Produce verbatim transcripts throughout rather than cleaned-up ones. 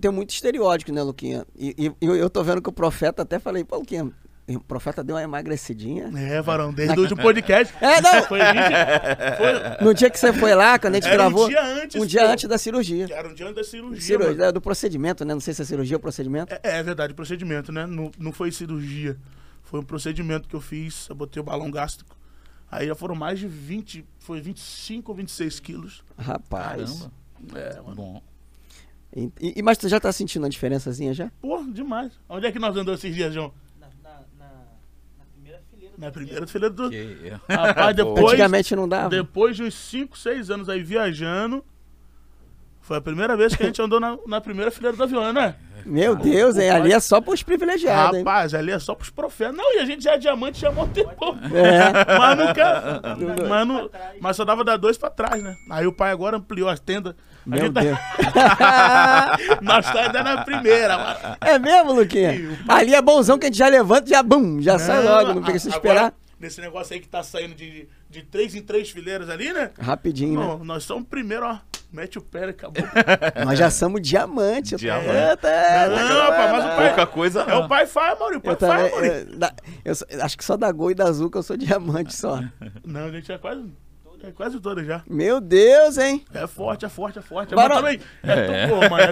tem muito estereótipo, né, Luquinha? E, e eu, eu tô vendo que o Profeta até falei, pô, Luquinha, o Profeta deu uma emagrecidinha. É, varão, desde o último podcast. É, não! Foi vinte, foi, No dia que você foi lá, quando a gente era gravou... um dia antes. Um dia pô. antes da cirurgia. Era um dia antes da cirurgia, Cirurgia, mano. do procedimento, né? Não sei se é cirurgia ou procedimento. É, é verdade, procedimento, né? Não, não foi cirurgia. Foi um procedimento que eu fiz, eu botei o balão gástrico. Aí já foram mais de vinte, foi vinte e cinco ou vinte e seis quilos. Rapaz. Caramba. É, mano. Bom. E, e- mas tu já tá sentindo uma diferençazinha já? Pô, demais. Onde é que nós andamos esses dias, João? Na, na, na, na primeira fileira. Na primeira fileira do... Que... Rapaz, Boa. depois... Antigamente não dava. Depois de uns cinco, seis anos aí viajando, foi a primeira vez que a gente andou na, na primeira fileira do avião, né? Meu Deus, hein? Ali é só pros privilegiados, hein? Rapaz, ali é só pros profetas. Não, e a gente já é diamante já há muito tempo. É. Mas nunca. mas, não, mas só dava dar dois pra trás, né? Aí o pai agora ampliou as tendas. A Meu gente tá- Deus. Nós tá ainda na primeira, mano. É mesmo, Luquinha? Ali é bonzão que a gente já levanta e já, bum, já sai Não, logo, não precisa agora, esperar. Nesse negócio aí que tá saindo de, de três em três fileiras ali, né? Rapidinho, né? Não, nós somos primeiro, ó. Mete o pé e acabou. Nós já somos diamante. eu tô- Diamante. Eita, Não, eita, rapaz, mas o pai- Pouca coisa É não. o pai faz, Mauri. O pai eu também, faz, Mauri. eu, da- eu sou- acho que só da Gol e da Azul que eu sou diamante só. Não, a gente é quase, é quase toda já. Meu Deus, hein? É forte, é forte, é forte. Barão- Mas também, é, É. tu, pô, mano.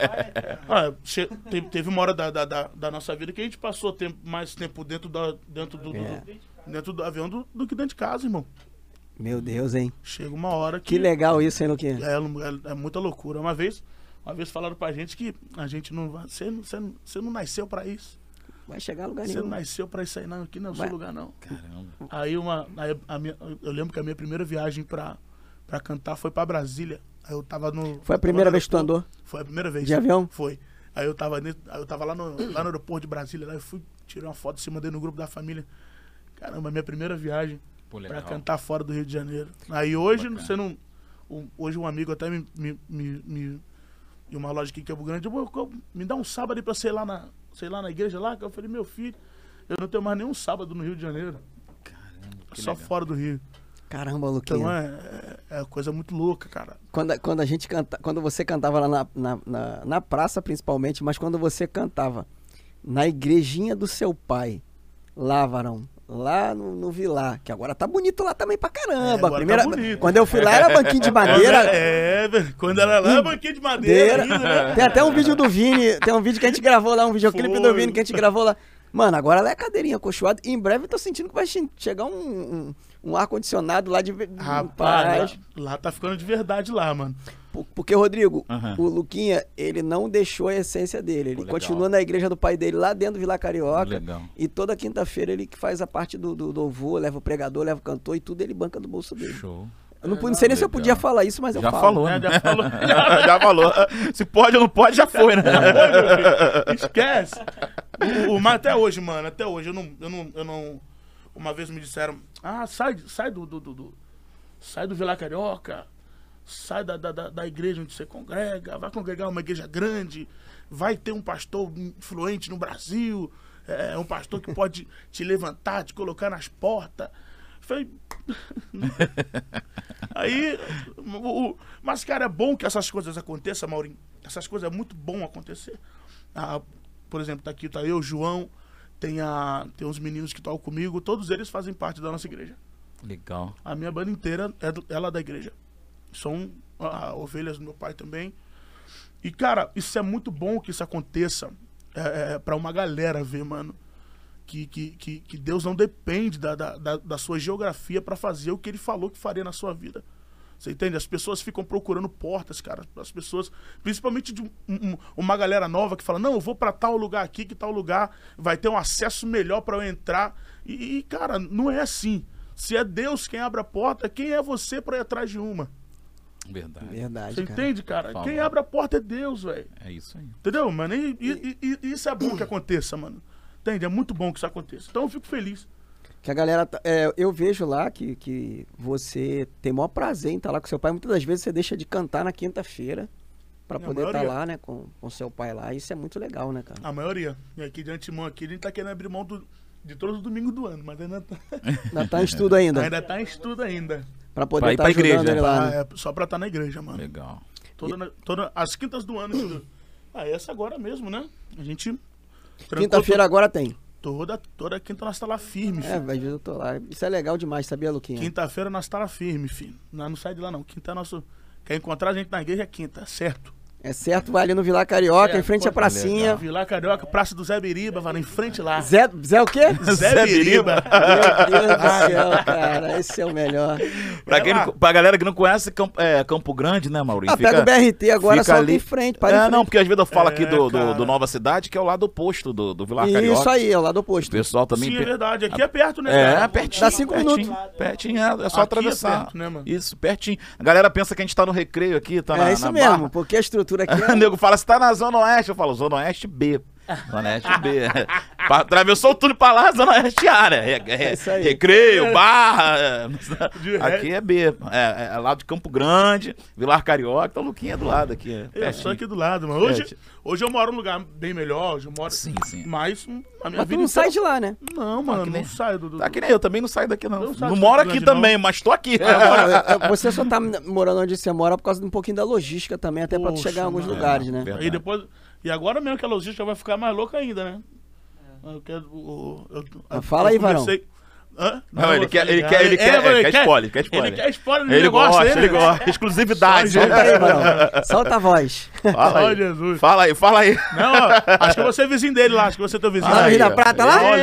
É, ah, che- teve, teve uma hora da, da, da, da nossa vida que a gente passou tempo, mais tempo dentro, da, dentro, do, do- É. dentro do avião do, do que dentro de casa, irmão. Meu Deus, hein? Chega uma hora que... Que legal isso, hein, Luquinha? É, é, é muita loucura. Uma vez, uma vez falaram pra gente que a gente não vai... Você não, você não, você não nasceu pra isso. Vai chegar a lugar Você não nenhum. nasceu pra isso aí, não. Aqui não é o seu Vai. lugar, não. Caramba. Aí uma. Aí a minha, eu lembro que a minha primeira viagem pra, pra cantar foi pra Brasília. Aí eu tava no. Foi a eu primeira tava no vez que tu aeroporto. andou? Foi a primeira vez. De avião? Foi. Aí eu tava, ne- aí eu tava lá, no, lá no aeroporto de Brasília, lá eu fui, tirei uma foto e mandei no grupo da família. Caramba, minha primeira viagem Pô, pra legal. cantar fora do Rio de Janeiro. Aí hoje, Bacana. você não. um- hoje um amigo até me. me, me, me e uma loja aqui que é grande, eu, eu, me dá um sábado aí pra sei lá na, sei lá na igreja lá, que eu falei, meu filho, eu não tenho mais nenhum sábado no Rio de Janeiro. Caramba, que Só legal. fora do Rio. Caramba, Luquinha. Então é, é, é coisa muito louca, cara. Quando, quando a gente canta, quando você cantava lá na, na, na, na praça, principalmente, mas quando você cantava na igrejinha do seu pai, lá, varão, lá no, no Vilar, que agora tá bonito lá também pra É, caramba. agora Primeira, tá bonito. quando eu fui lá era banquinho de madeira. É, velho, quando era lá, banquinho de madeira. ainda, né? Tem até um vídeo do Vini, tem um vídeo que a gente gravou lá, um videoclipe Foi. do Vini que a gente gravou lá. Mano, agora lá é cadeirinha acolchoada. E em breve eu tô sentindo que vai che- chegar um, um, um ar-condicionado lá de. ve- Rapaz, lá, lá tá ficando de verdade lá, mano. Por- Porque, Rodrigo, Aham. o Luquinha, ele não deixou a essência dele. Ele Pô, legal. continua na igreja do pai dele, lá dentro do Vila Carioca. Legal. E toda quinta-feira ele que faz a parte do, do, do louvor, leva o pregador, leva o cantor e tudo ele banca do bolso dele. Show. Eu não, não sei nem se eu legal. podia falar isso, mas eu Já falo. falou, É, né? já falou. já, já falou. Se pode ou não pode, já foi, né? Esquece. O, o, mas até hoje, mano, até hoje, eu não, eu não, eu não. Uma vez me disseram, ah, sai, sai do, do, do, do- sai do Vila Carioca, sai da, da, da, da igreja onde você congrega, vai congregar uma igreja grande, vai ter um pastor influente no Brasil, é, um pastor que pode te levantar, te colocar nas portas. Falei. Aí, o, o- mas, cara, é bom que essas coisas aconteçam, Maurinho. Essas coisas é muito bom acontecer. Ah, por exemplo, tá aqui, tá eu, João, tem, a, tem uns meninos que tocam comigo, todos eles fazem parte da nossa igreja. Legal. A minha banda inteira é, do, é lá da igreja. São ah, ovelhas do meu pai também. E, cara, isso é muito bom que isso aconteça é, é, pra uma galera ver, mano. Que, que, que, que Deus não depende da, da, da, da sua geografia pra fazer o que ele falou que faria na sua vida. Você entende? As pessoas ficam procurando portas, cara. As pessoas, principalmente de um- um- uma galera nova que fala, não, eu vou pra tal lugar aqui, que tal lugar vai ter um acesso melhor pra eu entrar. E, e, cara, não é assim. Se é Deus quem abre a porta, quem é você pra ir atrás de uma? Verdade. Verdade, Você cara. entende, cara? Fala. Quem abre a porta é Deus, velho. É isso aí. Entendeu, mano? E, e- e- e isso é bom que aconteça, mano. Entende? É muito bom que isso aconteça. Então eu fico feliz. Que a galera. tá- é, eu vejo lá que, que você tem o maior prazer em estar lá com seu pai. Muitas das vezes você deixa de cantar na quinta-feira pra É, a poder estar maioria. lá, né, com, com seu pai lá. Isso é muito legal, né, cara? A maioria. E aqui de antemão aqui, a gente tá querendo abrir mão do- de todos os domingos do ano, mas ainda tá, Ainda tá em estudo ainda. ainda tá em estudo ainda. Pra Pra poder ir estar pra ajudando igreja, ele né? lá. Ah, né? é só pra estar na igreja, mano. Legal. Toda, na- toda, as quintas do ano, tudo. Ah, essa agora mesmo, né? A gente... trancou Quinta-feira agora tem. Toda, toda quinta nós tá lá firme, É, filho. às vezes eu tô lá. Isso é legal demais, sabia, Luquinha? Quinta-feira nós tá lá firme, filho. Nós não sai de lá, não. Quinta é nosso... Quer encontrar a gente na igreja é quinta, certo? É certo, vai ali no Vilar Carioca, É, em frente à pô, pracinha. Vila Carioca, Praça do Zé Biriba, vai em frente lá. Zé, Zé o quê? Zé Biriba. Meu Deus do céu, cara. Esse é o melhor. Pra, É quem lá. não- pra galera que não conhece Campo, é, Campo Grande, né, Maurinho? Ah, pega o B R T agora, fica solta ali- em frente, para em É, frente. não, porque às vezes eu falo aqui É, do, do, cara. do Nova Cidade, que é o lado oposto do, do Vilar Carioca. Isso aí, é o lado O oposto. pessoal também... Sim, é pe- verdade. Aqui é perto, né, É, cara? pertinho. Dá cinco pertinho, minutos. Pertinho, é, é só Aqui é atravessar. perto, né, mano? Isso, pertinho. A galera pensa que a gente tá no recreio aqui, tá na, É isso na mesmo, Barra. porque a estrutura aqui O é... nego fala, você tá na Zona Oeste? Eu falo, Zona Oeste B. Zona Oeste B. Pa- Atravessou o túnel pra lá, Zona Oeste área. É, é, É isso aí. recreio, Barra. é, De Aqui é B. É, é lá de Campo Grande, Vilar Carioca, tá o Luquinha é do lado aqui. É, É, só pertinho. aqui do lado, mano. Hoje, Pertinho. hoje eu moro num lugar bem melhor, hoje eu moro... Sim, sim. Mas hum, a minha Mas tu vida não sai de inteira- lá, né? Não, mano, que não nem- saio do... do... Tá que nem eu, também não saio daqui não. Não Não, sai de moro Campo aqui Grande, também, não. mas tô aqui. Agora, eu- eu- você só tá morando onde você mora por causa de um pouquinho da logística também, até pra tu Poxa, chegar em alguns mano. lugares, É, né? verdade. Aí depois... E agora mesmo que a logística vai ficar mais louca ainda, né? Eu quero... o- eu- eu- Fala aí, eu Varão. conversei- Hã? Não, ele eu quer, tô ele ligado. quer, ele É, quer, mano, ele quer spoiler, quer spoiler. Ele quer spoiler do Ele negócio, gosta, né? ele gosta. Exclusividade. Só Solta aí, Varão. Solta a voz. Fala Ó, aí. Jesus. Fala aí, fala aí. Não, ó, acho que eu vou ser vizinho dele lá, acho que você é teu vizinho. Lá no Aí, Rio da ó. Prata, lá? Olha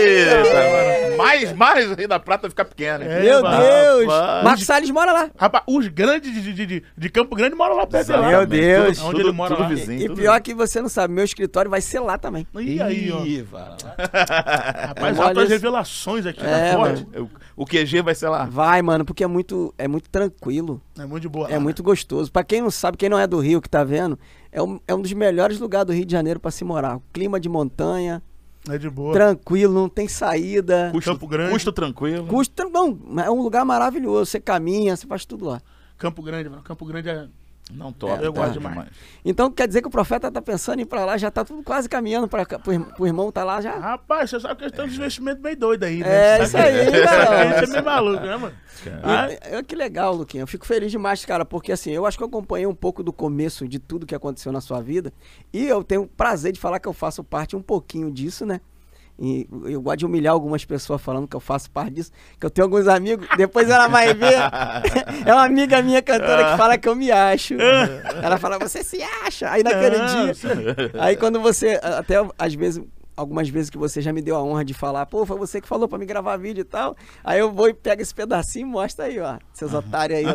Eita, mais, mais o Rio da Prata fica pequeno. É, Meu mano. Deus! rapaz. Marcos Salles mora lá. Rapaz, os grandes de, de, de, de Campo Grande moram lá perto de lá. Meu Deus. Tudo, Onde tudo, ele mora tudo lá. vizinho. E tudo pior que você não sabe, meu escritório vai ser lá também. E aí, ó. Ih, Varão. Rapaz, Olha altas isso. revelações aqui É, na forte. O, o Q G vai ser lá. Vai, mano, porque é muito, é muito tranquilo. É muito de boa. É muito gostoso. Pra quem não sabe, quem não é do Rio que tá vendo, é um, é um dos melhores lugares do Rio de Janeiro pra se morar. O clima de montanha, É de boa. tranquilo, não tem saída. Custo, Campo Grande. custo tranquilo. Custa, não, é um lugar maravilhoso. Você caminha, você faz tudo lá. Campo Grande, mano. Campo Grande é... Não top. Eu tá gosto demais. Então quer dizer que o profeta tá pensando em ir pra lá, já tá tudo quase caminhando pra, cá, pro, ir- pro irmão tá lá já. Rapaz, você sabe que eles têm uns investimentos meio doidos aí, né? É, Você sabe isso aí, que- você sabe que Varão. a gente é meio maluco, né, mano? Ah, E, é, que legal, Luquinha. Eu fico feliz demais, cara, porque assim, eu acho que eu acompanhei um pouco do começo de tudo que aconteceu na sua vida. E eu tenho o prazer de falar que eu faço parte um pouquinho disso, né? E eu gosto de humilhar algumas pessoas falando que eu faço parte disso, que eu tenho alguns amigos, depois ela vai ver. É uma amiga minha cantora que fala que eu me acho. Ela fala, você se acha? Aí naquele Não, dia. Aí quando você, até às vezes, algumas vezes que você já me deu a honra de falar, pô, foi você que falou pra me gravar vídeo e tal. Aí eu vou e pego esse pedacinho e mostro aí, ó. Seus otários aí.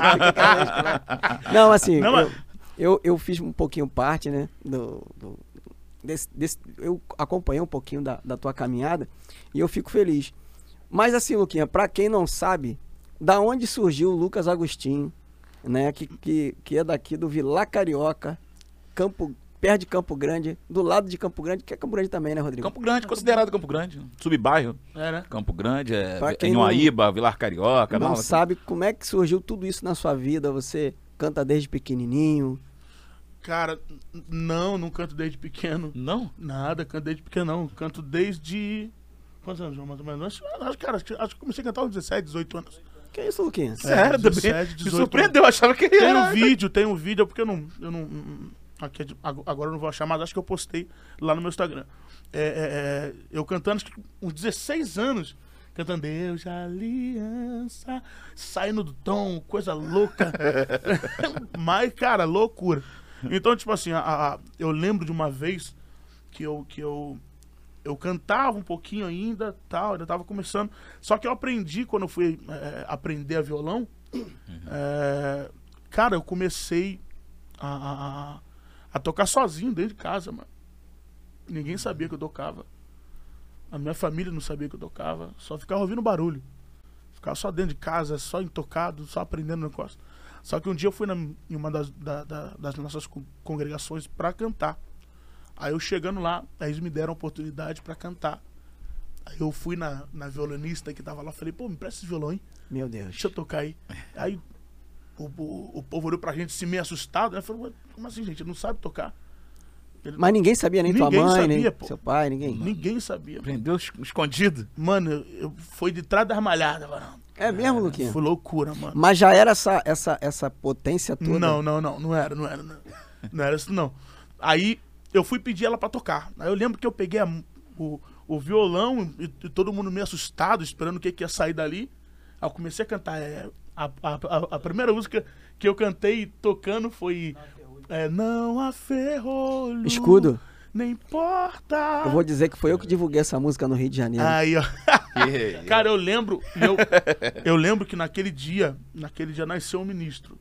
ó. Não, assim, Não, eu, mas- eu, eu fiz um pouquinho parte, né, do... do desse, desse, eu acompanhei um pouquinho da, da tua caminhada e eu fico feliz. Mas assim, Luquinha, pra quem não sabe, da onde surgiu o Lucas Agostinho, né, que, que, que é daqui do Vilar Carioca, Campo, perto de Campo Grande, do lado de Campo Grande, que é Campo Grande também, né, Rodrigo? Campo Grande, considerado Campo Grande. Subbairro. É, né? Campo Grande, é Pra quem em não- Uaíba, Vilar Carioca. Não não, sabe como é que surgiu tudo isso na sua vida, você canta desde pequenininho. Cara, n- não, não canto desde pequeno. Não? Nada, canto desde pequeno, não. Canto desde... Quantos anos, João, mais ou menos? Acho, acho, cara, acho, que- acho que comecei a cantar aos dezessete, dezoito anos. Que isso, Luquinha? Sério, também? dezessete, Me dezoito surpreendeu, eu achava que Tem era... um vídeo, tem um vídeo, porque eu não... Eu não hum, aqui é de- ag- agora eu não vou achar, mas acho que eu postei lá no meu Instagram. É, é, é, eu cantando, acho que uns dezesseis anos, cantando Deus de Aliança, saindo do tom, coisa louca. Mas, cara, loucura. Então, tipo assim, a- a- eu lembro de uma vez que eu, que eu, eu cantava um pouquinho ainda, tal, ainda tava começando. Só que eu aprendi, quando eu fui é, aprender a violão, é, cara, eu comecei a, a, a tocar sozinho dentro de casa, mano. Ninguém sabia que eu tocava. A minha família não sabia que eu tocava. Só ficava ouvindo barulho. Ficava só dentro de casa, só intocado, só aprendendo o negócio. Só que um dia eu fui na, em uma das, da- da- das nossas co- congregações pra cantar. Aí eu chegando lá, aí eles me deram a oportunidade pra cantar. Aí eu fui na, na violonista que tava lá, falei, pô, me presta esse violão, hein? Meu Deus. Deixa eu tocar aí. Aí o, o, o povo olhou pra gente assim, meio assustado, né? Falou, "Ué, como assim, gente? Não sabe tocar? Ele- Mas ninguém sabia, nem tua Ninguém mãe, sabia, nem pô. seu pai, ninguém. Ninguém sabia. Aprendeu es- escondido. Mano, eu, eu foi de trás das malhadas, mano. É mesmo, Luquinha? Foi loucura, mano. Mas já era essa, essa, essa potência toda? Não, não, não, não era, não era. Não, não era isso, não. Aí eu fui pedir ela pra tocar. Aí eu lembro que eu peguei a, o, o violão e, e todo mundo meio assustado, esperando o que, que ia sair dali. Aí eu comecei a cantar. É, a, a, a, a primeira música que eu cantei tocando foi é, Não há ferrolho, Escudo. nem importa. Eu vou dizer que foi eu que divulguei essa música no Rio de Janeiro. Aí, ó. Cara, eu lembro, eu, eu lembro que naquele dia, naquele dia nasceu um ministro.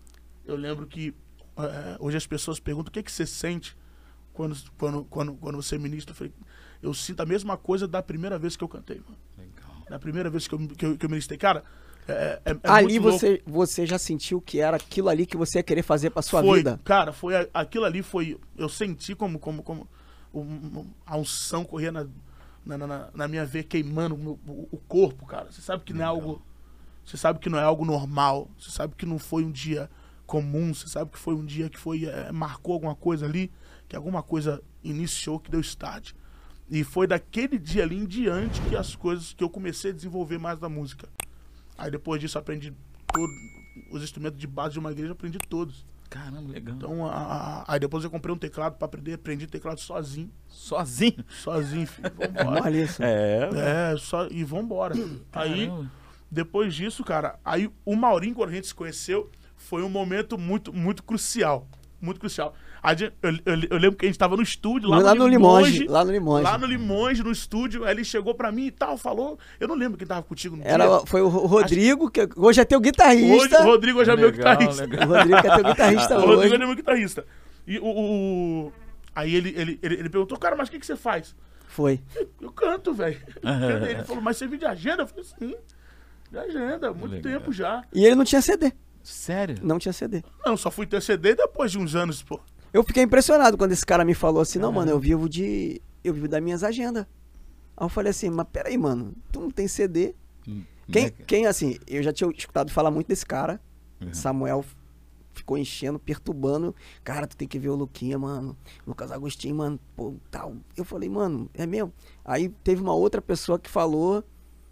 Eu lembro que é, hoje as pessoas perguntam o que, que você sente quando, quando, quando, quando você ministra. Eu falei, eu sinto a mesma coisa da primeira vez que eu cantei, mano. Legal. Da primeira vez que eu, que eu, que eu ministrei. Cara, é, é, é ali muito você, você já sentiu que era aquilo ali que você ia querer fazer pra sua foi, vida? Cara, foi a- aquilo ali foi. Eu senti como, como, como um- um- a unção corria na, na, na, na minha veia, queimando o, meu- o- o corpo, cara. Você sabe que não é algo. Você sabe que não é algo normal. Você sabe que não foi um dia comum. Você sabe que foi um dia que foi. É, marcou alguma coisa ali, que alguma coisa iniciou, que deu start. E foi daquele dia ali em diante que as coisas que eu comecei a desenvolver mais da música. Aí depois disso aprendi todos os instrumentos de base de uma igreja, aprendi todos. Caramba, legal. Então, a, a- aí depois eu comprei um teclado pra aprender, aprendi teclado sozinho. Sozinho? Sozinho, filho. É Vambora. mole isso. É. É, só, e vambora. Aí, Caramba. depois disso, cara, aí o Maurinho, quando a gente se conheceu, foi um momento muito, muito crucial. Muito crucial. A gente- eu, eu- eu lembro que a gente tava no estúdio, lá, Lá no no Limonge. Limonge, lá no Limonge. Lá no Limonge, no estúdio, aí ele chegou pra mim e tal, falou. Eu não lembro quem tava contigo no Era, dia. foi o Ro- Rodrigo, que hoje é teu Hoje, guitarrista. o Rodrigo hoje é meu Legal, guitarrista. legal. O Rodrigo que é teu guitarrista O Rodrigo hoje. é meu guitarrista. E o, o- o- aí ele, ele, ele, ele perguntou, cara, mas o que, que você faz? Foi. Eu canto, velho. Ele falou, mas você vive de agenda? Eu falei, sim, de agenda, há muito Legal. tempo já. E ele não tinha C D. Sério? Não tinha C D. Não, só fui ter C D depois de uns anos, pô. Eu fiquei impressionado quando esse cara me falou assim, não, mano, eu vivo de. Eu vivo das minhas agendas. Aí eu falei assim, mas peraí, mano, tu não tem C D. Hum, Quem, né? quem assim, eu já tinha escutado falar muito desse cara. Uhum. Samuel ficou enchendo, perturbando. Cara, tu tem que ver o Luquinha, mano. Lucas Agostinho, mano, pô, tal. Eu falei, mano, é mesmo? Aí teve uma outra pessoa que falou.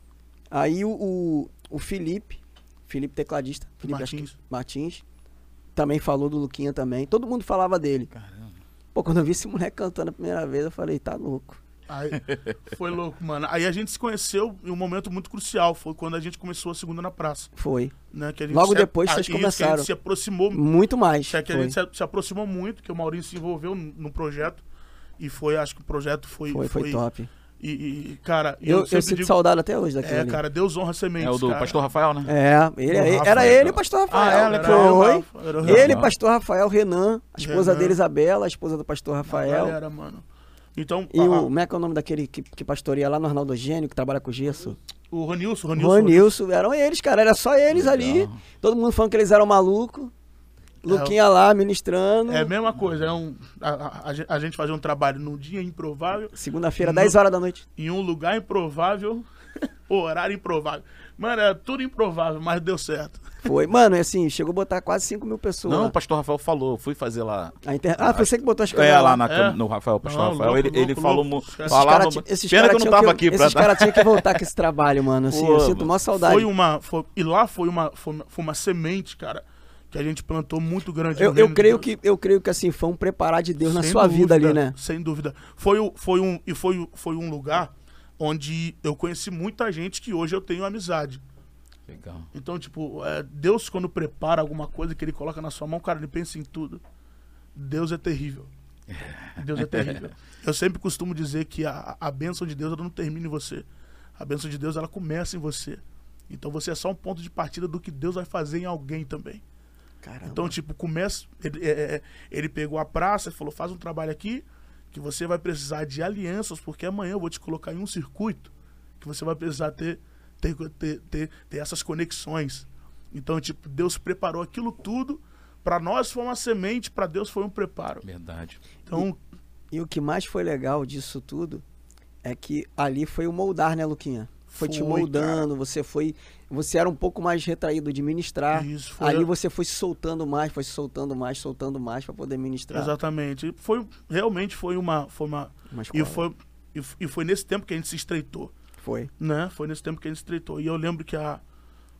Aí o, o, o Felipe, Felipe tecladista, Felipe acho que- Martins. Martins, também falou do Luquinha também. Todo mundo falava dele. Caramba. Pô, quando eu vi esse moleque cantando a primeira vez, eu falei, tá louco. Aí, foi louco, mano. Aí a gente se conheceu em um momento muito crucial. Foi quando a gente começou a segunda na praça. Foi. Né? Que a gente Logo se- depois a- vocês isso, que a começaram. gente se aproximou. Muito mais. Que a Foi, gente se, se aproximou muito, que o Maurinho se envolveu no, no projeto. E foi, acho que o projeto foi. foi, foi top. E, e, cara, e Eu, eu, sempre sinto digo, saudade até hoje daquele É, ali. cara, Deus honra sementes. É o do cara. pastor Rafael, né? É, ele, O era Rafael. ele e o pastor Rafael. Ah, é, legal. Foi. Era o Rafael. Ele, Legal. pastor Rafael, Renan, a esposa Renan. dele, Isabela, a esposa do pastor Rafael. Galera, mano. Então, E a- o, como é que é o nome daquele que, que pastoreia lá no Arnaldo Gênio, que trabalha com gesso? o Ronilson, O Ronilson. Ronilson, eram eles, cara, era só eles Legal. ali. Todo mundo falando que eles eram malucos. Luquinha lá, ministrando. É a mesma coisa, é um, a, a- a gen- a gente fazer um trabalho num dia improvável, Segunda-feira, No- dez horas da noite. em um lugar improvável, horário improvável. Mano, era tudo improvável, mas deu certo. Foi. Mano, e assim, chegou a botar quase cinco mil pessoas. Não, lá. o pastor Rafael falou, fui fazer lá. A inter... Ah, foi você que botou as câmeras É, lá na, É. no Rafael, pastor Não, Rafael. louco, ele ele louco, falou. louco. mu- Esses Esses falava- cara ti- esses Pena cara que eu não tinham tava aqui pra Esses caras tinham que voltar com esse trabalho, mano. Assim, Pô, eu sinto mano. maior saudade. Foi uma, foi- e lá foi uma, foi, uma- foi uma semente, cara, que a gente plantou muito grande. Eu, no eu reino de creio Deus. que eu creio que assim foi um preparar de Deus na Sem sua vida ali, dúvida, né? Sem dúvida. Foi, o- foi um, e foi, o- foi um lugar onde eu conheci muita gente que hoje eu tenho amizade. Legal. Então, tipo, é, Deus quando prepara alguma coisa que ele coloca na sua mão, cara, ele pensa em tudo. Deus é terrível. Deus é terrível. Eu sempre costumo dizer que a, a bênção de Deus ela não termina em você. A bênção de Deus ela começa em você. Então você é só um ponto de partida do que Deus vai fazer em alguém também. Caramba. Então, tipo, começa. Ele, é, é, ele pegou a praça e falou: faz um trabalho aqui que você vai precisar de alianças, porque amanhã eu vou te colocar em um circuito que você vai precisar ter, ter, ter, ter, ter essas conexões. Então, tipo, Deus preparou aquilo tudo. Para nós foi uma semente, para Deus foi um preparo. Verdade. Então, E o que mais foi legal disso tudo é que ali foi o moldar, né, Luquinha? Foi, te Foi, moldando, você foi. Você era um pouco mais retraído de ministrar. isso foi. Ali você foi se soltando mais, foi se soltando mais, soltando mais pra poder ministrar. Exatamente. Foi, realmente foi uma. Foi uma Uma e, escola. foi, e, f- e foi nesse tempo que a gente se estreitou. Foi. Né? Foi nesse tempo que a gente se estreitou. E eu lembro que a,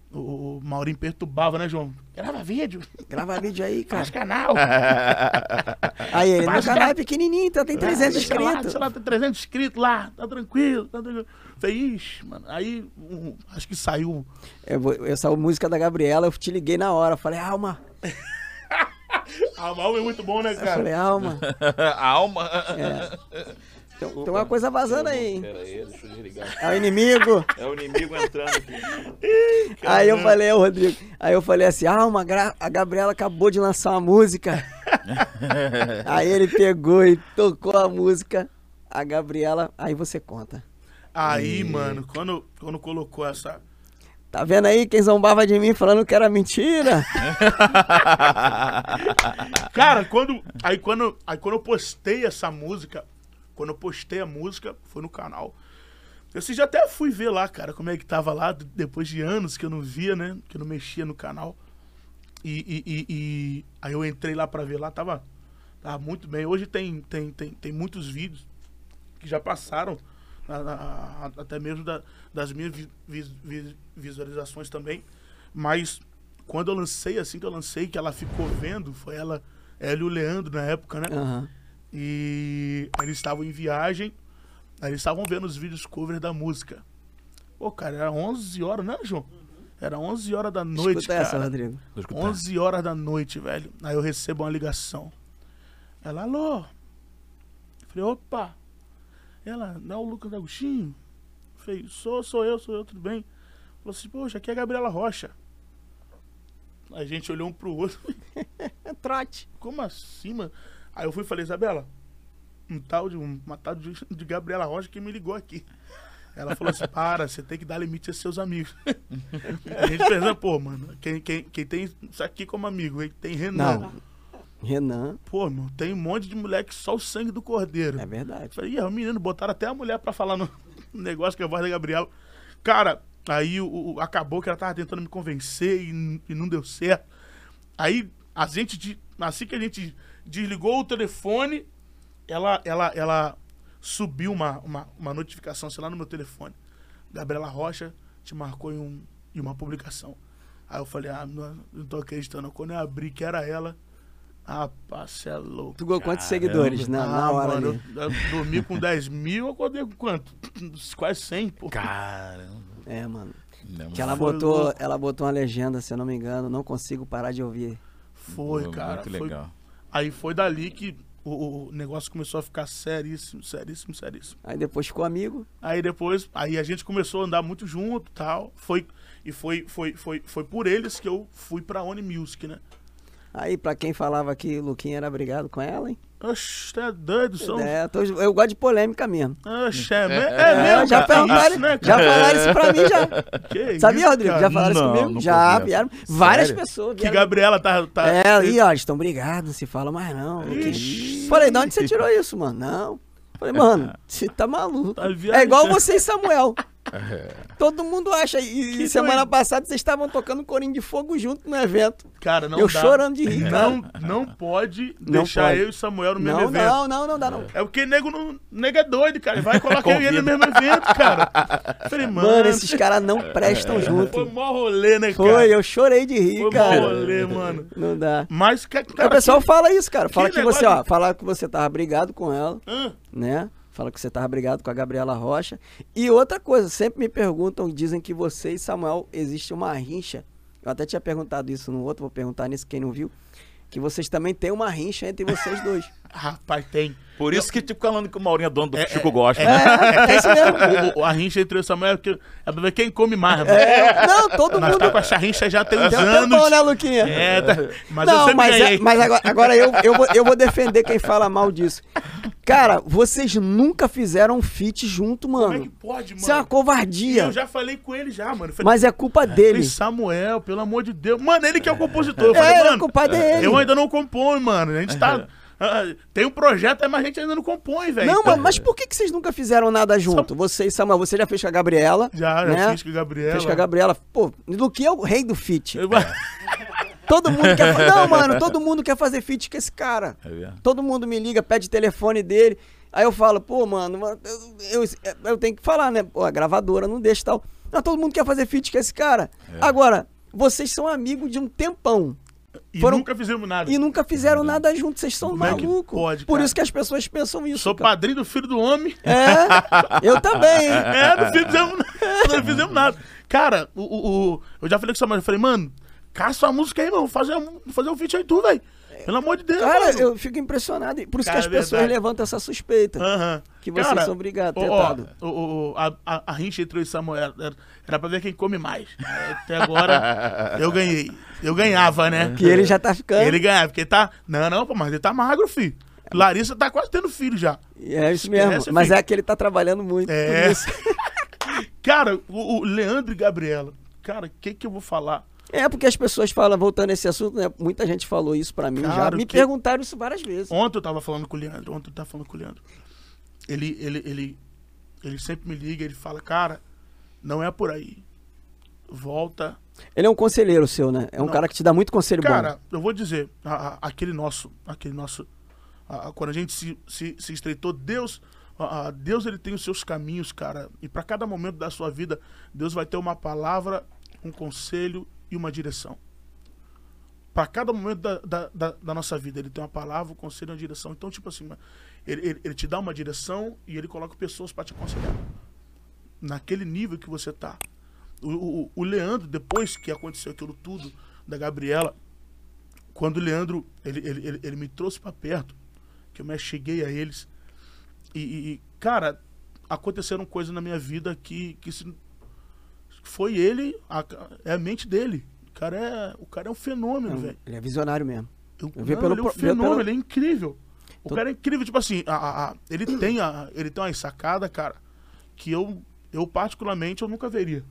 o Maurinho perturbava, né, João? Grava vídeo. Grava vídeo aí, cara. Faz canal. Aí ele, meu Faz canal ca- é pequenininho, então tem trezentos Ah, deixa lá, inscritos. Deixa lá, tem trezentos inscritos lá, tá tranquilo. Tá tranquilo. Falei, ixi, mano. Aí, um, acho que saiu. Eu vou- Essa música da Gabriela, eu te liguei na hora. Falei, Alma. A Mal é muito bom, né, Eu cara? falei, Alma. Alma. É. Tem, tem uma coisa vazando aí, hein? Pera aí, deixa eu desligar. É o inimigo. É o inimigo entrando aqui. Aí eu falei, ô Rodrigo. Aí eu falei assim, Alma, gra- a Gabriela acabou de lançar uma música. Aí ele pegou e tocou a música. A Gabriela, aí você conta. Aí, mano, quando, quando colocou essa. Tá vendo aí quem zombava de mim falando que era mentira? Cara, quando. Aí quando, aí quando eu postei essa música, quando eu postei a música, foi no canal. Eu já até fui ver lá, cara, como é que tava lá, d- depois de anos que eu não via, né? Que eu não mexia no canal. E, e, e- e aí eu entrei lá pra ver lá, tava, tava muito bem. Hoje tem, tem, tem, tem muitos vídeos que já passaram, na- na- até mesmo da- das minhas vi- vis- vis- visualizações também. Mas quando eu lancei, assim que eu lancei, que ela ficou vendo, foi ela, ela e o Leandro na época, né? Aham. E aí eles estavam em viagem, aí eles estavam vendo os vídeos cover da música. Pô, cara, era onze horas, né, João? Era onze horas da noite, Escuta cara. essa, Rodrigo. Vou escutar. onze horas da noite, velho. Aí eu recebo uma ligação. Ela, alô? Falei, opa. Ela, não é o Lucas Agostinho? Falei, sou, sou eu, sou eu, tudo bem? Falou assim, poxa, aqui é a Gabriela Rocha. A gente olhou um pro outro. É trote. Como assim, mano? Aí eu fui e falei, Isabela, um tal de, um, uma tal de, de Gabriela Rocha que me ligou aqui. Ela falou assim, para, você tem que dar limite aos seus amigos. A gente pensa, pô, mano, quem, quem, quem tem isso aqui como amigo, hein? Tem Renan. Não. Renan, Pô, mano, tem um monte de moleque só o sangue do cordeiro. é verdade. Eu falei, ih, o menino, botaram até a mulher pra falar no negócio que é a voz da Gabriela. Cara, aí o, o- acabou que ela tava tentando me convencer e, n- e não deu certo. Aí, a gente, de- assim que a gente desligou o telefone, ela, ela, ela subiu uma, uma, uma notificação, sei lá, no meu telefone. Gabriela Rocha te marcou em, um, em uma publicação. Aí eu falei, ah, não, não tô acreditando. Quando eu abri que era ela, rapaz, cê é louco. Tu ganhou quantos Caramba. seguidores na, na Ah, hora mano, ali? eu, eu dormi com dez mil, eu acordei com quanto? Quase cem, pô. Caramba. É, mano. Não, Que ela Foi botou, louco. ela botou uma legenda, se eu não me engano, não consigo parar de ouvir. Foi, Pô, cara. Muito foi- legal. Aí foi dali que o, o negócio começou a ficar seríssimo, seríssimo, seríssimo. Aí depois ficou amigo. Aí depois, aí a gente começou a andar muito junto, tal. Foi e foi foi foi foi por eles que eu fui pra Oni Music, né? Aí, pra quem falava que o Luquinha era brigado com ela, hein? Oxe, tá doido, são. É, tô- eu gosto de polêmica mesmo. Oxe, é, me- é É, mesmo, já, cara, perguntaram, isso, né, já cara? falaram isso pra mim, já. Que Sabia, isso, Rodrigo? cara? Já falaram isso Não, comigo? nunca Já, ouvi vieram. essa. Várias Sério? pessoas Que vieram. Gabriela tá tá É, aí, ó, estão brigados, não se fala mais não. Luquinha. Ixi. Falei, de onde você tirou isso, mano? Não. Falei, mano, você tá maluco. Tá É viajando. igual você e Samuel. Todo mundo acha. E, Que e semana doido. passada vocês estavam tocando Corinho de Fogo junto no evento. Cara, não eu dá. chorando de rir, cara. Não, não pode Não deixar pode. eu e Samuel no mesmo Não, evento. não, não, não dá não. É porque nego, não, nego é doido, cara. Vai colocar eu e ele no mesmo evento, cara. Falei, mano, Mano, esses caras não prestam foi junto. mó rolê, né, cara? Foi, eu chorei de rir, Foi mó cara. rolê, mano. Não dá. Mas, ca- Aí cara, o pessoal fala isso, cara. Fala que que você, negócio- ó, fala que você tava brigado com ela, Hã? né? Fala que você tava brigado com a Gabriela Rocha. E outra coisa, sempre me perguntam, dizem que você e Samuel existe uma rincha. Eu até tinha perguntado isso no outro, vou perguntar nisso quem não viu. Que vocês também têm uma rincha entre vocês dois. Rapaz, tem. Por isso que, tipo, falando que o Maurinho é dono do É, Chico é, Gosta. É, é isso mesmo. O- o- a rincha entre eu e o Samuel é que- é pra ver quem come mais, mano. É, não, todo Nós mundo. tá com essa rincha já tem uns Tem um anos. tempão, né, Luquinha? É, tá- mas eu não, sempre mas, é- ganhei. mas agora, agora eu, eu, vou, eu vou defender quem fala mal disso. Cara, vocês nunca fizeram um feat junto, Como é que mano. pode, mano? Isso é uma covardia. Eu já falei com ele já, mano. Eu falei, Mas é culpa dele. Falei, Samuel, pelo amor de Deus. Mano, ele que é o compositor. Eu falei, É, é mano, culpa dele. eu ainda não compõe, mano. A gente tá... ah, tem um projeto, mas a gente ainda não compõe, velho. Não, Então, mano, mas por que, que vocês nunca fizeram nada junto? Você e Samuel, você já fez com a Gabriela. Já, já né? fiz com a Gabriela. Fez com a Gabriela. Pô, Luquinha é o rei do feat. Eu- Todo mundo quer fa- Não, mano, todo mundo quer fazer feat com esse cara. É mesmo? Todo mundo me liga, pede o telefone dele. Aí eu falo, pô, mano, eu, eu, eu tenho que falar, né? Pô, a gravadora não deixa e tal. Não, todo mundo quer fazer feat com esse cara. É. Agora, vocês são amigos de um tempão. E Foram- nunca fizemos nada. E nunca fizeram nada juntos. Vocês são Como é que malucos. pode, Por cara? isso que as pessoas pensam isso. Sou cara. padrinho do filho do homem. É, eu também, hein? É, não fizemos, não fizemos nada. Cara, o, o, o- eu já falei com essa mãe, eu falei, mano, caça a música aí, mano, fazer, um- fazer um feat aí tu, velho. Pelo amor de Deus, Cara, mano. eu fico impressionado. Por isso Cara, que as é pessoas verdade. levantam essa suspeita. Aham. Que vocês Cara, são obrigados, ó, ó, tretado. o- o- a, a, a rincha entre eu e Samuel era, era pra ver quem come mais. Até agora, eu ganhei. Eu ganhava, né? Que ele já tá ficando. Ele ganhava, porque tá... Não, não, pô, mas ele tá magro, filho. Larissa tá quase tendo filho já. É isso mesmo. Esquece, Mas filho. é que ele tá trabalhando muito. É. Por isso. Cara, o, o Leandro e Gabriela, cara, o que que eu vou falar? É porque as pessoas falam, voltando a esse assunto, né? Muita gente falou isso pra mim já. Cara, Me que- perguntaram isso várias vezes. Ontem eu tava falando com o Leandro, ontem eu tava falando com o Leandro. Ele, ele, ele, ele sempre me liga, ele fala, cara, não é por aí. Volta. Ele é um conselheiro seu, né? É um Não. cara que te dá muito conselho bom. Cara, eu vou dizer, a- a- aquele nosso, aquele nosso, a- a- quando a gente se, se, se estreitou, Deus, a- a- Deus ele tem os seus caminhos, cara. E para cada momento da sua vida, Deus vai ter uma palavra, um conselho e uma direção. Para cada momento da, da, da, da nossa vida, ele tem uma palavra, um conselho e uma direção. Então, tipo assim, mano, ele, ele, ele te dá uma direção e ele coloca pessoas para te aconselhar. Naquele nível que você tá. O, o, o Leandro, depois que aconteceu aquilo tudo, da Gabriela, quando o Leandro, ele, ele, ele, ele me trouxe para perto, que eu me cheguei a eles, e, e- e, cara, aconteceram coisas na minha vida que, que se, foi ele, a, é a mente dele. O cara é, o cara é um fenômeno, Não, velho. ele é visionário mesmo. Eu, Eu vi não, pelo ele é um pro- vi fenômeno, pelo- ele é incrível. O Tô- cara é incrível, tipo assim, a, a- a- ele tem a, ele tem uma sacada, cara, que eu, eu particularmente, eu nunca veria.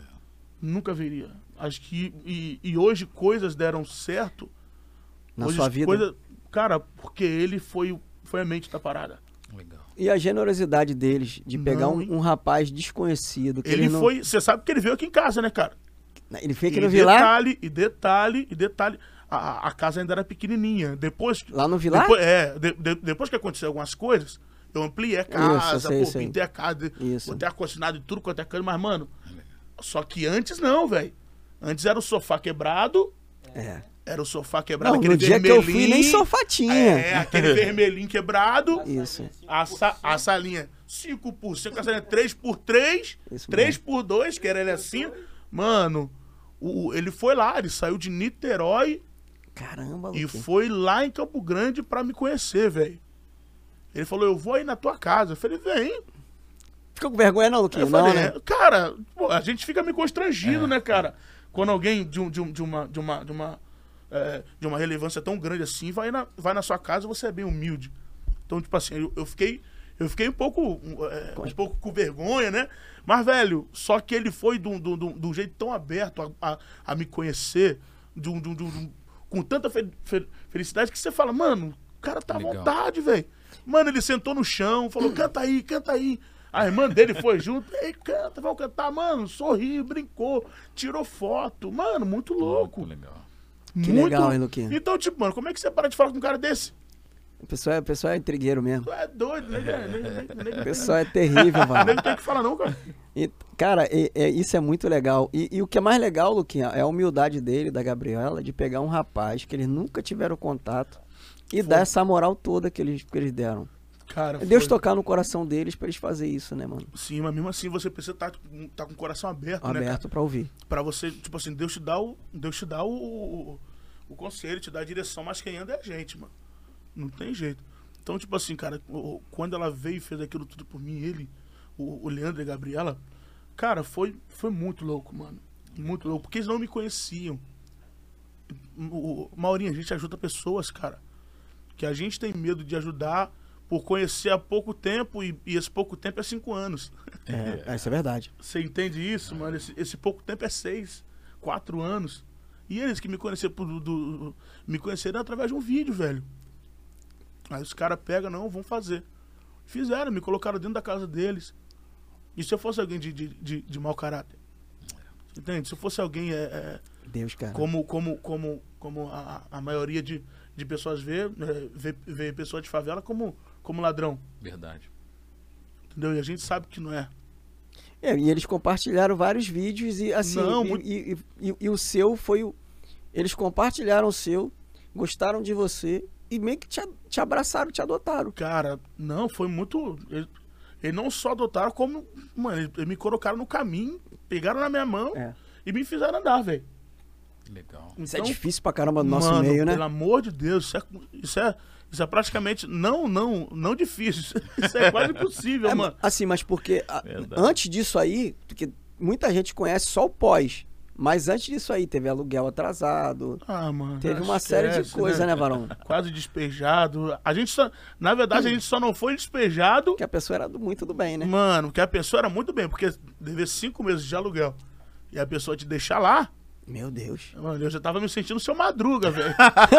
Nunca veria. Acho que, e, e hoje coisas deram certo. Na hoje sua vida. coisa- cara, porque ele foi, o- foi a mente da parada. Legal. E a generosidade deles de pegar Não, um, hein? um rapaz desconhecido. Que Ele eles não- foi, você sabe que ele veio aqui em casa, né, cara? Ele fez aqui e no Vilar? detalhe, e detalhe, e detalhe, a, a- a casa ainda era pequenininha. Depois, Lá no Vilar? depois, é, de- de- depois que aconteceu algumas coisas, eu ampliei a casa, sei, pô, sei. pintei a casa, Isso. botei ar-condicionado e tudo quanto é cano, mas, mano, só que antes não, velho. Antes era o sofá quebrado, É. era o sofá quebrado, Não, aquele no dia que eu vermelhinho. fui, nem sofá tinha. É, aquele vermelhinho quebrado. Isso. A, sa a salinha cinco por cinco, a salinha três por três, Isso três mesmo. por dois, que era ele assim. Mano, o, o- ele foi lá, ele saiu de Niterói Caramba, e Luquinha. foi lá em Campo Grande pra me conhecer, velho. Ele falou, eu vou aí na tua casa. Eu falei, vem. Ficou com vergonha não, Luquinha? Eu Não, falei, né? é, cara, pô, a gente fica meio constrangido, né, cara? Quando alguém de, um, de, um, de uma, de uma, de uma, é, de uma relevância tão grande assim vai na, vai na sua casa, você é bem humilde. Então, tipo assim, eu, eu fiquei, eu fiquei um pouco, um, é, um pouco com vergonha, né? Mas, velho, só que ele foi de um, de um, de um- de um jeito tão aberto a, a, a me conhecer, de um, de um- de um- de um- com tanta fe- fe- felicidade que você fala, mano, o cara tá à Legal. vontade, velho. Mano, ele sentou no chão, falou, canta aí, canta aí. A irmã dele foi junto, ei, canta, vamos cantar, mano, sorriu, brincou, tirou foto, mano, muito louco. Muito legal. Que muito... legal, hein, Luquinha? Então, tipo, mano, como é que você para de falar com um cara desse? O pessoal é, o pessoal é intrigueiro mesmo. Tu é doido, né? Nem, nem, nem, nem, O pessoal é terrível, nem mano. tem que falar não, cara. E, cara, é- é- isso é muito legal. E, e o que é mais legal, Luquinha, é a humildade dele, da Gabriela, de pegar um rapaz que eles nunca tiveram contato e dar essa moral toda que eles, que eles deram. Cara, É Deus foi- tocar no coração deles pra eles fazerem isso, né, mano? Sim, mas mesmo assim você precisa estar tá com o coração aberto, né, cara? Aberto pra ouvir. Pra você, tipo assim, Deus te dá o, Deus te dá o, o, o conselho, te dá a direção, mas quem anda é a gente, mano. Não tem jeito. Então, tipo assim, cara, o- o- quando ela veio e fez aquilo tudo por mim, ele, o, o Leandro e a Gabriela, cara, foi, foi muito louco, mano. Muito louco, porque eles não me conheciam. O, o, Maurinho, a gente ajuda pessoas, cara, que a gente tem medo de ajudar por conhecer há pouco tempo e, e esse pouco tempo é cinco anos. É, isso é verdade. Você entende isso, mano? Esse, esse pouco tempo é seis, quatro anos. E eles que me conheceram, por- do, do- me conheceram através de um vídeo, velho. Aí os caras pegam, não, vão fazer. Fizeram, me colocaram dentro da casa deles. E se eu fosse alguém de, de, de, de mau caráter? Você entende? Se eu fosse alguém é, é, Deus, cara. como, como, como, como a, a maioria de, de pessoas vê, é, vê, vê pessoa de favela como, como ladrão. Verdade. Entendeu? E a gente sabe que não é. É, e eles compartilharam vários vídeos e assim, Não, e, muito- e, e, e- e o seu foi o... Eles compartilharam o seu, gostaram de você e meio que te, a- te abraçaram, te adotaram. Cara, não, foi muito. Eles ele não só adotaram, como, mano, eles me colocaram no caminho, pegaram na minha mão É. e me fizeram andar, velho. Legal. Isso é Então, difícil pra caramba no nosso mano, meio, né? pelo amor de Deus, isso é, isso é, isso é praticamente não, não, não difícil. Isso é quase impossível, É, mano. assim, mas porque a- Verdade. antes disso aí, porque muita gente conhece só o pós, mas antes disso aí teve aluguel atrasado, Ah, mano. teve uma série de esquece, coisas, né, Varão? Quase despejado. A gente só, na verdade, a gente só não foi despejado, Que a pessoa era do, muito do bem, né? mano, que a pessoa era muito bem, porque dever cinco meses de aluguel e a pessoa te deixar lá, Meu Deus. mano, eu já tava me sentindo seu Madruga, velho.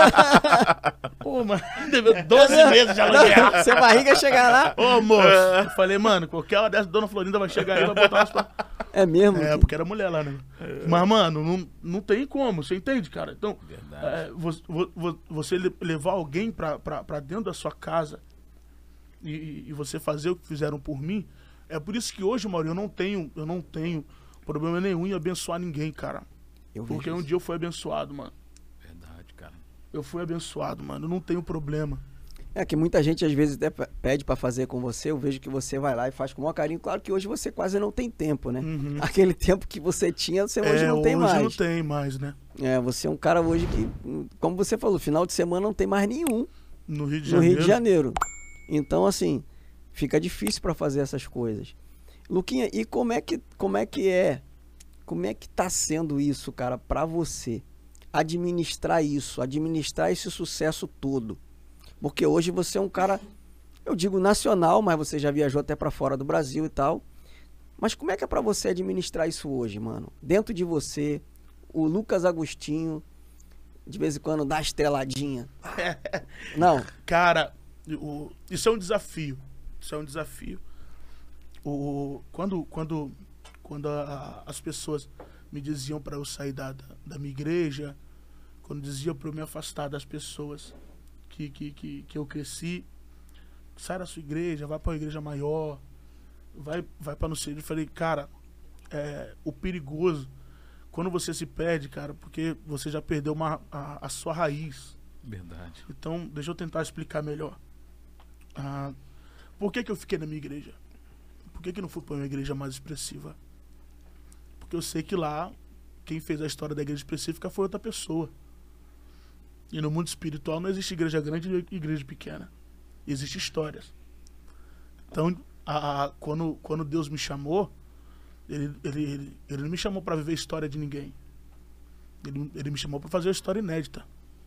Pô, mano, deveu doze meses de aluguel. Se a barriga chegar lá, Ô, moço, eu falei, mano, qualquer hora dessa, Dona Florinda vai chegar aí e vai botar umas... pa- é mesmo. É, que- porque era mulher lá, né? Mas, mano, não, não tem como, você entende, cara? Então, Verdade. é, vo- vo- vo- você le- levar alguém pra, pra, pra dentro da sua casa e, e- e você fazer o que fizeram por mim, é por isso que hoje, Mauro, eu não tenho, eu não tenho problema nenhum em abençoar ninguém, cara. Eu vejo Porque um isso. dia eu fui abençoado, mano. Verdade, cara. Eu fui abençoado, mano. Eu não tenho problema. É que muita gente às vezes até pe- pede pra fazer com você, eu vejo que você vai lá e faz com o maior carinho. Claro que hoje você quase não tem tempo, né? Uhum. Aquele tempo que você tinha, você hoje é, não tem hoje mais. não tem mais, né? É, você é um cara hoje que, como você falou, final de semana não tem mais nenhum No Rio de no Janeiro. Rio de Janeiro. Então, assim, fica difícil pra fazer essas coisas. Luquinha, e como é que, como é que é? Como é que tá sendo isso, cara, pra você? Administrar isso, administrar esse sucesso todo. Porque hoje você é um cara, eu digo nacional, mas você já viajou até pra fora do Brasil e tal. Mas como é que é pra você administrar isso hoje, mano? Dentro de você, o Lucas Agostinho, de vez em quando dá estreladinha. Não, Cara, o- isso é um desafio. Isso é um desafio. O, quando quando, quando a- a- as pessoas me diziam para eu sair da, da, da minha igreja, quando diziam para eu me afastar das pessoas que, que, que, que eu cresci, sai da sua igreja, vai para uma igreja maior, vai, vai para não sei. Eu falei, cara, é, o perigoso, quando você se perde, cara, porque você já perdeu uma, a, a sua raiz. Verdade. Então, deixa eu tentar explicar melhor. Ah, por que que eu fiquei na minha igreja? Por que que não fui para uma igreja mais expressiva? Porque eu sei que lá, quem fez a história da igreja específica foi outra pessoa. E no mundo espiritual não existe igreja grande e igreja pequena. Existem histórias. Então, a, a- quando, quando Deus me chamou, ele, ele, ele, ele não me chamou para viver a história de ninguém. Ele, ele me chamou para fazer uma história inédita.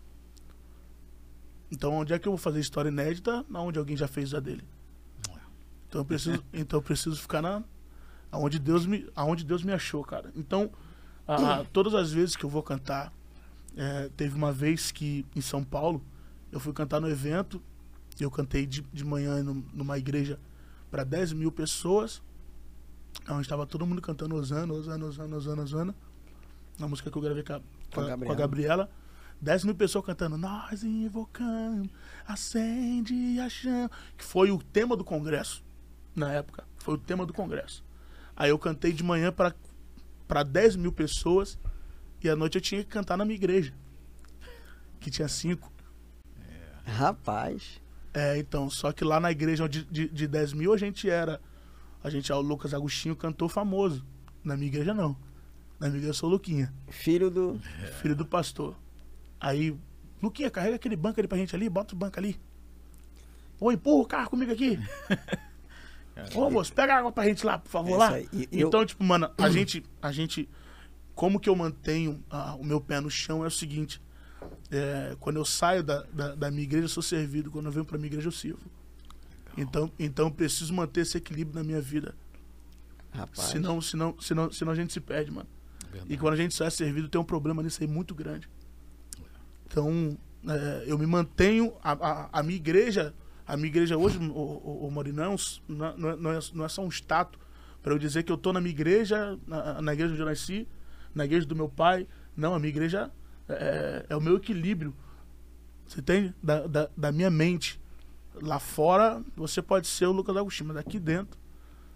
Então, onde é que eu vou fazer história inédita? Na onde alguém já fez a dele. Então, eu preciso, então eu preciso ficar na aonde Deus me, aonde Deus me achou, cara. Então, a- todas as vezes que eu vou cantar, é, teve uma vez que em São Paulo eu fui cantar no evento. Eu cantei de, de manhã num- numa igreja para dez mil pessoas, onde estava todo mundo cantando Osana, Osana, Osana, Osana, Osana. Na música que eu gravei com a, com a- Com a com a Gabriela. dez mil pessoas cantando Nós invocamos, acende a chama. Que foi o tema do congresso. Na época. Foi o tema do congresso. Aí eu cantei de manhã para para dez mil pessoas. E à noite eu tinha que cantar na minha igreja. Que tinha cinco. rapaz. É, então, só que lá na igreja de, de, de dez mil a gente era. A gente é o Lucas Agostinho, cantor famoso. Na minha igreja não. Na minha igreja eu sou o Luquinha, Filho do... filho do pastor. Aí, Luquinha, carrega aquele banco ali pra gente ali, bota o banco ali. Ou empurra o carro comigo aqui. Ô, moço, pega água pra gente lá, por favor, É lá. isso aí. E- e eu- Então, tipo, mano, a gente, a gente, como que eu mantenho ah, o meu pé no chão é o seguinte, é, quando eu saio da, da, da minha igreja, eu sou servido, quando eu venho pra minha igreja, eu sirvo. Então, então eu preciso manter esse equilíbrio na minha vida, Rapaz. senão, senão, senão, senão a gente se perde, mano. Verdade. E quando a gente só é servido, tem um problema nisso aí muito grande. Então, é, eu me mantenho, a, a, a minha igreja, a minha igreja hoje, o, o, o Maurinho, não, é um s- não, é- não, é, não, é, não é só um status para eu dizer que eu tô na minha igreja, na, na igreja onde eu nasci, na igreja do meu pai. Não, a minha igreja é, é o meu equilíbrio, você entende? Da, da, da minha mente. Lá fora, você pode ser o Lucas Agostinho, mas aqui dentro,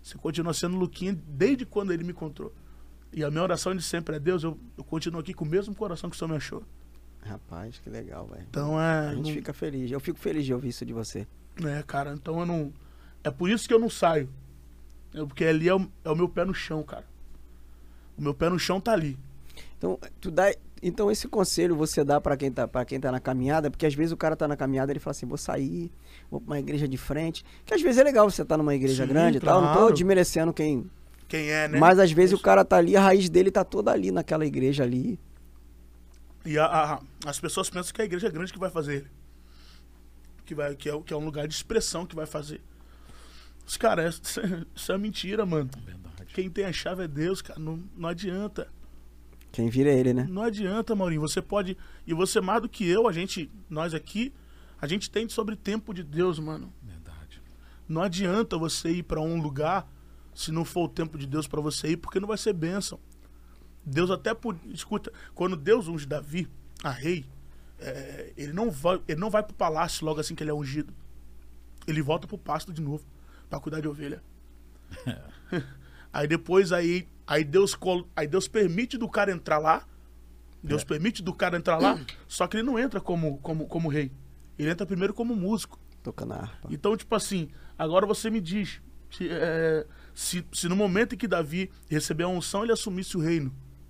Você continua sendo Luquinha desde quando ele me encontrou. E a minha oração de sempre é, Deus, eu, eu continuo aqui com o mesmo coração que o Senhor me achou. Rapaz, que legal, velho. Então é... A gente não- fica feliz. Eu fico feliz de ouvir isso de você. É, cara, então eu não... É por isso que eu não saio. É porque ali é o, é o meu pé no chão, cara. O meu pé no chão tá ali. Então, tu dá, então esse conselho você dá pra quem tá, para quem tá na caminhada, porque às vezes o cara tá na caminhada, ele fala assim, vou sair, vou pra uma igreja de frente, que às vezes é legal você tá numa igreja Sim, grande e tal, não tô claro. desmerecendo quem, Quem é, né? mas às vezes o cara tá ali, a raiz dele tá toda ali naquela igreja ali. E a- a- as pessoas pensam que é a igreja grande que vai fazer ele. Que, vai, que, é, que é um lugar de expressão que vai fazer. Os caras, isso, é- isso é mentira, mano. Verdade. Quem tem a chave é Deus, cara. Não, não adianta. Quem vira é ele, né? Não adianta, Maurinho. Você pode. E você mais do que eu, a gente, nós aqui, a gente tem sobre tempo de Deus, mano. Verdade. Não adianta você ir pra um lugar se não for o tempo de Deus pra você ir, porque não vai ser bênção. Deus até por, escuta, quando Deus unge Davi, a rei, é, ele não vai, ele não vai pro palácio logo assim que ele é ungido. Ele volta pro pasto de novo pra cuidar de ovelha. Aí depois aí, aí Deus col- aí Deus permite do cara entrar lá. Deus É. permite do cara entrar lá, só que ele não entra como como como rei. Ele entra primeiro como músico. Tocando a harpa. Então, tipo assim, agora você me diz, se, é, se, se no momento em que Davi recebeu a unção, ele assumisse o reino,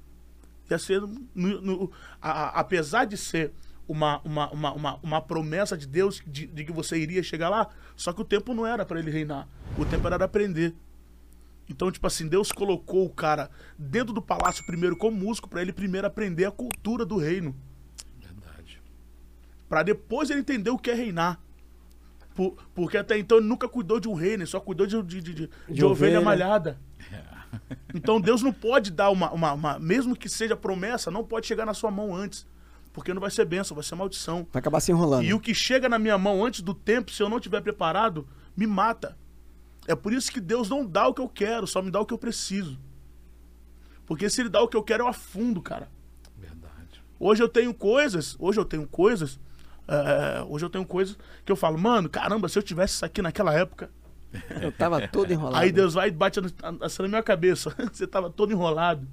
ia ser, no- no- a- a- apesar de ser uma, uma, uma, uma, uma promessa de Deus de, de que você iria chegar lá, só que o tempo não era para ele reinar, o tempo era aprender. Então, tipo assim, Deus colocou o cara dentro do palácio primeiro como músico, para ele primeiro aprender a cultura do reino, Verdade. para depois ele entender o que é reinar. Por- porque até então ele nunca cuidou de um reino, ele só cuidou de, de, de, de- de ovelha ovelha. malhada. Então Deus não pode dar uma, uma, uma- mesmo que seja promessa, não pode chegar na sua mão antes. Porque não vai ser bênção, vai ser maldição. Vai acabar se enrolando. E o que chega na minha mão antes do tempo, se eu não estiver preparado, me mata. É por isso que Deus não dá o que eu quero, só me dá o que eu preciso. Porque se ele dá o que eu quero, eu afundo, cara. Verdade. Hoje eu tenho coisas, hoje eu tenho coisas, é, hoje eu tenho coisas que eu falo, mano, caramba, se eu tivesse isso aqui naquela época, Eu tava todo enrolado. aí Deus vai e bate no- assim na minha cabeça, você tava todo enrolado.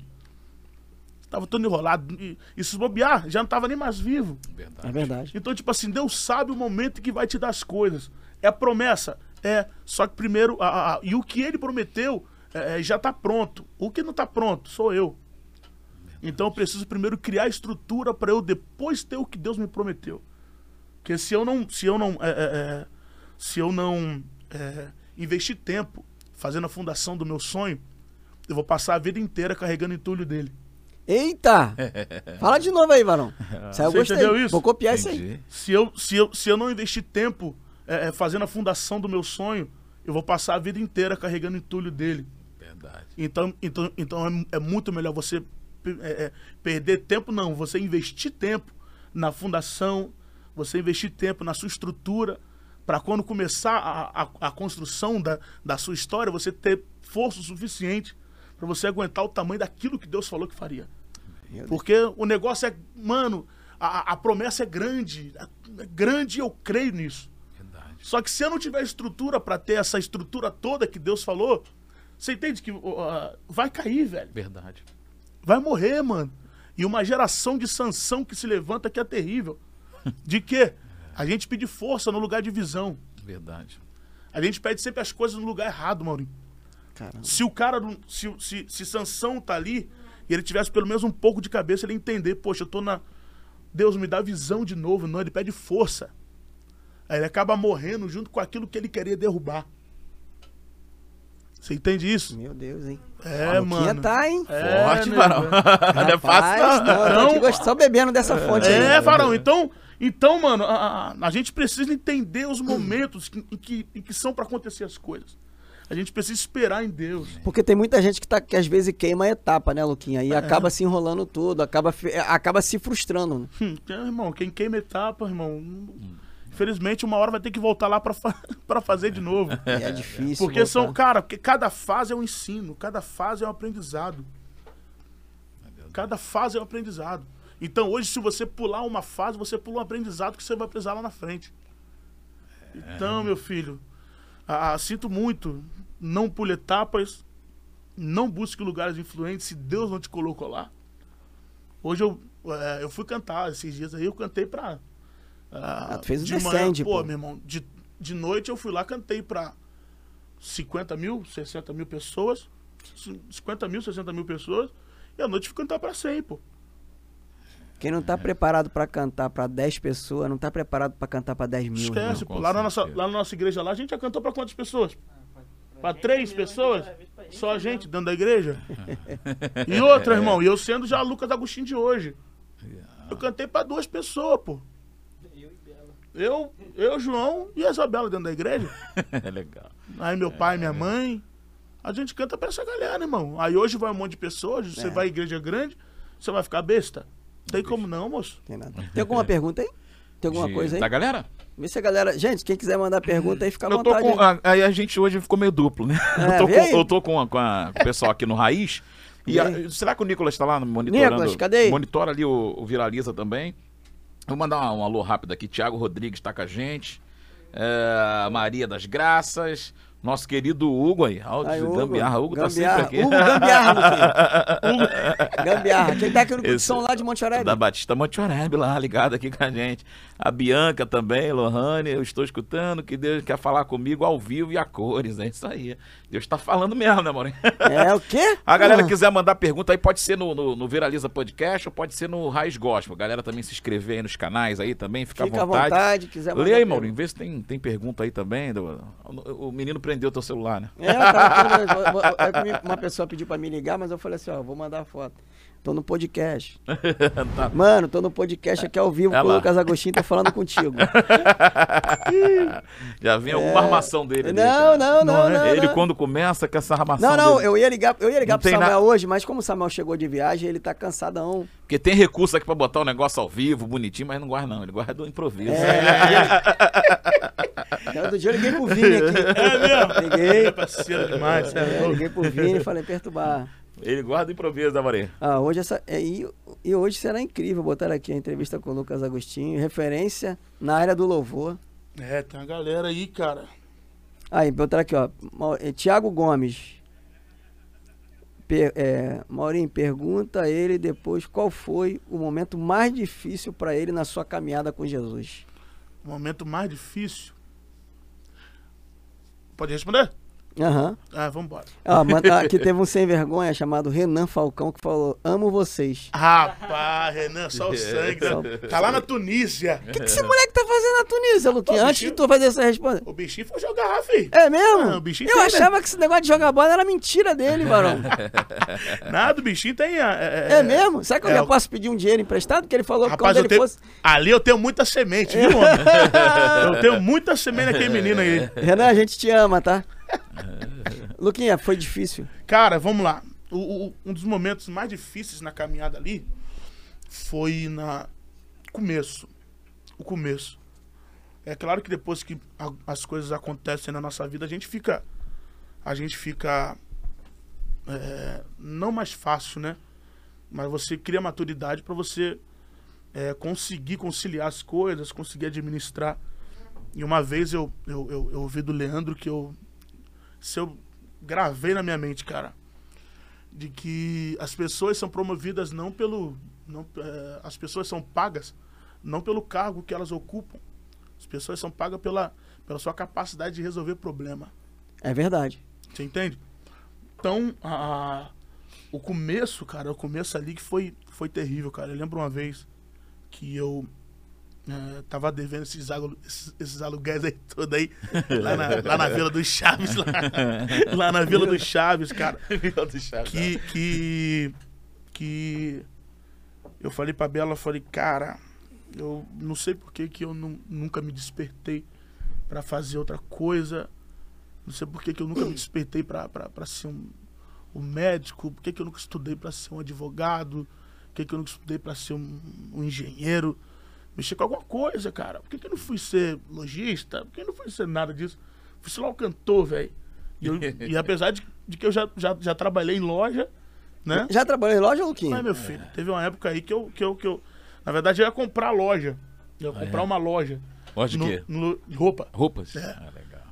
Tava todo enrolado, e, e se bobear, já não tava nem mais vivo. Verdade. É verdade. Então, tipo assim, Deus sabe o momento em que vai te dar as coisas. É a promessa, é, só que primeiro, a, a- a- e o que ele prometeu é, é, já tá pronto. O que não tá pronto, sou eu. Então eu preciso primeiro criar estrutura para eu depois ter o que Deus me prometeu. Porque se eu não, se eu não, é, é, é, se eu não é, investir tempo fazendo a fundação do meu sonho, eu vou passar a vida inteira carregando o entulho dele. Eita! Fala de novo aí, varão. Isso aí eu Você gostei. entendeu isso? Vou copiar isso aí. Entendi. Se eu, se eu, se eu não investir tempo é, é, fazendo a fundação do meu sonho, eu vou passar a vida inteira carregando o entulho dele. Verdade. Então, então, então é, é muito melhor você pe- é, é, perder tempo, não. Você investir tempo na fundação, você investir tempo na sua estrutura, para quando começar a, a, a construção da, da sua história, você ter força o suficiente para você aguentar o tamanho daquilo que Deus falou que faria. Meu Deus. Porque o negócio é, mano, a, a promessa é grande, é grande e eu creio nisso. Verdade. Só que se eu não tiver estrutura para ter essa estrutura toda que Deus falou, você entende que uh, vai cair, velho. Verdade. Vai morrer, mano. E uma geração de Sansão que se levanta que é terrível. De quê? A gente pede força no lugar de visão. Verdade. A gente pede sempre as coisas no lugar errado, Maurinho. Caramba. Se o cara, não- se, se, se Sansão tá ali e ele tivesse pelo menos um pouco de cabeça, ele ia entender, poxa, eu tô na... Deus me dá visão de novo. Não, ele pede força. Aí ele acaba morrendo junto com aquilo que ele queria derrubar. Você entende isso? Meu Deus, hein? É, Luquinha mano. tá, hein? É, Forte, nego. varão. Não é fácil, Rapaz, não. não, eu tô Então- aqui gost- só bebendo dessa fonte aí. É, Varão, então, então mano, a, a- a gente precisa entender os momentos que- em que, em que são pra acontecer as coisas. A gente precisa esperar em Deus. Porque tem muita gente que, tá, que às vezes queima a etapa, né, Luquinha? E acaba se enrolando tudo, acaba, fi- acaba se frustrando. Né? Hum, então, irmão, quem queima etapa, irmão, não- infelizmente uma hora vai ter que voltar lá pra, fa- pra fazer de novo. E é difícil. Porque são, voltar. cara, porque cada fase é um ensino, cada fase é um aprendizado. Cada fase é um aprendizado. Então hoje, se você pular uma fase, você pula um aprendizado que você vai precisar lá na frente. Então, meu filho, Ah, sinto muito, não pule etapas, não busque lugares influentes se Deus não te colocou lá. Hoje eu, é, eu fui cantar, esses dias aí eu cantei pra... Ah, tu fez o de manhã, Descende, pô, pô. meu irmão, de, de noite eu fui lá, cantei pra cinquenta mil, sessenta mil pessoas, cinquenta mil, sessenta mil pessoas, e à noite fui cantar pra cem, pô. Quem não tá preparado pra cantar pra dez pessoas, não tá preparado pra cantar pra dez mil. Esquece, não, pô. com Lá na, nossa, certeza. lá na nossa igreja lá, a gente já cantou pra quantas pessoas? Pra três pessoas? Só a gente dentro da igreja? E outra, irmão, e eu sendo já Lucas Agostinho de hoje. Eu cantei pra duas pessoas, pô. Eu e Bela. Eu, eu, João e a Isabela dentro da igreja. É legal. Aí meu pai, minha mãe. A gente canta pra essa galera, irmão. Aí hoje vai um monte de pessoas, você É. vai à igreja grande, você vai ficar besta? Tem como não, moço. Tem nada. Tem alguma pergunta aí? Tem alguma De- coisa aí? Da galera? Vê se a galera... Gente, quem quiser mandar pergunta aí, fica à Eu tô vontade. com. a- Aí a gente hoje ficou meio duplo, né? É, eu tô, vê com, aí. eu tô com, a- com, a- com o pessoal aqui no Raiz. E a- Vê. será que o Nicolas tá lá monitorando? Nicolas, cadê aí? Monitora ali o, o Viraliza também. Vou mandar um, um alô rápido aqui. Tiago Rodrigues tá com a gente. É, Maria das Graças. Nosso querido Hugo aí. Hugo, Aí, Hugo. Gambiarra. Hugo tá Gambiarra. sempre aqui. Hugo Gambiarra, Luquinha. Hugo Gambiarra. Quem tá aqui no Esse- São lá de Monte Oreb. Da Batista Monte Oreb lá, ligado aqui com a gente. A Bianca também, Lohane, eu estou escutando que Deus quer falar comigo ao vivo e a cores. É isso aí. Deus tá falando mesmo, né, Maurinho? É o quê? A galera Ah. quiser mandar pergunta aí, pode ser no, no, no Viraliza Podcast ou pode ser no Raiz Gospel. A galera também se inscrever aí nos canais aí também, fica, Fica à vontade. à vontade, quiser mandar Lê aí, pergunta. Maurinho, vê se tem, tem pergunta aí também. do- O, o menino prendeu teu celular, né? É, eu tava aqui, eu- eu- é que me- uma pessoa pediu pra me ligar, mas eu falei assim, ó, vou mandar a foto. Tô no podcast. Tá. Mano, tô no podcast aqui ao vivo É com o lá. Lucas Agostinho, tô falando contigo. Já vem alguma armação dele. ali, É. Não, cara. não, não, não. Ele não. quando começa com essa armação Não, não, dele. eu ia ligar, eu ia ligar Não pro tem Samuel nada- hoje, mas como o Samuel chegou de viagem, ele tá cansadão. Porque tem recurso aqui pra botar o negócio ao vivo, bonitinho, mas não guarda não. Ele guarda do improviso. É, outro dia eu liguei pro Vini aqui. É mesmo? Liguei. É parceiro demais, você é É, louco. liguei pro Vini e falei, perturbar. Ele guarda do improviso, da Maria. Ah, hoje essa. é, E, e hoje será incrível botar aqui a entrevista com o Lucas Agostinho, referência na área do louvor. É, tem uma galera aí, cara. Aí, botar aqui, ó. Mau- é, Tiago Gomes. Per- é, Maurinho, pergunta a ele depois qual foi o momento mais difícil para ele na sua caminhada com Jesus. O momento mais difícil. Pode responder? Aham. Ah, vambora. Ó, manda- aqui teve um sem vergonha chamado Renan Falcão que falou: amo vocês. Rapaz, Renan, só o sangue. né? Tá lá na Tunísia. O que, que esse moleque tá fazendo na Tunísia, Luquinha? Pô, Antes de bichinho- tu fazer essa resposta. O bichinho foi jogar, filho. É mesmo? Ah, o bichinho eu tem, achava que esse negócio de jogar bola era mentira dele, varão. Nada, o bichinho tem. É, É mesmo? Será que eu é, já o- posso pedir um dinheiro emprestado? Porque ele falou que Rapaz, quando eu ele tenho, fosse. ali eu tenho muita semente, viu, homem? Eu tenho muita semente naquele menino aí. Renan, a gente te ama, tá? Luquinha, foi difícil. Cara, vamos lá. O- o- um dos momentos mais difíceis na caminhada ali foi na começo. O começo. É claro que depois que a- as coisas acontecem na nossa vida, a gente fica. A gente fica. é, não mais fácil, né? Mas você cria maturidade pra você é, conseguir conciliar as coisas, conseguir administrar. E uma vez eu, eu, eu, eu ouvi do Leandro que eu. Se eu gravei na minha mente, cara, de que as pessoas são promovidas não pelo. Não, é, as pessoas são pagas não pelo cargo que elas ocupam. As pessoas são pagas pela, pela sua capacidade de resolver problema. É verdade. Você entende? Então, a, a- o começo, cara, o começo ali que foi, foi terrível, cara. Eu lembro uma vez que eu é, tava devendo esses, alu- esses, esses aluguéis aí todos aí, lá na, lá na Vila dos Chaves, lá, lá na Vila dos Chaves, cara. Que, que, que eu falei pra Bela, eu falei, cara, eu não sei por que que eu nu- nunca me despertei pra fazer outra coisa. Não sei por que que eu nunca me despertei pra, pra, pra ser um, um médico. Por que que eu nunca estudei pra ser um advogado. Por que que eu nunca estudei pra ser um, um engenheiro. Mexer com alguma coisa, cara. Por que que eu não fui ser lojista? Por que eu não fui ser nada disso? Fui ser lá o cantor, velho. E, eu- e apesar de, de que eu já, já, já trabalhei em loja, né? Já trabalhou em loja, Luquinha? Mas, meu filho, teve uma época aí que eu, que eu, que eu... Na verdade, eu ia comprar loja. Eu ia comprar uma loja. Loja de No- quê? no- roupa. Roupas? É. Ah, legal.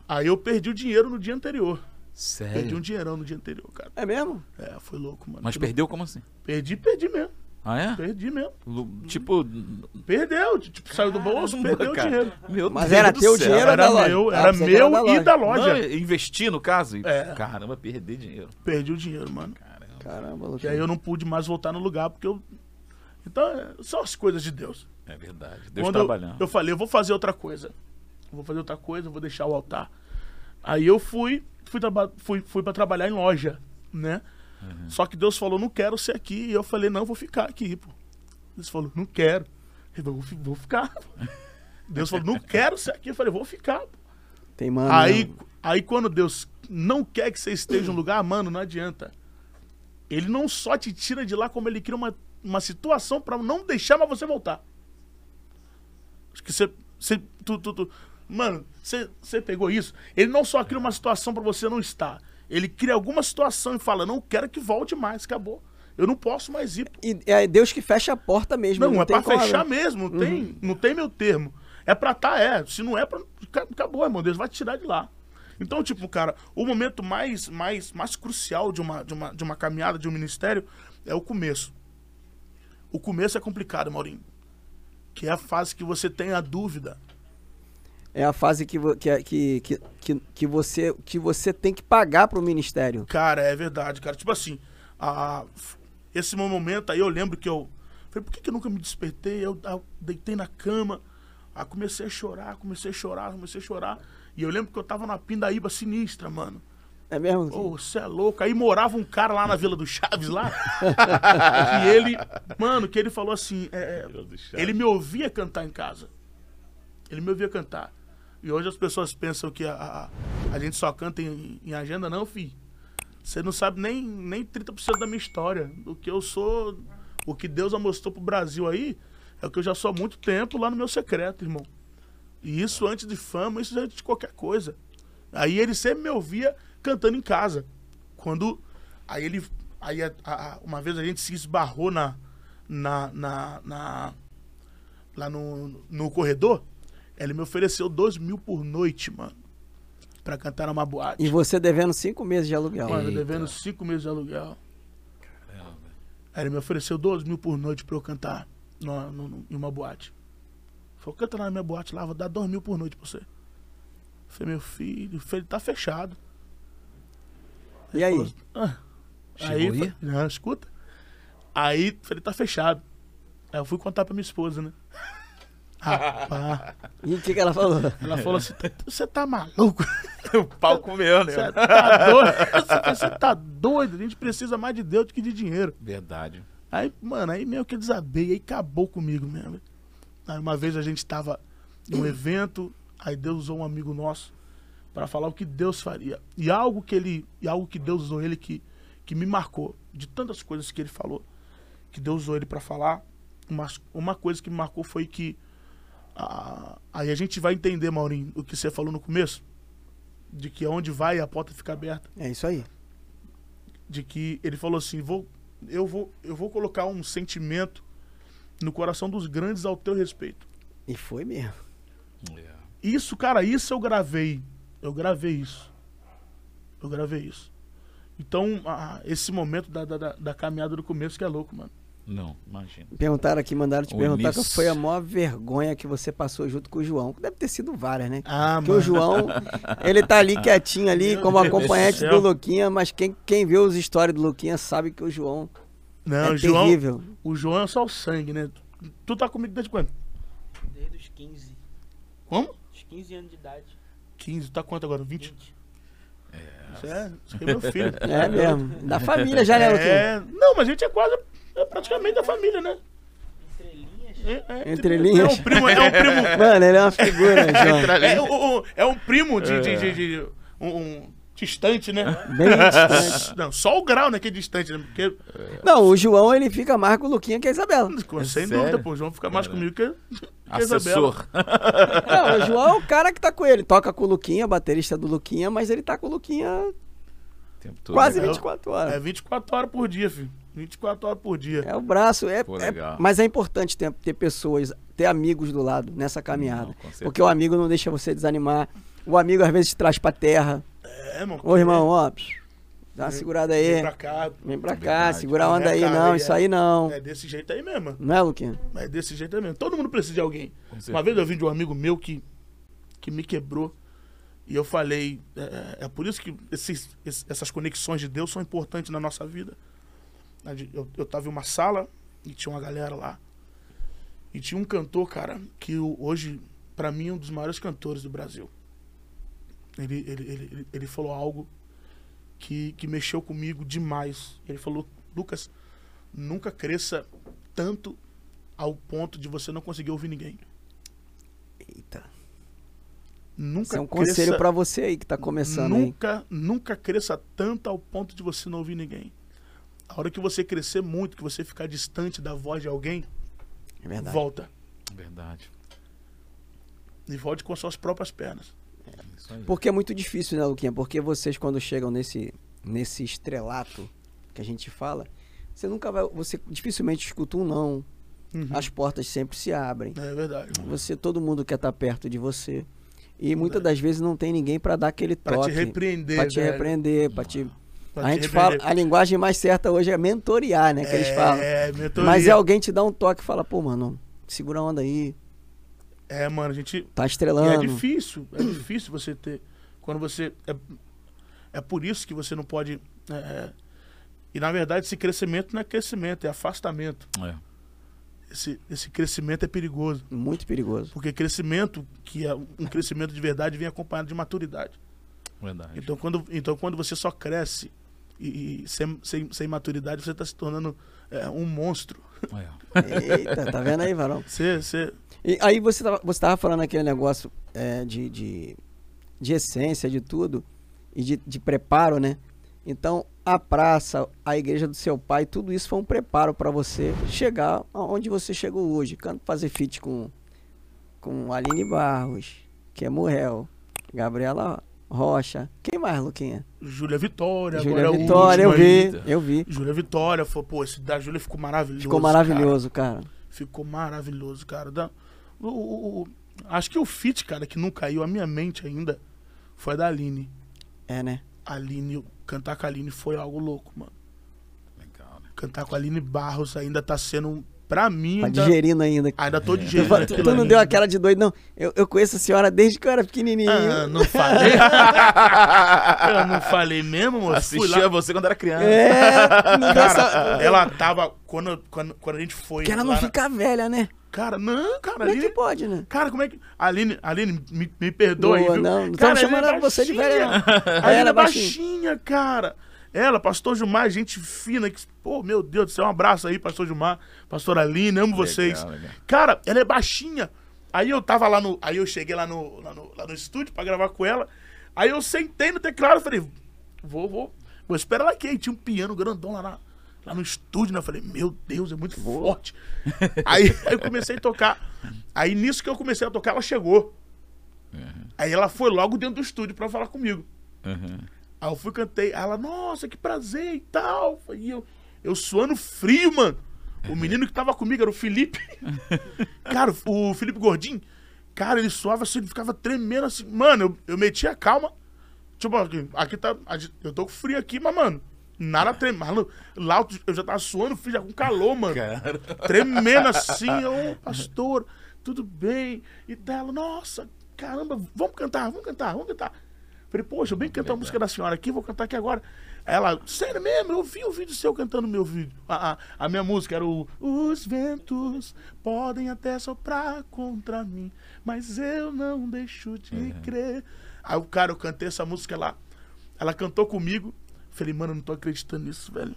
Aí eu perdi o dinheiro no dia anterior. Sério? Perdi um dinheirão no dia anterior, cara. É mesmo? É, foi louco, mano. Mas Que perdeu como assim? louco. Perdi, perdi mesmo. Ah, é? Perdi mesmo. Lu- Tipo... Perdeu, tipo, saiu do bolso, Caramba, perdeu cara. o dinheiro. Meu Mas Deus era do teu céu. dinheiro ou da Era loja? meu, Ah, era pensei que era meu da e da Não, loja. investir no caso? É. Caramba, perder dinheiro. Perdi o dinheiro, mano. Caramba. Caramba, E Luquinha. aí eu não pude mais voltar no lugar, porque eu... Então, é, são as coisas de Deus. É verdade. Deus Quando eu, trabalhando. eu falei, eu vou fazer outra coisa. Vou fazer outra coisa, vou deixar o altar. Aí eu fui, fui, traba fui, fui pra trabalhar em loja, né? Uhum. Só que Deus falou, não quero ser aqui. E eu falei, não, vou ficar aqui, pô. Deus falou, não quero. Eu falei, vou, fi- vou ficar. Deus falou, não quero ser aqui. Eu falei, vou ficar. Pô. Tem mano. Aí, mesmo. aí quando Deus não quer que você esteja em um lugar, mano, não adianta. Ele não só te tira de lá, como ele cria uma, uma situação pra não deixar mais você voltar. Acho que você... você tu, tu, tu- mano, você, você pegou isso? Ele não só cria uma situação pra você não estar. Ele cria alguma situação e fala, não quero que volte mais, acabou. Eu não posso mais ir. E é Deus que fecha a porta mesmo. Não, é tem pra como- fechar mesmo, não, tem, não tem meu termo. É pra tá, é. Se não é, pra, ca- acabou, irmão. Deus vai te tirar de lá. Então, tipo, cara, o momento mais, mais, mais crucial de uma, de, uma, de uma caminhada, de um ministério, é o começo. O começo é complicado, Maurinho. Que é a fase que você tem a dúvida. É a fase que, vo- que, que, que, que, que, você, que você tem que pagar pro ministério. Cara, é verdade, cara. Tipo assim, a, esse meu momento aí eu lembro que eu... Falei, por que, que eu nunca me despertei? Eu, eu deitei na cama, aí comecei a chorar, comecei a chorar, comecei a chorar. E eu lembro que eu tava numa pindaíba sinistra, mano. É mesmo? Ô, você é louco. Aí morava um cara lá na Vila do Chaves, lá. E ele... Mano, que ele falou assim... é, ele me ouvia cantar em casa. Ele me ouvia cantar. E hoje as pessoas pensam que a, a, a gente só canta em, em agenda. Não, fi. Você não sabe nem, nem trinta por cento da minha história. O que eu sou... O que Deus mostrou pro Brasil aí é o que eu já sou há muito tempo lá no meu secreto, irmão. E isso antes de fama, isso antes de qualquer coisa. Aí ele sempre me ouvia cantando em casa. Quando... Aí ele... Aí a, a, uma vez a gente se esbarrou na... na, na, na lá no, no corredor. Ele me ofereceu dois mil por noite, mano. Pra cantar numa boate. E você devendo cinco meses de aluguel. Mano, devendo cinco meses de aluguel. Aí ele me ofereceu dois mil por noite pra eu cantar no, no, no, em uma boate. Falou, canta lá na minha boate lá, vou dar dois mil por noite pra você. Eu falei, meu filho, ele tá fechado. E aí? Falou, ah. Chegou aí? aí? Falei, não, escuta. Aí, falei, tá fechado. Aí eu fui contar pra minha esposa, né? Rapaz. E o que, que ela falou? Ela falou assim, você tá maluco? O pau comeu, né? Você tá doido? Você tá doido? A gente precisa mais de Deus do que de dinheiro. Verdade. Aí, mano, aí meio que eu desabei, aí acabou comigo mesmo. Aí uma vez a gente tava num evento, aí Deus usou um amigo nosso pra falar o que Deus faria. E algo que ele, e algo que Deus usou ele que, que me marcou, de tantas coisas que ele falou, que Deus usou ele pra falar, uma, uma coisa que me marcou foi que ah, aí a gente vai entender, Maurinho, o que você falou no começo, de que onde vai a porta fica aberta. É isso aí. De que ele falou assim, vou, eu, vou, eu vou colocar um sentimento no coração dos grandes ao teu respeito. E foi mesmo. É. Isso, cara, isso eu gravei. Eu gravei isso. Eu gravei isso. Então, ah, esse momento da, da, da caminhada do começo que é louco, mano. Não, imagina. Perguntaram aqui, mandaram te O perguntar Ulisses. qual foi a maior vergonha que você passou junto com o João. Deve ter sido várias, né? Ah, Porque o João, ele tá ali quietinho ali, Meu como Deus do acompanhante céu. do Luquinha, mas quem, quem vê os stories do Luquinha sabe que o João Não, é o João, terrível. o João é só o sangue, né? Tu tá comigo desde quando? Desde os quinze. Como? Os quinze anos de idade. quinze, tá quanto agora? vinte? vinte. Isso é, isso é meu filho. É mesmo. Da família já, né, Luquinha? É, não, mas a gente é quase, é praticamente da família, né? Entre linhas. É, é, Entre tipo, linhas. É um primo, é um primo. Mano, ele é uma figura, João. É, um- um- é um primo de, de, de, de- um, um distante, né? Bem distante. Não, só o grau, né, que é distante, né? Porque, Não, o João, ele fica mais com o Luquinha que a Isabela. sem sério? dúvida, pô, o João fica mais comigo que, que a Isabela. Assessor. Não, o João é o cara que tá com ele. Toca com o Luquinha, baterista do Luquinha, mas ele tá com o Luquinha Tempo todo. quase Legal. vinte e quatro horas. É vinte e quatro horas por dia, filho. vinte e quatro horas por dia. É o braço, é, Pô, é- legal. mas é importante ter, ter pessoas, ter amigos do lado nessa caminhada. Não, com certeza. Porque o amigo não deixa você desanimar, O amigo às vezes te traz pra terra. É, irmão. Ô, irmão, ó, psh, dá uma Vem- segurada Vem aí. pra cá. Vem pra cá, Verdade. segura a onda É, aí. cara, Não, é- isso aí não. É desse jeito aí mesmo. Não é, Luquinha? É desse jeito aí mesmo. Todo mundo precisa de alguém. Com Uma certeza. vez eu vi de um amigo meu que, que me quebrou. E eu falei, é, é por isso que esses, esses- essas conexões de Deus são importantes na nossa vida. Eu, eu tava em uma sala e tinha uma galera lá. E tinha um cantor, cara, que o- hoje, pra mim, é um dos maiores cantores do Brasil. Ele, ele, ele, ele, ele falou algo que, que mexeu comigo demais. Ele falou, Lucas, nunca cresça tanto ao ponto de você não conseguir ouvir ninguém. Eita. Nunca Isso é um cresça- conselho pra você aí que tá começando, hein? Nunca, nunca cresça tanto ao ponto de você não ouvir ninguém. A hora que você crescer muito, que você ficar distante da voz de alguém, É verdade. volta. Verdade. E volte com as suas próprias pernas. Isso aí. Porque é muito difícil, né, Luquinha? Porque vocês, quando chegam nesse, nesse estrelato que a gente fala, você nunca vai. Você dificilmente escuta um não. Uhum. As portas sempre se abrem. É verdade. Você, todo mundo quer estar perto de você. E muitas das vezes não tem ninguém pra dar aquele Pra toque. te repreender, Pra te velho. repreender, pra te. Pra a te gente repreender. fala, a linguagem mais certa hoje é mentorear, né? Que eles falam. É, mentoria. Mas é alguém te dá um toque e fala, pô, mano, segura a onda aí, É, mano, a gente... tá E estrelando. é difícil, é difícil você ter... Quando você... É, é por isso que você não pode... é, é, e, na verdade, esse crescimento não é crescimento, é afastamento. É. Esse, esse crescimento é perigoso. Muito perigoso. Porque crescimento, que é um crescimento de verdade, vem acompanhado de maturidade. Verdade. Então, quando, então, quando você só cresce e, e sem, sem, sem maturidade, você está se tornando é, um monstro. É. Eita, tá vendo aí, Varão? Você, você, E aí você tava, você tava falando aquele negócio é, de, de, de essência, de tudo, e de, de preparo, né? Então, a praça, a igreja do seu pai, tudo isso foi um preparo pra você chegar aonde você chegou hoje. Can- Fazer feat com, com Aline Barros, que é Murrel, Gabriela Rocha. Quem mais, Luquinha? Júlia Vitória, Júlia agora é o Vitória, eu último aí. vi, eu vi. Júlia Vitória, foi, pô, esse da Júlia ficou maravilhoso. Ficou maravilhoso, cara. Cara. Ficou maravilhoso, cara. Da, o, o- o- acho que o feat, cara, que não caiu a minha mente ainda, foi a da Aline. É, né? A Aline, cantar com a Aline foi algo louco, mano. Legal, né? Cantar com a Aline Barros ainda tá sendo, pra mim, Tá ainda, digerindo ainda. ainda tô Tu, digerindo tu- aquilo tu não ali. deu aquela de doido, não. Eu, eu conheço a senhora desde que eu era pequenininho. Ah, não falei. Eu não falei mesmo, moço. Fui Assistia lá. você quando era criança. É, não deu essa- Cara, ela tava. Quando, quando, quando a gente foi. que ela não lá na- fica velha, né? Cara, não, cara, Como é Aline. que pode, né? Cara, como é que. Aline, Aline me, me perdoa aí, Boa, viu? não, não Cara, estamos ela é chamando você de velha, não. baixinha. Ela Aline é é baixinha. baixinha, cara. Ela, pastor Gilmar, gente fina. Que, pô, meu Deus do céu, um abraço aí, pastor Gilmar, pastor Aline, amo vocês. legal. Cara, ela é baixinha. Aí eu tava lá no. Aí eu cheguei lá no, lá no, lá no estúdio pra gravar com ela. Aí eu sentei no teclado e falei, vou, vou, vou esperar ela aqui. Aí tinha um piano grandão lá, na, lá no estúdio, né? Eu falei, meu Deus, é muito forte. aí, aí eu comecei a tocar. Aí nisso que eu comecei a tocar, ela chegou. Uhum. Aí ela foi logo dentro do estúdio pra falar comigo. Uhum. Aí eu fui, cantei. Aí ela, nossa, que prazer e tal. E eu, eu suando frio, mano. O menino que tava comigo era o Felipe. Cara, o Felipe Gordinho. Cara, ele suava assim, ele ficava tremendo assim. Mano, eu, eu meti a calma. Tipo, aqui, aqui tá. Eu tô com frio aqui, mas, mano, nada tremendo. Lá eu já tava suando frio, já com calor, mano. Cara. Tremendo assim. Ô, pastor, tudo bem? E dela, nossa, caramba, vamos cantar, vamos cantar, vamos cantar. Falei, poxa, eu bem cantar a música da senhora aqui, vou cantar aqui agora. Ela, sério mesmo, eu vi o vídeo seu cantando meu vídeo. A, a, a minha música era o Os ventos podem até soprar contra mim, mas eu não deixo de Uhum. crer. Aí o cara, eu cantei essa música lá. Ela cantou comigo. Falei, mano, eu não tô acreditando nisso, velho.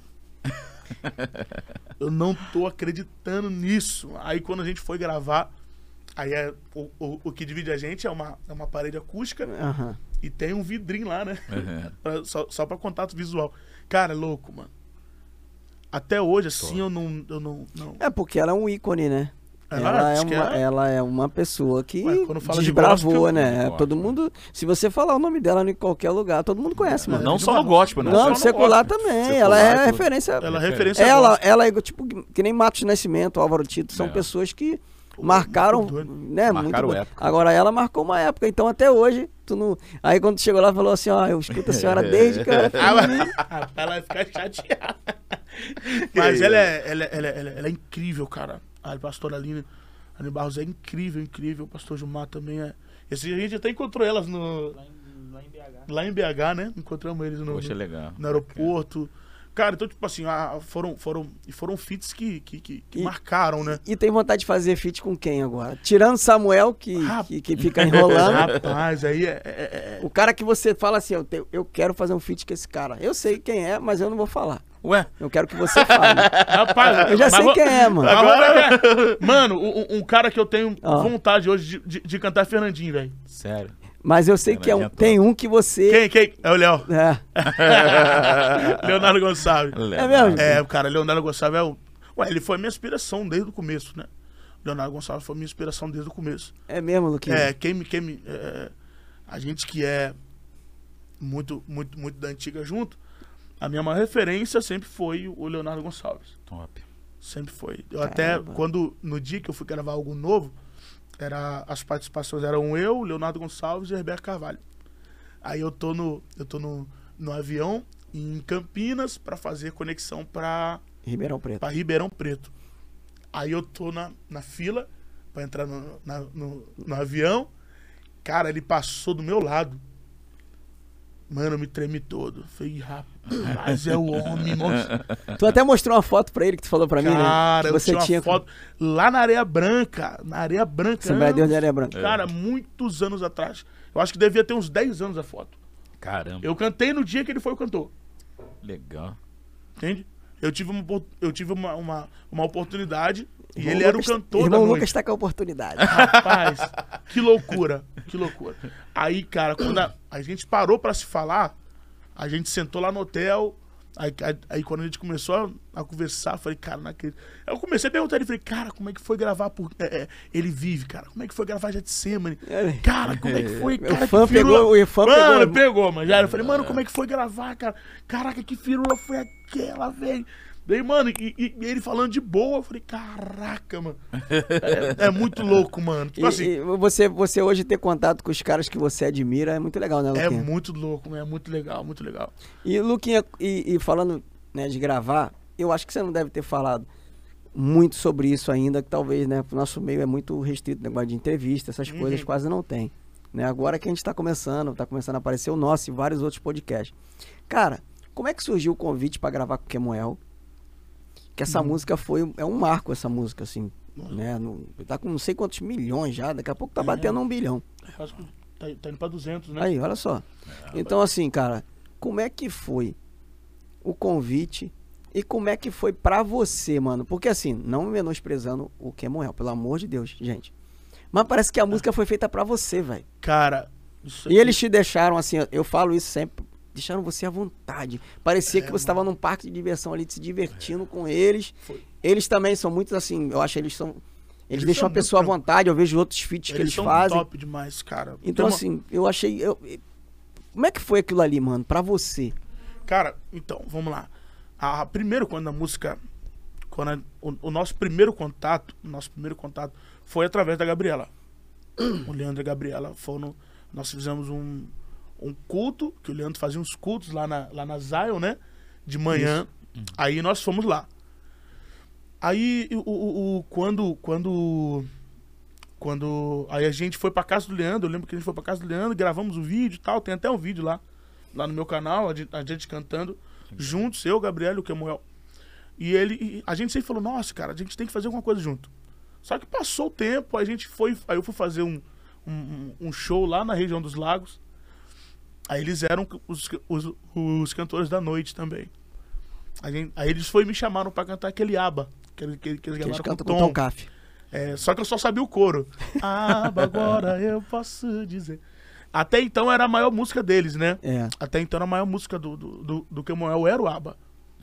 Eu não tô acreditando nisso. Aí quando a gente foi gravar, aí é, o, o, o que divide a gente é uma, é uma parede acústica. Aham. E tem um vidrinho lá, né? Uhum. Pra- só, só pra contato visual. Cara, é louco, mano. Até hoje, assim, eu não, eu não, não. É porque ela é um ícone, né? Ela, Ela é, acho que uma, é- ela é uma pessoa que Ué, quando fala de desbravou, gospel, né? gospel, Todo né? mundo, se você falar o nome dela em qualquer lugar, todo mundo conhece, mano. Não de só uma- no gospel, né? Não, só no no secular gospel. também. Secular, ela é tudo. referência. Ela é referência Ela, gospel. ela é tipo que nem Matos Nascimento, Álvaro Tito, são É. pessoas que Pô, marcaram, muito doido. né? Marcaram muito, época. Agora ela marcou uma época, então até hoje tu não... Aí quando tu chegou lá, falou assim, ó, eu escuto a senhora desde que eu era pequenininho. Rapaz, ela vai ficar chateada. Mas ela é, ela, é, ela, é, ela, é, ela é incrível, cara. A pastora Aline, Aline Barros é incrível, incrível. O pastor Gilmar também é. Esse dia a gente até encontrou elas no, Lá em, lá em B H. lá em B H, né? Encontramos eles no, Poxa, legal. no aeroporto. Cara, então, tipo assim, ah, foram, foram, foram feats que, que, que, que E- marcaram, né? E tem vontade de fazer feat com quem agora? Tirando Samuel, que, Rap- que, que fica enrolando. Rapaz, aí é. é- é- O cara que você fala assim, eu, te- eu quero fazer um feat com esse cara. Eu sei quem é, mas eu não vou falar. Ué? Eu quero que você fale. Rapaz, Eu já mas sei vou- quem é, mano. Agora, mano, um, um cara que eu tenho Ó. vontade hoje de, de, de cantar é Fernandinho, velho. Sério? Mas eu sei que é um, Adiantou. tem um que você... Quem, quem? É o Léo. É, Leonardo Gonçalves. É mesmo? É, o cara, Leonardo Gonçalves é o. Ué, ele foi minha inspiração desde o começo, né? Leonardo Gonçalves foi minha inspiração desde o começo. é mesmo, Luquinhas. É, quem me. Quem me é, a gente que é muito, muito, muito da antiga junto, a minha maior referência sempre foi o Leonardo Gonçalves. Top. Sempre foi. Eu Caramba. até, quando, no dia que eu fui gravar algo novo, era, as participações eram eu, Leonardo Gonçalves e Herberto Carvalho. Aí eu tô no, eu tô no, no avião em Campinas pra fazer conexão pra, Ribeirão Preto. pra Ribeirão Preto. Aí eu tô na, na fila pra entrar no, na- no, no avião. Cara, ele passou do meu lado. Mano, eu me tremi todo. Falei, rapaz, é o homem, moço. Tu até mostrou uma foto pra ele que tu falou pra mim, né? Cara, Que eu você tinha uma tinha foto lá na Areia Branca. Na Areia Branca. Assembleia de Deus de anos- Areia Branca. Cara, muitos anos atrás. Eu acho que devia ter uns dez anos a foto. Caramba. Eu cantei no dia que ele foi o cantor. Legal. Entende? Eu tive uma, opor- eu tive uma, uma, uma oportunidade e Irmão ele era o Lucas- cantor da Irmão noite. Lucas tá com a oportunidade. Rapaz, que loucura, que loucura. Aí, cara, quando a, a gente parou pra se falar, a gente sentou lá no hotel, aí, aí, aí quando a gente começou a, a conversar, eu falei, cara, não acredito. Eu comecei a perguntar ele, falei, cara, como é que foi gravar por... é, é, ele vive, cara, como é que foi gravar Getsemane? Cara, como é que foi, Meu cara, fã que firula... pegou- o fã Mano, pegou- pegou, mas já, eu falei, mano, como é que foi gravar, cara? Caraca, que firula foi aquela, velho? Daí, mano, e, e- e ele falando de boa, eu falei, caraca, mano. É, é muito louco, mano. Tipo E, assim, e você, você hoje ter contato com os caras que você admira é muito legal, né, é Luquinha? muito louco, é muito legal, muito legal. E, Luquinha, e, e falando, né, de gravar, eu acho que você não deve ter falado muito sobre isso ainda, que talvez, né, o nosso meio é muito restrito, negócio de entrevista, essas Uhum. coisas quase não tem. Né? Agora que a gente tá começando, tá começando a aparecer o nosso e vários outros podcasts. Cara, como é que surgiu o convite pra gravar com o Kemuel? Que essa Uhum. música foi, é um marco essa música, assim, né? No, tá com não sei quantos milhões já, daqui a pouco tá É. batendo um bilhão. Acho que tá, tá indo pra duzentos, né? Aí, olha só. Então, assim, cara, como é que foi o convite e como é que foi pra você, mano? Porque, assim, não menosprezando o Kemuel, pelo amor de Deus, gente. Mas parece que a música foi feita pra você, velho. Cara, isso E aqui- eles te deixaram, assim, eu falo isso sempre, deixaram você à vontade. Parecia É, que você tava num parque de diversão ali, se divertindo com eles. Foi. Eles também são muito, assim, eu acho que eles são... Eles, Eles deixam são a pessoa à muito- vontade, eu vejo outros feats que eles são fazem. top demais, cara. Então, Tem uma- assim, eu achei. Eu- como é que foi aquilo ali, mano, pra você? Cara, então, vamos lá. A, a- primeiro, quando a música. Quando a- o, o nosso primeiro contato, o nosso primeiro contato foi através da Gabriela. O Leandro e a Gabriela foram. Nós fizemos um, um culto, que o Leandro fazia uns cultos lá na, lá na Zion, né? De manhã. Aí nós fomos lá. Aí o, o, o- quando. Quando. Quando. Aí a gente foi pra casa do Leandro, eu lembro que a gente foi pra casa do Leandro, gravamos o vídeo e tal. Tem até um vídeo lá, lá no meu canal, a gente, a gente cantando juntos, eu, Gabriel e o Kemuel. E ele. E a gente sempre falou, nossa, cara, a gente tem que fazer alguma coisa junto. Só que passou o tempo, a gente foi. Aí eu fui fazer um, um, um show lá na região dos lagos. Aí eles eram os, os, os cantores da noite também. A gente- aí eles foi e me chamaram pra cantar aquele aba. Que, eles- que, eles Que eles gravaram cantam com com o Tom Tom. Caf. É, só que eu só sabia o coro. Aba, agora eu posso dizer. Até então era a maior música deles, né? É. Até então era a maior música do, do, do, do Kemuel, era o Aba.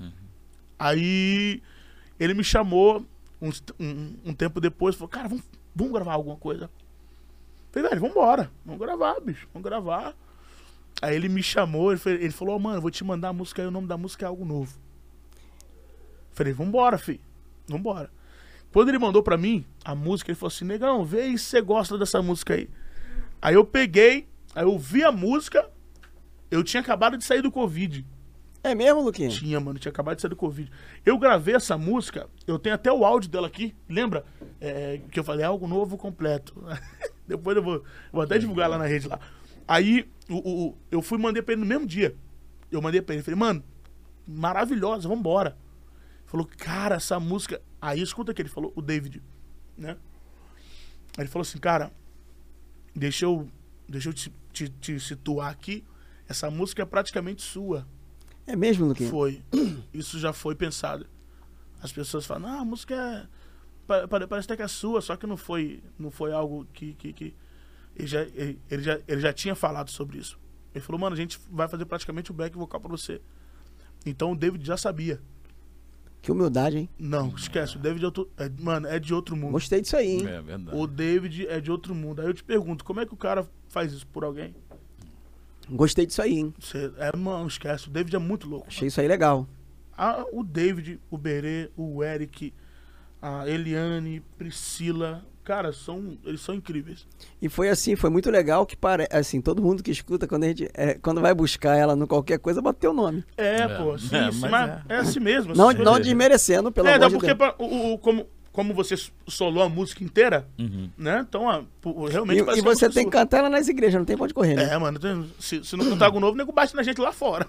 Aí ele me chamou uns- um, um tempo depois, falou, cara, vamos, vamos gravar alguma coisa. Falei, velho, vambora, vamos gravar, bicho, vamos gravar. Aí ele me chamou, ele, foi- ele falou, ó, mano, eu vou te mandar a música aí, o nome da música é Algo Novo. Falei, vambora, filho, vambora. Quando ele mandou pra mim a música, ele falou assim, negão, vê aí se você gosta dessa música aí. Aí eu peguei Aí eu vi a música, eu tinha acabado de sair do Covid. É mesmo, Luquinha? Tinha, mano, tinha acabado de sair do Covid. Eu gravei essa música, eu tenho até o áudio dela aqui, lembra? É, que eu falei, algo novo completo. Depois eu vou, vou até divulgar lá na rede lá. Aí o, o, eu fui e mandei pra ele no mesmo dia. Eu mandei pra ele, falei, mano, maravilhosa, vambora. Ele falou, cara, essa música... Aí escuta que ele falou, o David, né? Aí ele falou assim, cara, deixa eu, deixa eu te, te, te situar aqui, essa música é praticamente sua. É mesmo, Luquinha? Foi. Isso já foi pensado. As pessoas falam, não, a música é... pa- pa- Parece até que é sua, só que não foi, não foi algo que... que, que... Ele, já, ele, ele já, ele já tinha falado sobre isso. Ele falou, mano, a gente vai fazer praticamente o back vocal pra você. Então o David já sabia. Que humildade, hein? Não, esquece. O David é, outro, é, mano, é de outro mundo. Gostei disso aí, hein? É verdade. O David é de outro mundo. Aí eu te pergunto, como é que o cara faz isso por alguém? Gostei disso aí, hein? Você, é, mano, esquece. O David é muito louco. Achei isso aí legal. Ah, o David, o Berê, o Eric, a Eliane, Priscila, cara, são, eles são incríveis. E foi assim, foi muito legal que pare... assim, todo mundo que escuta, quando a gente é, quando vai buscar ela no qualquer coisa, bota teu nome. É, É, pô, sim, é, sim, mas mas é. é, assim mesmo. Não, assim não mesmo. desmerecendo, pelo É, amor dá de porque Deus. pra- o, o- como, como você solou a música inteira, Uhum. né? Então, ah, pô, realmente E, parece e que a você música tem é que sua. cantar ela nas igrejas, não tem pra onde correr, né? É, mano, tem- se, se não cantar algo novo, o nego bate na gente lá fora.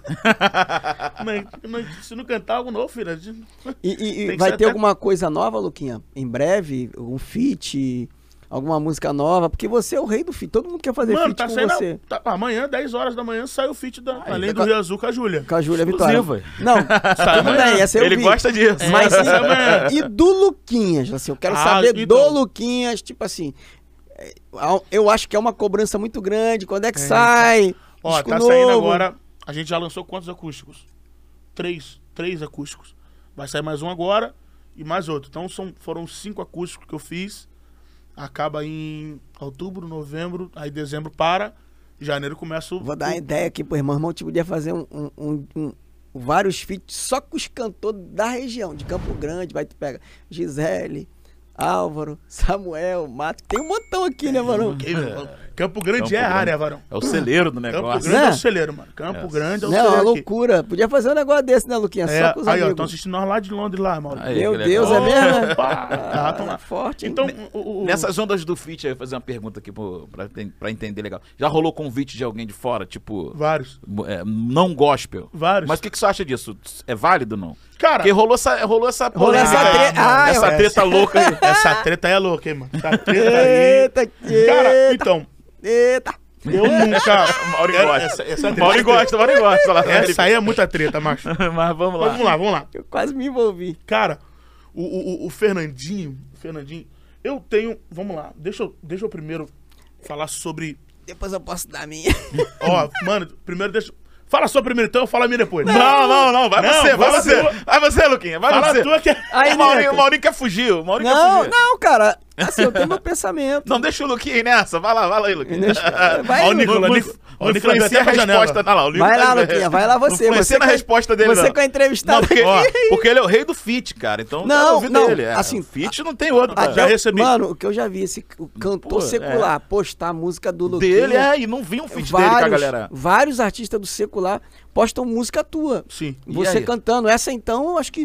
Mas, mas se não cantar algo novo, filho, a gente- E, e- e Tem que vai ser ter até- alguma coisa nova, Luquinha? Em breve? Um feat? Alguma música nova? Porque você é o rei do feat. Todo mundo quer fazer Mano, feat tá com saindo. você. Tá, amanhã, dez horas da manhã, sai o feat da, Aí, além tá do com- Rio Azul com a Júlia. Com a Júlia Vitória. Exclusiva. Não, Sai tudo amanhã. bem, essa eu Ele vi. gosta disso. Mas Essa e, semana. e do Luquinhas, assim, eu quero Ah, saber então. do Luquinhas, tipo assim, é, eu acho que é uma cobrança muito grande, quando é que sai? Ó, Disco tá novo. saindo agora. A gente já lançou quantos acústicos? Três. Três acústicos. Vai sair mais um agora e mais outro. Então são, foram cinco acústicos que eu fiz. Acaba em outubro, novembro, aí dezembro para. Janeiro começa o. Vou dar uma o- ideia aqui pro irmão, irmão, tipo, podia fazer um, um- um- um- vários feats só com os cantores da região, de Campo Grande, vai tu pega Gisele, Álvaro, Samuel, Mato, tem um montão aqui, né, mano? Que- Campo Grande Campo é a Grande. área, varão. É o celeiro do Campo negócio. Grande é Né? o celeiro, mano. Campo É. Grande é o Não, é uma celeiro aqui. loucura. Podia fazer um negócio desse, né, Luquinha? É, Só com os aí, ó, amigos. estão assistindo nós lá de Londres, lá, Mauro. Aí, Meu que Deus, legal. é mesmo? né? Opa! Ah, tão lá. forte, hein? Então, o, o- Nessas ondas do feat, eu ia fazer uma pergunta aqui pro, pra, ten- pra entender legal. Já rolou convite de alguém de fora, tipo, Vários. é, não gospel? Vários. Mas o que, que você acha disso? É válido ou não? Cara, Porque rolou essa, rolou essa Rolou essa polêmica aí, treta- mano. Ah, essa eu- treta louca aí. essa treta aí é louca, hein, mano. Essa treta aí. Eita, Cara, eita, então, eita. eu nunca. Mauri Era- gosta. Essa, essa, Mauri treta- gosta, Mauri gosta. Lá. essa aí é muita treta, macho. Mas vamos lá. Vamos lá, vamos lá. Eu quase me envolvi. Cara, o, o, o Fernandinho, o Fernandinho, eu tenho. Vamos lá, deixa eu, deixa eu primeiro falar sobre. Depois eu posso dar a minha. Ó, mano, primeiro deixa. Fala sua primeiro então, fala a minha depois. Não, não, não. Vai Não, você, vai fala você. tua. Vai você, Luquinha. Vai Fala você. a tua que. Aí, o, Maurinho, Neca. o Maurinho quer fugir. O Maurinho quer Não, fugir. não, cara. Assim, eu tenho meu pensamento. Não, deixa o Luquinha aí nessa. Vai lá, vai lá aí, Luquinha. Deixa- vai, Ó, o Lu- Nicolas, Não- Nicolas, não ó, o Nicolas influencia até a pra janela. resposta. Não, lá, o Nicolas Vai lá, tá- Luquinha, vai lá você. Não influencia Você na que é- resposta dele, Você não. que é entrevistado. Não, porque, Ó, porque ele é o rei do feat, cara. Então, Não, eu ouvi não, dele. É. assim, feat não tem outro. Até cara. já o- recebi. Mano, o que eu já vi, esse o cantor Pô, secular postar a música do Luquinha. Dele, é, e não vi um feat dele com a vários, galera. vários artistas do secular postam música tua. Sim. E Você aí? cantando. Essa então, eu acho que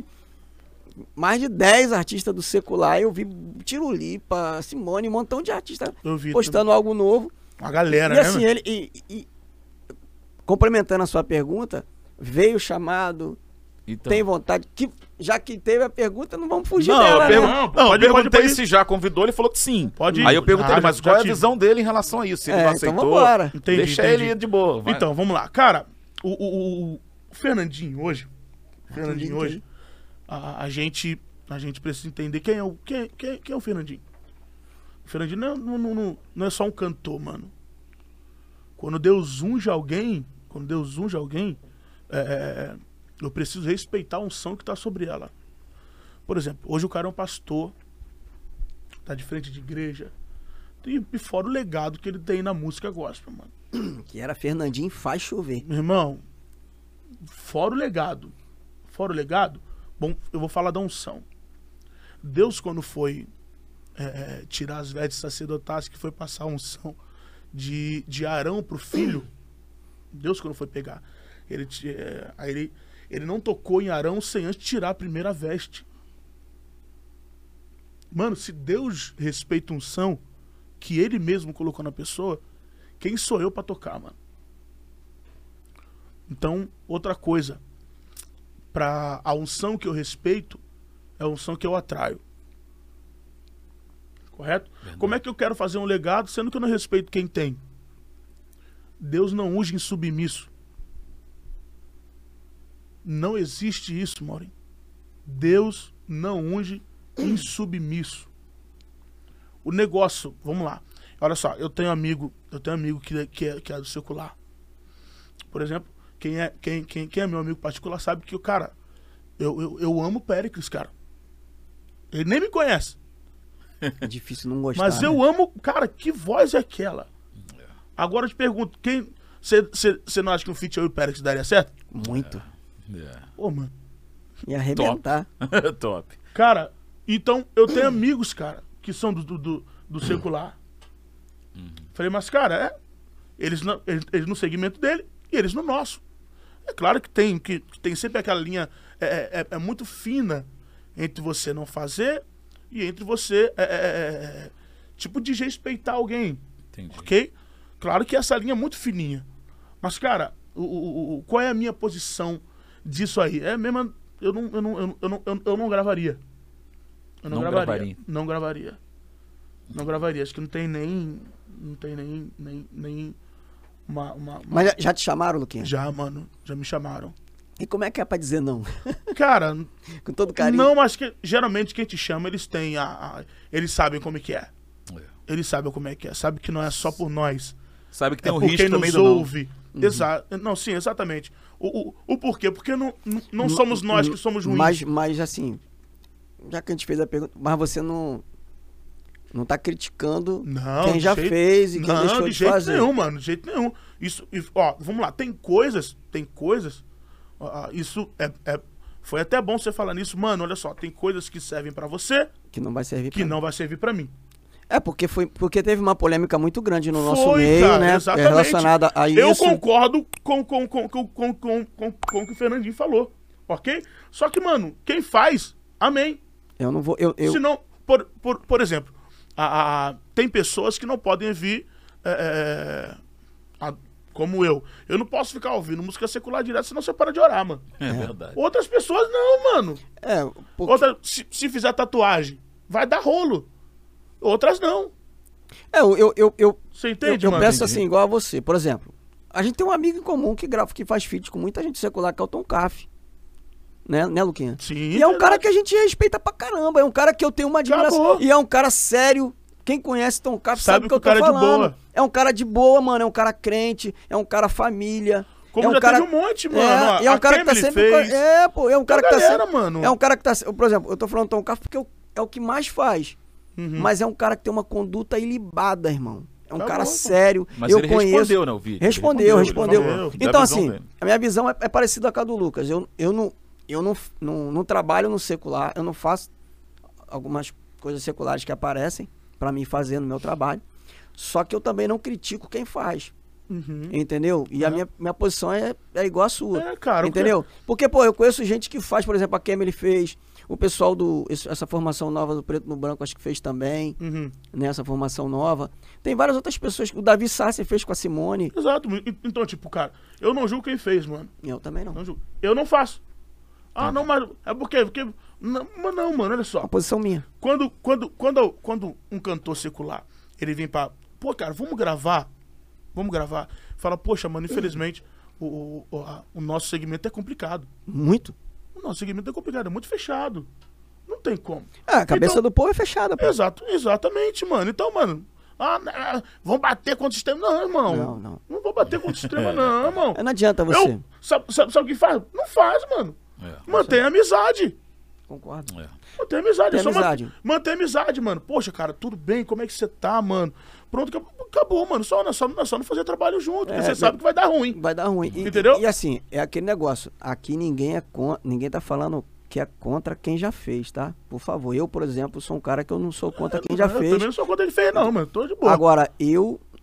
mais de dez artistas do secular. Eu vi Tirulipa, Simone, um montão de artistas Eu vi. postando algo novo. Uma galera, E né? assim, mano? ele. E, e- complementando a sua pergunta, veio o chamado, Então. tem vontade. Que, já que teve a pergunta, não vamos fugir Não, dela, eu, né? pergun- Não, não, pode- eu pode- perguntei pode- se já convidou, ele falou que sim. Pode ir. Aí eu perguntei, Ah, mas já qual é a tive. visão dele em relação a isso? Se ele É, não então aceitou, vambora. Entendi, deixa entendi. ele de boa. vai. Então, vamos lá. Cara, o, o, o- o Fernandinho hoje. Fernandinho Entendi, hoje. A, a gente. A gente precisa entender quem é o. Quem, quem, quem é o Fernandinho? O Fernandinho não é, não, não- não, não é só um cantor, mano. Quando Deus unge alguém. Quando Deus unge alguém. é, eu preciso respeitar a unção que tá sobre ela. Por exemplo, hoje o cara é um pastor. Tá de frente de igreja. E, e fora o legado que ele tem na música gospel, mano. Que era Fernandinho Faz Chover. Meu irmão, fora o legado, fora o legado, bom, eu vou falar da unção. Deus, quando foi é, é, tirar as vestes sacerdotais, que foi passar a unção de, de Arão pro filho, Deus quando foi pegar, ele, ti- é, aí ele, ele não tocou em Arão sem antes tirar a primeira veste. Mano, se Deus respeita a unção que ele mesmo colocou na pessoa, quem sou eu pra tocar, mano? Então, outra coisa, pra a unção que eu respeito, é a unção que eu atraio. Correto? Verdade. Como é que eu quero fazer um legado, sendo que eu não respeito quem tem? Deus não unge em submisso. Não existe isso, Maurinho. Deus não unge em submisso. O negócio, vamos lá. Olha só, eu tenho amigo, eu tenho amigo que, é- que, é, que é do secular. Por exemplo, quem é, quem, quem, quem é meu amigo particular sabe que o cara, eu, eu, eu amo o Péricles, cara. Ele nem me conhece. É difícil não gostar. Mas né? eu amo, cara, que voz é aquela? Agora eu te pergunto, quem. Você não acha que um feat eu e o Pérez daria certo? Muito. É. Pô, mano. Ia arrebentar. Top. Cara, então eu tenho amigos, cara, que são do, do, do, do secular. Falei, mas, cara, é. Eles, não, eles, eles no segmento dele e eles no nosso. É claro que tem, que, que tem sempre aquela linha. É, é, é muito fina entre você não fazer e entre você. É, é, é, tipo, desrespeitar alguém. Entendi. Ok? Claro que essa linha é muito fininha. Mas, cara, o, o, o- qual é a minha posição disso aí? É mesmo. Eu não, eu não, eu não, eu não, eu não- eu não gravaria. Eu não, Não gravaria. gravaria. Não gravaria. Não gravaria. Acho que não tem nem. Não tem nem. nem, nem uma, uma, uma- Mas já, já te chamaram, Luquinha? Já, mano. Já me chamaram. E como é que é pra dizer não? Cara, Com todo carinho. não, mas que, geralmente quem te chama, eles têm a, a- eles sabem como é que é. É. Eles sabem como é que é. Sabe que não é só por nós. Sabe que tem É um por risco quem também nos do não. ouve. Exato. Não, sim, exatamente. O, o, o porquê? Porque não, não, não somos nós que somos ruins. Mas, mas assim, já que a gente fez a pergunta, mas você não não tá criticando Não, quem de já jeito- fez e quem não, deixou de de, jeito fazer. nenhum, mano, de jeito nenhum. Isso, e, ó, vamos lá, tem coisas, tem coisas, ó, isso é, é- foi até bom você falar nisso, mano, olha só, tem coisas que servem pra você Que não vai servir que pra não vai servir pra mim. É, porque foi porque teve uma polêmica muito grande no nosso Foi, meio, cara, né? exatamente. Relacionada a Eu isso. concordo com, com, com, com, com, com, com, com o que o Fernandinho falou, ok? Só que, mano, quem faz, amém. Eu não vou. Eu, eu, Se não, por, por, por exemplo, a, a- tem pessoas que não podem vir é, é, a- como eu. Eu não posso ficar ouvindo música secular direto, senão você para de orar, mano. É verdade. Outras pessoas não, mano. é, porque- Outra, se, se fizer tatuagem, vai dar rolo. Outras não. é, eu, eu, eu, eu, Você eu, entende, eu mano? penso Entendi. assim, igual a você. Por exemplo, a gente tem um amigo em comum que grava, que faz feat com muita gente secular, que é o Tom Caff. Né, né, Luquinha? Sim, E é um cara que a gente respeita pra caramba. É um cara que eu tenho uma admiração. Acabou. E é um cara sério. Quem conhece Tom Caff sabe, Sabe o que que eu o tô cara é de falando. boa. É um cara de boa, mano. É um cara crente. É um cara família. Como é um já cara... teve um monte, mano. É, Ó, e é um a cara que tá Kemily sempre... fez. É, pô. É um cara Tem que tá galera, sempre... mano. É um cara que tá... Por exemplo, eu tô falando Tom Caff porque é o, é o que mais faz. Uhum. Mas é um cara que tem uma conduta ilibada, irmão. É um Tá cara bom, pô. sério. Mas eu ele conheço... respondeu, né, o vídeo? Respondeu, Ele respondeu. respondeu. Então, Da visão assim, dele. a minha visão é, é parecida com a do Lucas. Eu, eu, não, eu não, não, não trabalho no secular, eu não faço algumas coisas seculares que aparecem pra mim fazer no meu trabalho. Só que eu também não critico quem faz. Uhum. Entendeu? E a minha, minha posição é, é igual a sua. É, cara. o que- Entendeu? Porque, pô, eu conheço gente que faz, por exemplo, a Kemily fez, o pessoal do. esse- Essa formação nova do Preto no Branco, acho que fez também, Uhum. né? Essa formação nova. Tem várias outras pessoas. O Davi Sasser fez com a Simone. Exato. E- Então, tipo, cara, eu não julgo quem fez, mano. Eu também não. Não julgo. Eu não faço. Ah, não, mas é porque. porque não, mas não, mano, olha só. A posição minha. Quando, quando, quando, quando um cantor secular, ele vem pra. Pô, cara, vamos gravar. Vamos gravar. Fala, poxa, mano, infelizmente, o, o, a- o nosso segmento é complicado. Muito. O nosso segmento é complicado, é muito fechado. Não tem como. Ah, a cabeça Então- do povo é fechada, pô. Exato, exatamente, mano. Então, mano. Ah, né, vão bater contra o sistema. Não, irmão. Não, não. Não vou bater contra o sistema, não, irmão. Não adianta você. Eu, sabe, sabe, sabe o que faz? Não faz, mano. É, Mantém a amizade. Concordo. é. Mantém a amizade. Tem é só man- amizade. Mantém a amizade, mano. Poxa, cara, tudo bem? Como é que você tá, mano? Pronto, acabou, acabou, mano. Só, nós só, nós só não fazer trabalho junto, porque É, você não- sabe que vai dar ruim. Vai dar ruim. E, Entendeu? E, assim, é aquele negócio. Aqui ninguém é con... ninguém tá falando que é contra quem já fez, tá? Por favor. Eu, por exemplo, sou um cara que eu não sou contra quem já eu fez. também não sou contra ele fez, não, mano. Tô de boa. Agora, eu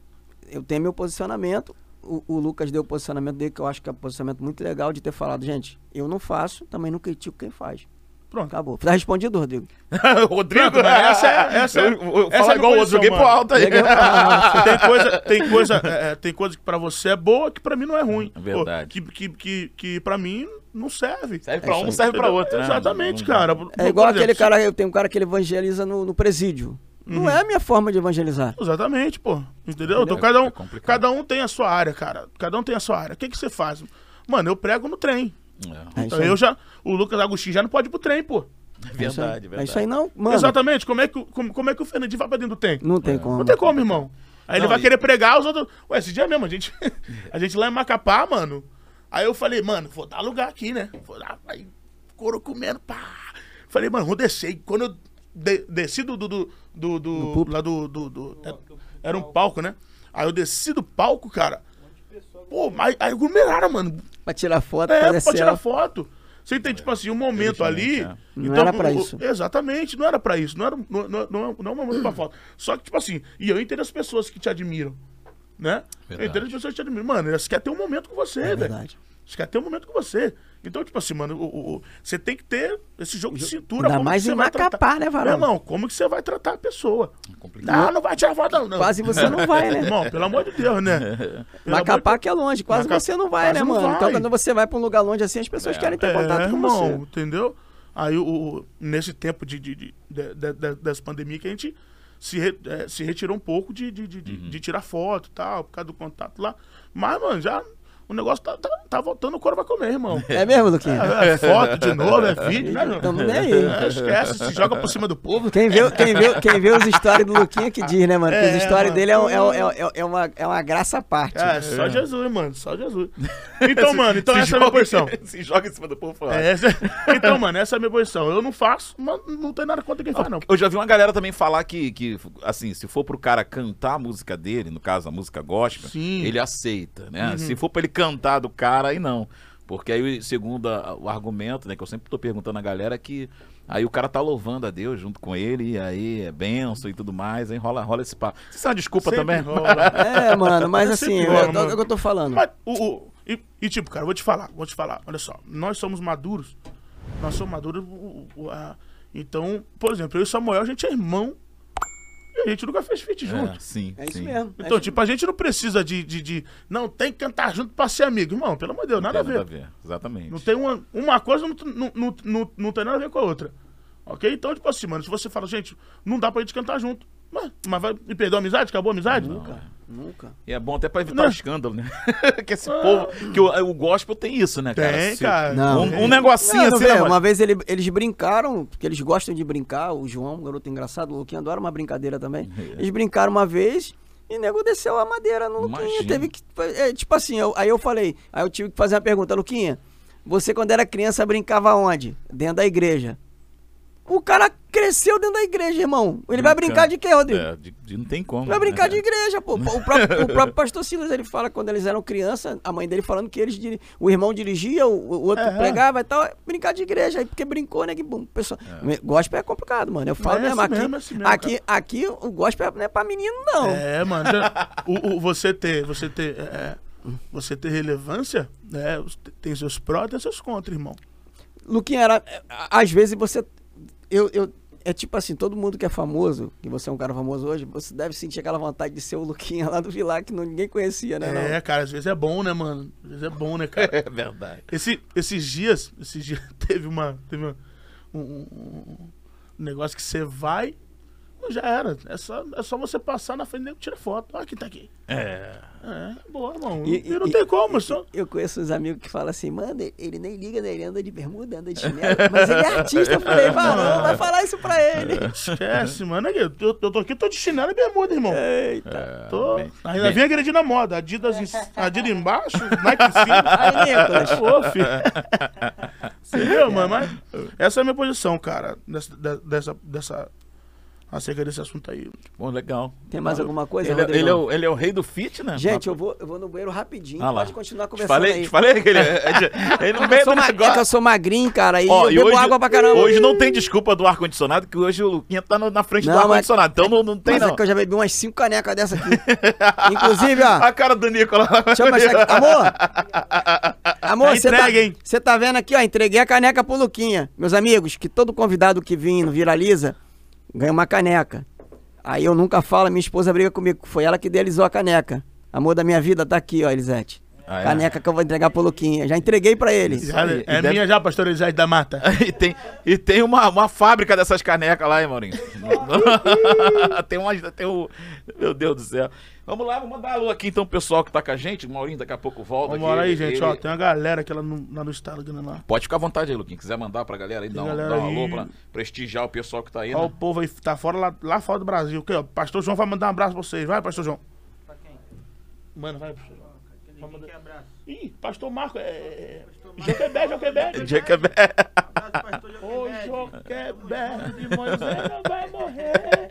eu tenho meu posicionamento, o, o Lucas deu o posicionamento dele, que eu acho que é um posicionamento muito legal de ter falado, gente, eu não faço, também não critico quem faz. Pronto. Acabou. Tá respondido, Rodrigo. Rodrigo, Pronto, mas essa é- essa é- eu, eu, essa fala é a igual o outro, posição, joguei pro mano. alto aí. tem coisa, tem coisa, é, é, tem coisa que pra você é boa, que pra mim não é ruim. É verdade. Pô, que, que, que, que pra mim não serve. Serve pra É um, isso serve pra Entendeu? outro, né? Exatamente, Não- cara. É Por igual exemplo, aquele se- cara, eu tenho um cara que ele evangeliza no, no presídio. Não é a minha forma de evangelizar. Exatamente, pô. Entendeu? Entendeu? Então cada um, É complicado. cada um tem a sua área, cara. Cada um tem a sua área. O que, que você faz? Mano, eu prego no trem. É. É Então isso aí. eu já. O Lucas Agostinho já não pode ir pro trem, pô. É É isso aí. verdade, É verdade. isso aí não, mano. Exatamente. Como é, que, o- como, como é que o Fernandinho vai pra dentro do trem? Não tem como. Não tem como, irmão. Aí ele Não, vai e- querer pregar os outros. Ué, esse dia mesmo, a gente, a gente lá em Macapá, mano. Aí eu falei, mano, vou dar lugar aqui, né? Vou dar. Aí, couro comendo, pá. Falei, mano, vou descer. E quando eu de- desci do. do, do, do, do- púlpito. lá do. do, do- é- era um palco, né? Aí eu desci do palco, cara. Pô, mas aí aglomeraram, mano. Pra tirar foto, É, fazer pra tirar selfie. foto. Você entende, tipo assim, um momento ali. Evidentemente, Não era pra o- o- isso. Exatamente, não era pra isso. Não era não, não, não, não é um momento pra foto. Só que, tipo assim, e eu entendo as pessoas que te admiram. Né? Eu Verdade. entendo as pessoas que te admiram. Mano, elas querem ter um momento com você, É velho. verdade. Elas querem ter um momento com você. Então, tipo assim, mano, o- o- o- você tem que ter esse jogo de cintura. Ainda como mais que você em vai Macapá, tratar- né, Varão? Meu irmão, como que você vai tratar a pessoa? complicado. Não, não vai tirar foto, não. não. Quase você não vai, né? Irmão, pelo amor de Deus, né? Pelo Macapá amor de- que é longe, quase Maca- você não vai, quase né, não mano? vai. Então quando você vai pra um lugar longe assim, as pessoas É, querem ter É, contato com irmão, você. entendeu? Aí, o, o- nesse tempo de, de, de, de- de- de- dessa pandemia que a gente se, re- eh, se retirou um pouco de, de, de, de- de tirar foto e tal, por causa do contato lá. Mas, mano, já o negócio tá, tá, tá voltando, o couro vai comer, irmão. É mesmo, Luquinha? É, é foto de novo, é vídeo, né, meu? Tamo nem aí. É, esquece, se joga por cima do povo. Quem vê, quem, vê, quem vê os stories do Luquinha que diz, né, mano? Que É, os stories mano. dele é, um- é, um- é, um- é, é uma, é uma graça à parte. É, só Jesus, mano, só Jesus. Então, mano, então Se essa é a minha joga- posição. Se joga em cima do povo, fala. É, essa- então, mano, essa é a minha posição. Eu não faço, mas não tem nada contra quem faz, não. Eu já vi uma galera também falar que, que, assim, se for pro cara cantar a música dele, no caso a música gospel, Sim. ele aceita, né? Uhum. Se for pra ele cantar do cara, aí não. Porque aí, segundo a- o argumento, né, que eu sempre tô perguntando à galera, que aí o cara tá louvando a Deus junto com ele, e aí é benção e tudo mais, aí rola, rola esse papo. Isso é uma desculpa Sempre também? rola. É, mano, mas É assim, sempre eu- rola, eu- mano. é o que eu tô falando. Mas, o, o- e, e, tipo, cara, eu vou te falar, vou te falar. Olha só, nós somos maduros. Nós somos maduros. o- o- a- então, por exemplo, eu e o Samuel, a gente é irmão. E a gente nunca fez feat junto. É, sim, É isso sim. mesmo. Então, é tipo, a gente não precisa de, de, de- Não, tem que cantar junto pra ser amigo. Irmão, pelo amor de Deus, Não nada a tem ver. nada a ver, exatamente. Não tem uma, uma coisa, não, não, não, não, não tem nada a ver com a outra. Ok? Então, tipo assim, mano, se você fala, gente, não dá pra gente cantar junto. Mas, mas vai me perder a amizade? Acabou a amizade? Nunca, nunca. E é bom até pra evitar Não. o escândalo, né? que esse povo. Que o, o gospel tem isso, né, cara? Tem, Se- cara. Não. Um, um negocinho Não, não assim, vê, né, mano? uma vez ele- eles brincaram, porque eles gostam de brincar, o João, um garoto engraçado, o Luquinha adora uma brincadeira também. Eles brincaram uma vez e o nego desceu a madeira no Luquinha. Imagina. Teve que. é, tipo assim, eu- aí eu falei, aí eu tive que fazer uma pergunta, Luquinha, você quando era criança brincava onde? Dentro da igreja. O cara cresceu dentro da igreja, irmão. Ele vai brincar de quê, Rodrigo? É, de, de- não tem como. Vai brincar né? de igreja, pô. O próprio, o próprio pastor Silas, ele fala quando eles eram criança, a mãe dele falando que eles diri- o irmão dirigia, o, o outro É. pregava e tal, brincar de igreja, aí porque brincou, né, que bom, pessoal. Gospel é complicado, mano. Eu falo É mesmo, assim aqui, mesmo, é assim mesmo, aqui, aqui o gospel não é pra menino, não. É, mano. já- o, o- você ter, você ter, é, você ter relevância, né? Tem seus prós, tem seus contras, irmão. Luquinha, era, às vezes você, eu, eu, é tipo assim, todo mundo que é famoso, que você é um cara famoso hoje, você deve sentir aquela vontade de ser o Luquinha lá do Vilar, que não- ninguém conhecia, né, É, não? cara, às vezes é bom, né, mano? Às vezes é bom, né, cara? É verdade. Esse, esses dias, esses dias teve uma, teve uma- um, um- um negócio que você vai, já era. É só, é só você passar na frente e tira foto. Olha quem tá aqui. É. É, boa, irmão. E- E, não e- tem como, só. Eu conheço uns amigos que falam assim, mano, ele nem liga, né? Ele anda de bermuda, anda de chinelo, mas ele é artista. Eu falei, varão, vai falar isso pra ele. Esquece, mano. Aqui, eu, eu, eu tô aqui, tô de chinelo e bermuda, irmão. Eita. Tô. bem, Ainda bem. vem agredindo a moda. Adidas, em- Adidas embaixo, Nike em cima. Aí, Nicolas. Ô, filho. Você viu, mano? Mas essa é a minha posição, cara. Dessa, de- dessa, dessa acerca desse assunto aí. Bom, legal. Tem mais alguma coisa, Ele, é- Rodrigão? ele, é o, ele é o rei do fit, né? Gente, eu vou, eu vou no banheiro rapidinho. Ah lá. Pode continuar Te conversando falei, aí. te falei que ele é, é de- ele no meio Eu sou, do ma- é que negócio. eu sou magrinho, cara, e Ó, eu e bebo hoje, água pra caramba. hoje não tem desculpa do ar-condicionado, que hoje o Luquinha tá no- na frente Não, do mas- ar-condicionado. Então não, não tem, Mas não. é que eu já bebi umas cinco canecas dessa aqui. Inclusive, ó. A cara do Nicolas. Deixa eu mostrar aqui. Amor! Amor, Tá você tá, entregue, hein? você tá vendo aqui, ó. Entreguei a caneca pro Luquinha. Meus amigos, que todo convidado que vem no Viraliza ganha uma caneca. Aí eu nunca falo, minha esposa briga comigo. Foi ela que idealizou a caneca. Amor da minha vida tá aqui, ó, Elisete. Ah, é? Caneca que eu vou entregar pro Luquinha. Já entreguei pra ele. Já- aí. é E deve- minha já, pastor Elisete da Mata. E tem, e tem uma, uma fábrica dessas canecas lá, hein, Maurinho? tem uma. Tem um, meu Deus do céu. Vamos lá, vamos mandar alô aqui então, o pessoal que tá com a gente. O Maurinho daqui a pouco volta. Vamos aqui. lá aí, Ele- gente. ele- Ó, tem uma galera aqui lá no, lá no Instagram lá. Pode ficar à vontade aí, Luquinha. Quiser mandar pra galera aí, Tem dar um, galera dar um alô aí. pra prestigiar o pessoal que tá aí, Ó, né? o povo aí tá fora lá, lá fora do Brasil. Ok, ó, pastor João vai mandar um abraço pra vocês. Vai, pastor João. Pra quem? Mano, vai, pastor João. Ninguém quer abraço. Ih, pastor Marco, é. Joquebé, Joquebé. Jacobé. Abraço, pastor Ô, Joquebed. Joquebé de Moisés não vai morrer.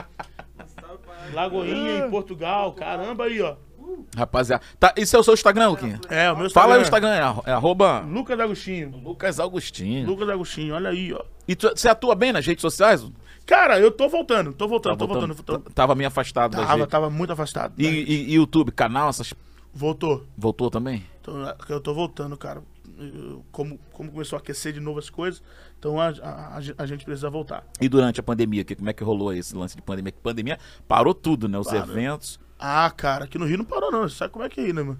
Salve pra- Lagoinha em Portugal, caramba aí, ó. Rapaziada. Tá, esse é o seu Instagram, Luquinha? É, o meu Fala aí o Instagram Instagram, é, arro- é arroba é Lucas Agostinho. Lucas Augustinho. Lucas Agostinho, olha aí, ó. E tu- você atua bem nas redes sociais? Cara, eu tô voltando, tô voltando, Tá tô voltando? voltando. voltando. T- Tava meio afastado das Tava, redes. tava muito afastado. E, né? e- e YouTube, canal, essas... Voltou. Voltou também? Então, eu tô voltando, cara. Eu- como, como começou a aquecer de novo as coisas, então a, a, a gen- a gente precisa voltar. E durante a pandemia, que, como é que rolou aí esse lance de pandemia? Que pandemia parou tudo, né? Os Parou. eventos. Ah, cara, aqui no Rio não parou, não. Você sabe como é que é aí, né, mano?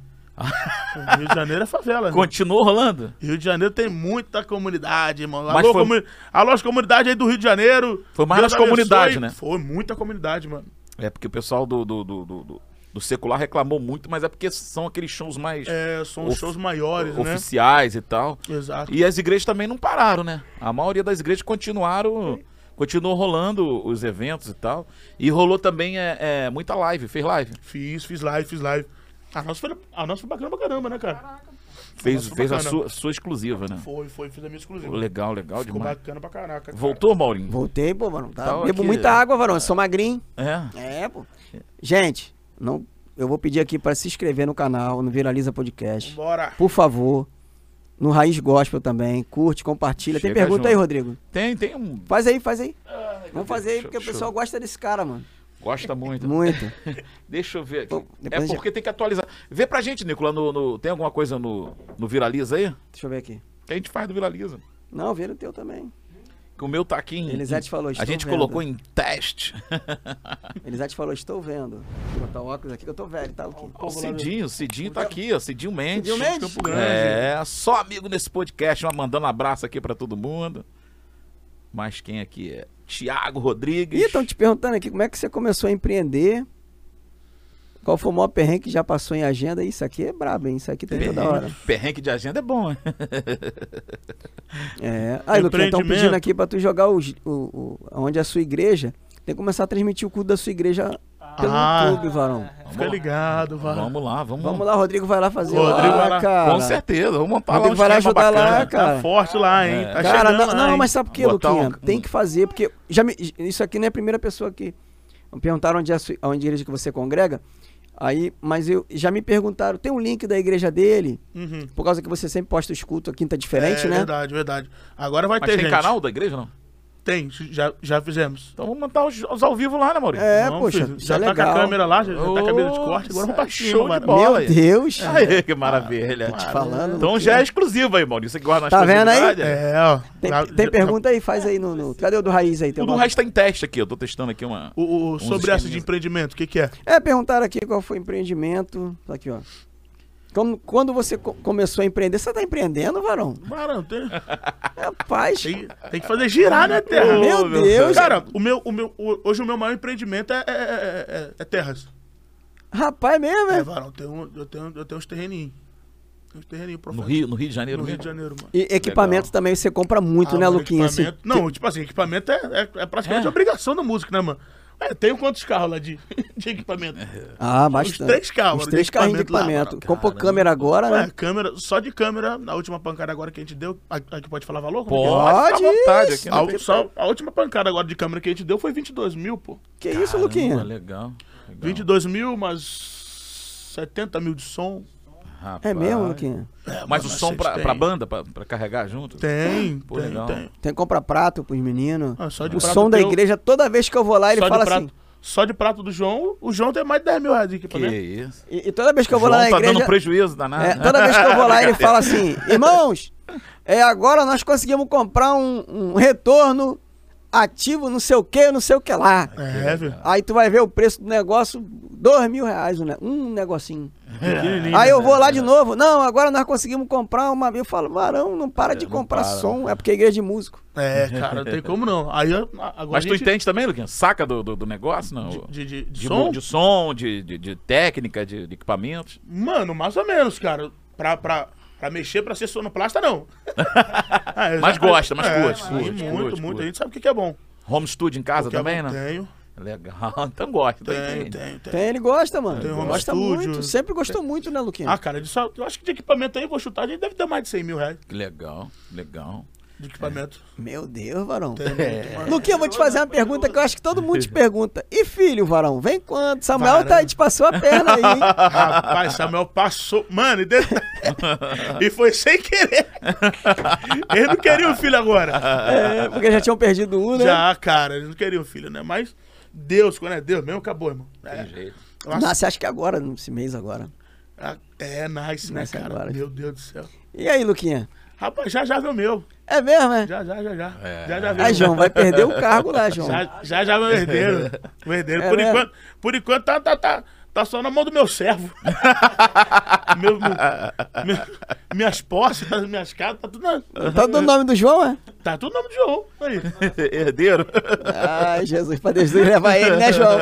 Rio de Janeiro é favela, né? Continuou rolando? Rio de Janeiro tem muita comunidade, irmão. Mas Alô, foi- comuni... Alô, as comunidades aí do Rio de Janeiro. Foi mais Deus nas comunidades, abençoe. né? Foi muita comunidade, mano. É porque o pessoal do, do, do, do, do- do secular reclamou muito, mas é porque são aqueles shows mais É, são os Of- shows maiores, né? oficiais e tal. Exato. E as igrejas também não pararam, né? A maioria das igrejas continuaram, continuou rolando os eventos e tal. E rolou também é, é, muita live, fez live. Fiz, fiz live, fiz live. A nossa foi, a nossa foi bacana pra caramba, né, cara? Fez, Nossa, fez a bacana. sua, sua exclusiva, né? Foi, foi, fiz a minha exclusiva. Legal, legal Ficou demais. bacana pra caraca. cara. Voltou, Maurinho? Voltei, pô, varão. Tá? Tá Bebo aqui. muita água, varão. Eu sou magrinho. É. É, pô. Gente, não, eu vou pedir aqui pra se inscrever no canal, no Viraliza Podcast. Bora. Por favor. No Raiz Gospel também. Curte, compartilha. Tem Chega pergunta junto. aí, Rodrigo? Tem, tem um. Faz aí, faz aí. Ai, Vamos fazer aí, deixa- porque o deixa pessoal eu- gosta desse cara, mano. Gosta muito. Muito. Deixa eu ver aqui. Bom, É depois a gente- porque tem que atualizar. Vê pra gente, Nicolas, no, no- tem alguma coisa no, no Viraliza aí? Deixa eu ver aqui. Que a gente faz do Viraliza. Não, vê no teu também. Que o meu tá aqui em. Elisete falou, A estou gente vendo. colocou em teste. Elisete falou, estou vendo. Vou botar o óculos aqui que eu tô velho, tá? Luquinha? Ó, o Cidinho, o Cidinho tá aqui, ó. Cidinho Mendes. Cidinho Mendes? Campo Grande. É, só amigo nesse podcast, ó, mandando abraço aqui pra todo mundo. Mas quem aqui é? Tiago Rodrigues. Ih, estão te perguntando aqui como é que você começou a empreender. Qual foi o maior perrengue que já passou em agenda? Isso aqui é brabo, hein? Isso aqui tem toda hora. Perrengue, perrengue de agenda é bom, hein? É. Aí, Luquinha, estão Empreendimento. pedindo aqui pra tu jogar os- o, o, onde é a sua igreja. Tem que começar a transmitir o culto da sua igreja pelo Ah. YouTube, varão. Fica ligado, vai. Vamos lá, vamos, Vamos lá, Rodrigo vai lá fazer Rodrigo lá, vai lá. cara. Com certeza, vamos montar lá Rodrigo um vai lá esquema ajudar lá, bacana. cara. Tá forte lá, hein? É. Tá Cara, chegando não, lá, não, hein? mas sabe por que, Botar Luquinha? um- Tem que fazer, porque já me- isso aqui não é a primeira pessoa que me perguntaram onde é a, sua, onde é a igreja que você congrega. Aí, mas eu já me perguntaram, tem um link da igreja dele? Uhum. Por causa que você sempre posta os cultos, a quinta diferente, é, né? verdade, verdade. Agora vai Mas ter, tem gente. canal da igreja, não? Tem, já, já fizemos. Então vamos montar os, os ao vivo lá, né, Maurício? É, Vamos, poxa, filho. isso já é tá com a legal. câmera lá, já, já tá a cabeça de Ô, corte, agora vamos pra show cima, de mano. bola. Meu aí. Deus! Aí, que maravilha. Tô te falando. Então já é exclusivo aí, Maurício. Você que gosta das Tá vendo aí? exclusividades, É, ó. Tem, Já- tem já- pergunta aí? Faz aí no, no- Cadê o do Raiz aí? Tem O do uma- resto tá em teste aqui, eu tô testando aqui uma... O, o- Uns sobre essa de esqueminhas. empreendimento, o que que é? É, perguntaram aqui qual foi o empreendimento. Tá aqui, ó. Como, quando você co- começou a empreender, você tá empreendendo, varão? Mano, tem, Rapaz, tem, tem que fazer girar, né, Terra? Meu Ô, meu Deus! Cara, o meu, o meu, o- hoje o meu maior empreendimento é, é, é- é- é terras. rapaz mesmo, É, é? varão, tem um- eu, tenho, eu tenho uns terreninhos. Uns terreninhos No Rio, no Rio de Janeiro No Rio mesmo? de Janeiro, mano. E equipamento Legal. também você compra muito, Ah, né, mano, Luquinha? Assim, equipamento- Não, tipo assim, equipamento é, é, é praticamente É. obrigação da música, né, mano? É, tem quantos carros lá de, de equipamento? Ah, Os bastante. três carros. Os três carrinhos de lá, equipamento. mano. Comprou Caramba. câmera agora, Ué, né? câmera, só de câmera, na última pancada agora que a gente deu, aqui pode falar valor? Como Pode, é fica à vontade aqui. que é? não A, tem só, a última pancada agora de câmera que a gente deu foi vinte e dois mil, pô. Que isso, Caramba, Luquinha? legal. legal. vinte e dois mil, mas setenta mil de som. Rapaz. É mesmo, Luquinha? É, Mas mano, o som cacete, pra, tem. pra banda, pra, pra carregar junto? Tem, Pô, tem, legal. tem. Tem que comprar prato pros meninos. Ah, só de O prato som da teu- igreja, toda vez que eu vou lá, ele só de fala prato- assim. Só de prato do João, o João tem mais de dez mil reais de Que equipamento. isso. E, e toda vez que eu vou João lá na tá igreja. dando prejuízo danado. É, toda vez que eu vou lá, ele fala assim: irmãos, é, agora nós conseguimos comprar um, um retorno ativo, não sei o que, não sei o que lá. É, velho. Aí tu vai ver o preço do negócio, dois mil reais um, ne- um negocinho. Pequenininho, Aí eu né? vou lá de novo, não, agora nós conseguimos comprar uma. Eu falo, varão, não para de não comprar para. som, é porque é igreja de músico. É, cara, não tem como não. Aí eu- agora Mas a tu gente- entende também, Luquinhas? Saca do, do, do negócio, não? de, de, de, de De, som? mu- de som, de, de, de técnica, de, de equipamentos. Mano, mais ou menos, cara. Pra, pra, pra mexer, pra ser sonoplasta, não. Ah, eu Mas já- gosta, mas é, curte, sim, curte, muito, curte, muito. curte. A gente sabe o que que é bom. Home studio em casa O que é também, bom, né? Tenho, Legal. Então gosta. Então tenho, entende. tenho, tenho. Tem, ele gosta, mano. Tem home gosta studio. muito. Sempre gostou muito, né, Luquinha? Ah, cara, de só- eu acho que de equipamento aí, eu vou chutar, a gente deve ter mais de cem mil reais Que legal, legal. de equipamento. Meu Deus, varão. Tem muito, mano. Luquinha, eu vou te fazer uma pergunta que eu acho que todo mundo te pergunta. E filho, varão? Vem quando? Samuel Varão. tá aí, te passou a perna aí, hein? Rapaz, Samuel passou. Mano, e, de- e foi sem querer. Eles não queriam filho agora. É, porque já tinham perdido um, né? Já, cara, eles não queriam filho, né? Mas Deus, quando é Deus mesmo, acabou, irmão. É, Tem jeito. nossa, Nasce, acho que agora, nesse mês agora. é nice, né, Nasce cara? agora. Meu Deus do céu. E aí, Luquinha? Rapaz, já já veio o meu. É mesmo, né? Já já, já já. É. Já já veio. Aí, João, vai perder o cargo lá, João. Já já, já meu herdeiro. O herdeiro. É por, mesmo? enquanto, por enquanto tá, tá, tá, tá só na mão do meu servo. meu, meu- meu- minhas posses, tá- minhas casas, tá tudo, na, Tá dando o nome do João, é? tá tudo no nome de João. Aí. Herdeiro. Ai, Jesus, pra Deus levar ele, né, João?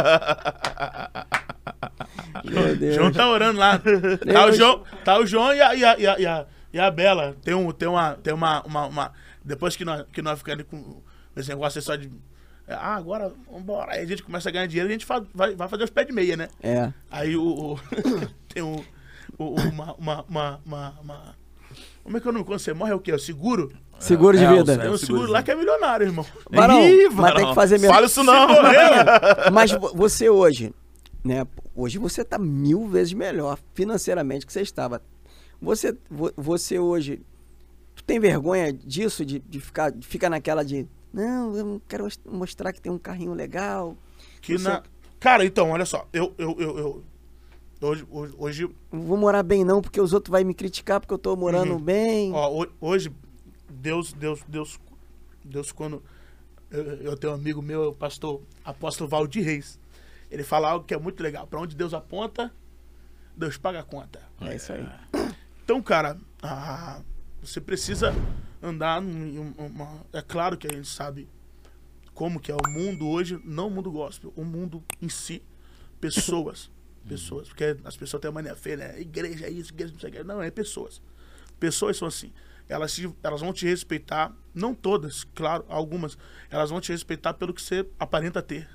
Meu Deus. João tá orando lá. Tá o João, tá o João e a, e a, e a, e a, e a Bela. Tem, um, tem, uma, tem uma, uma, uma- Depois que nós, que nós ficamos com esse negócio aí só de. Ah, agora, vambora. Aí a gente começa a ganhar dinheiro e a gente faz, vai, vai fazer os pés de meia, né? É. Aí o. o- tem um. o- uma, uma, uma, uma, uma- Como é que é o nome? Quando você morre é o quê? É o seguro? Seguro de É, o vida. Tem um seguro segurozinho. lá que é milionário, irmão. Varão, Ih, mas varão. tem que fazer mesmo. Fala isso não. Mas vo- você hoje, né? Hoje você tá mil vezes melhor financeiramente que você estava. Você, vo- você hoje, tu tem vergonha disso, de, de ficar, de ficar naquela de, não, eu não quero mos- mostrar que tem um carrinho legal. Que Não sei- na... Cara, então, olha só. Eu. eu, eu, eu- hoje, hoje, hoje Não vou morar bem não, porque os outros vão me criticar porque eu tô morando Uhum. bem. Ó, ho- hoje, Deus, Deus, Deus, Deus, quando eu, eu tenho um amigo meu, o pastor apóstolo Valdir Reis, ele fala algo que é muito legal. Pra onde Deus aponta, Deus paga a conta. É isso aí. Então, cara, ah, você precisa andar em um- uma... É claro que a gente sabe como que é o mundo hoje, não o mundo gospel, o mundo em si, pessoas, pessoas, porque as pessoas têm a mania feia, né? Igreja é isso, igreja não sei o que. Não, é pessoas. Pessoas são assim. Elas, te- elas vão te respeitar, não todas, claro, algumas, elas vão te respeitar pelo que você aparenta ter.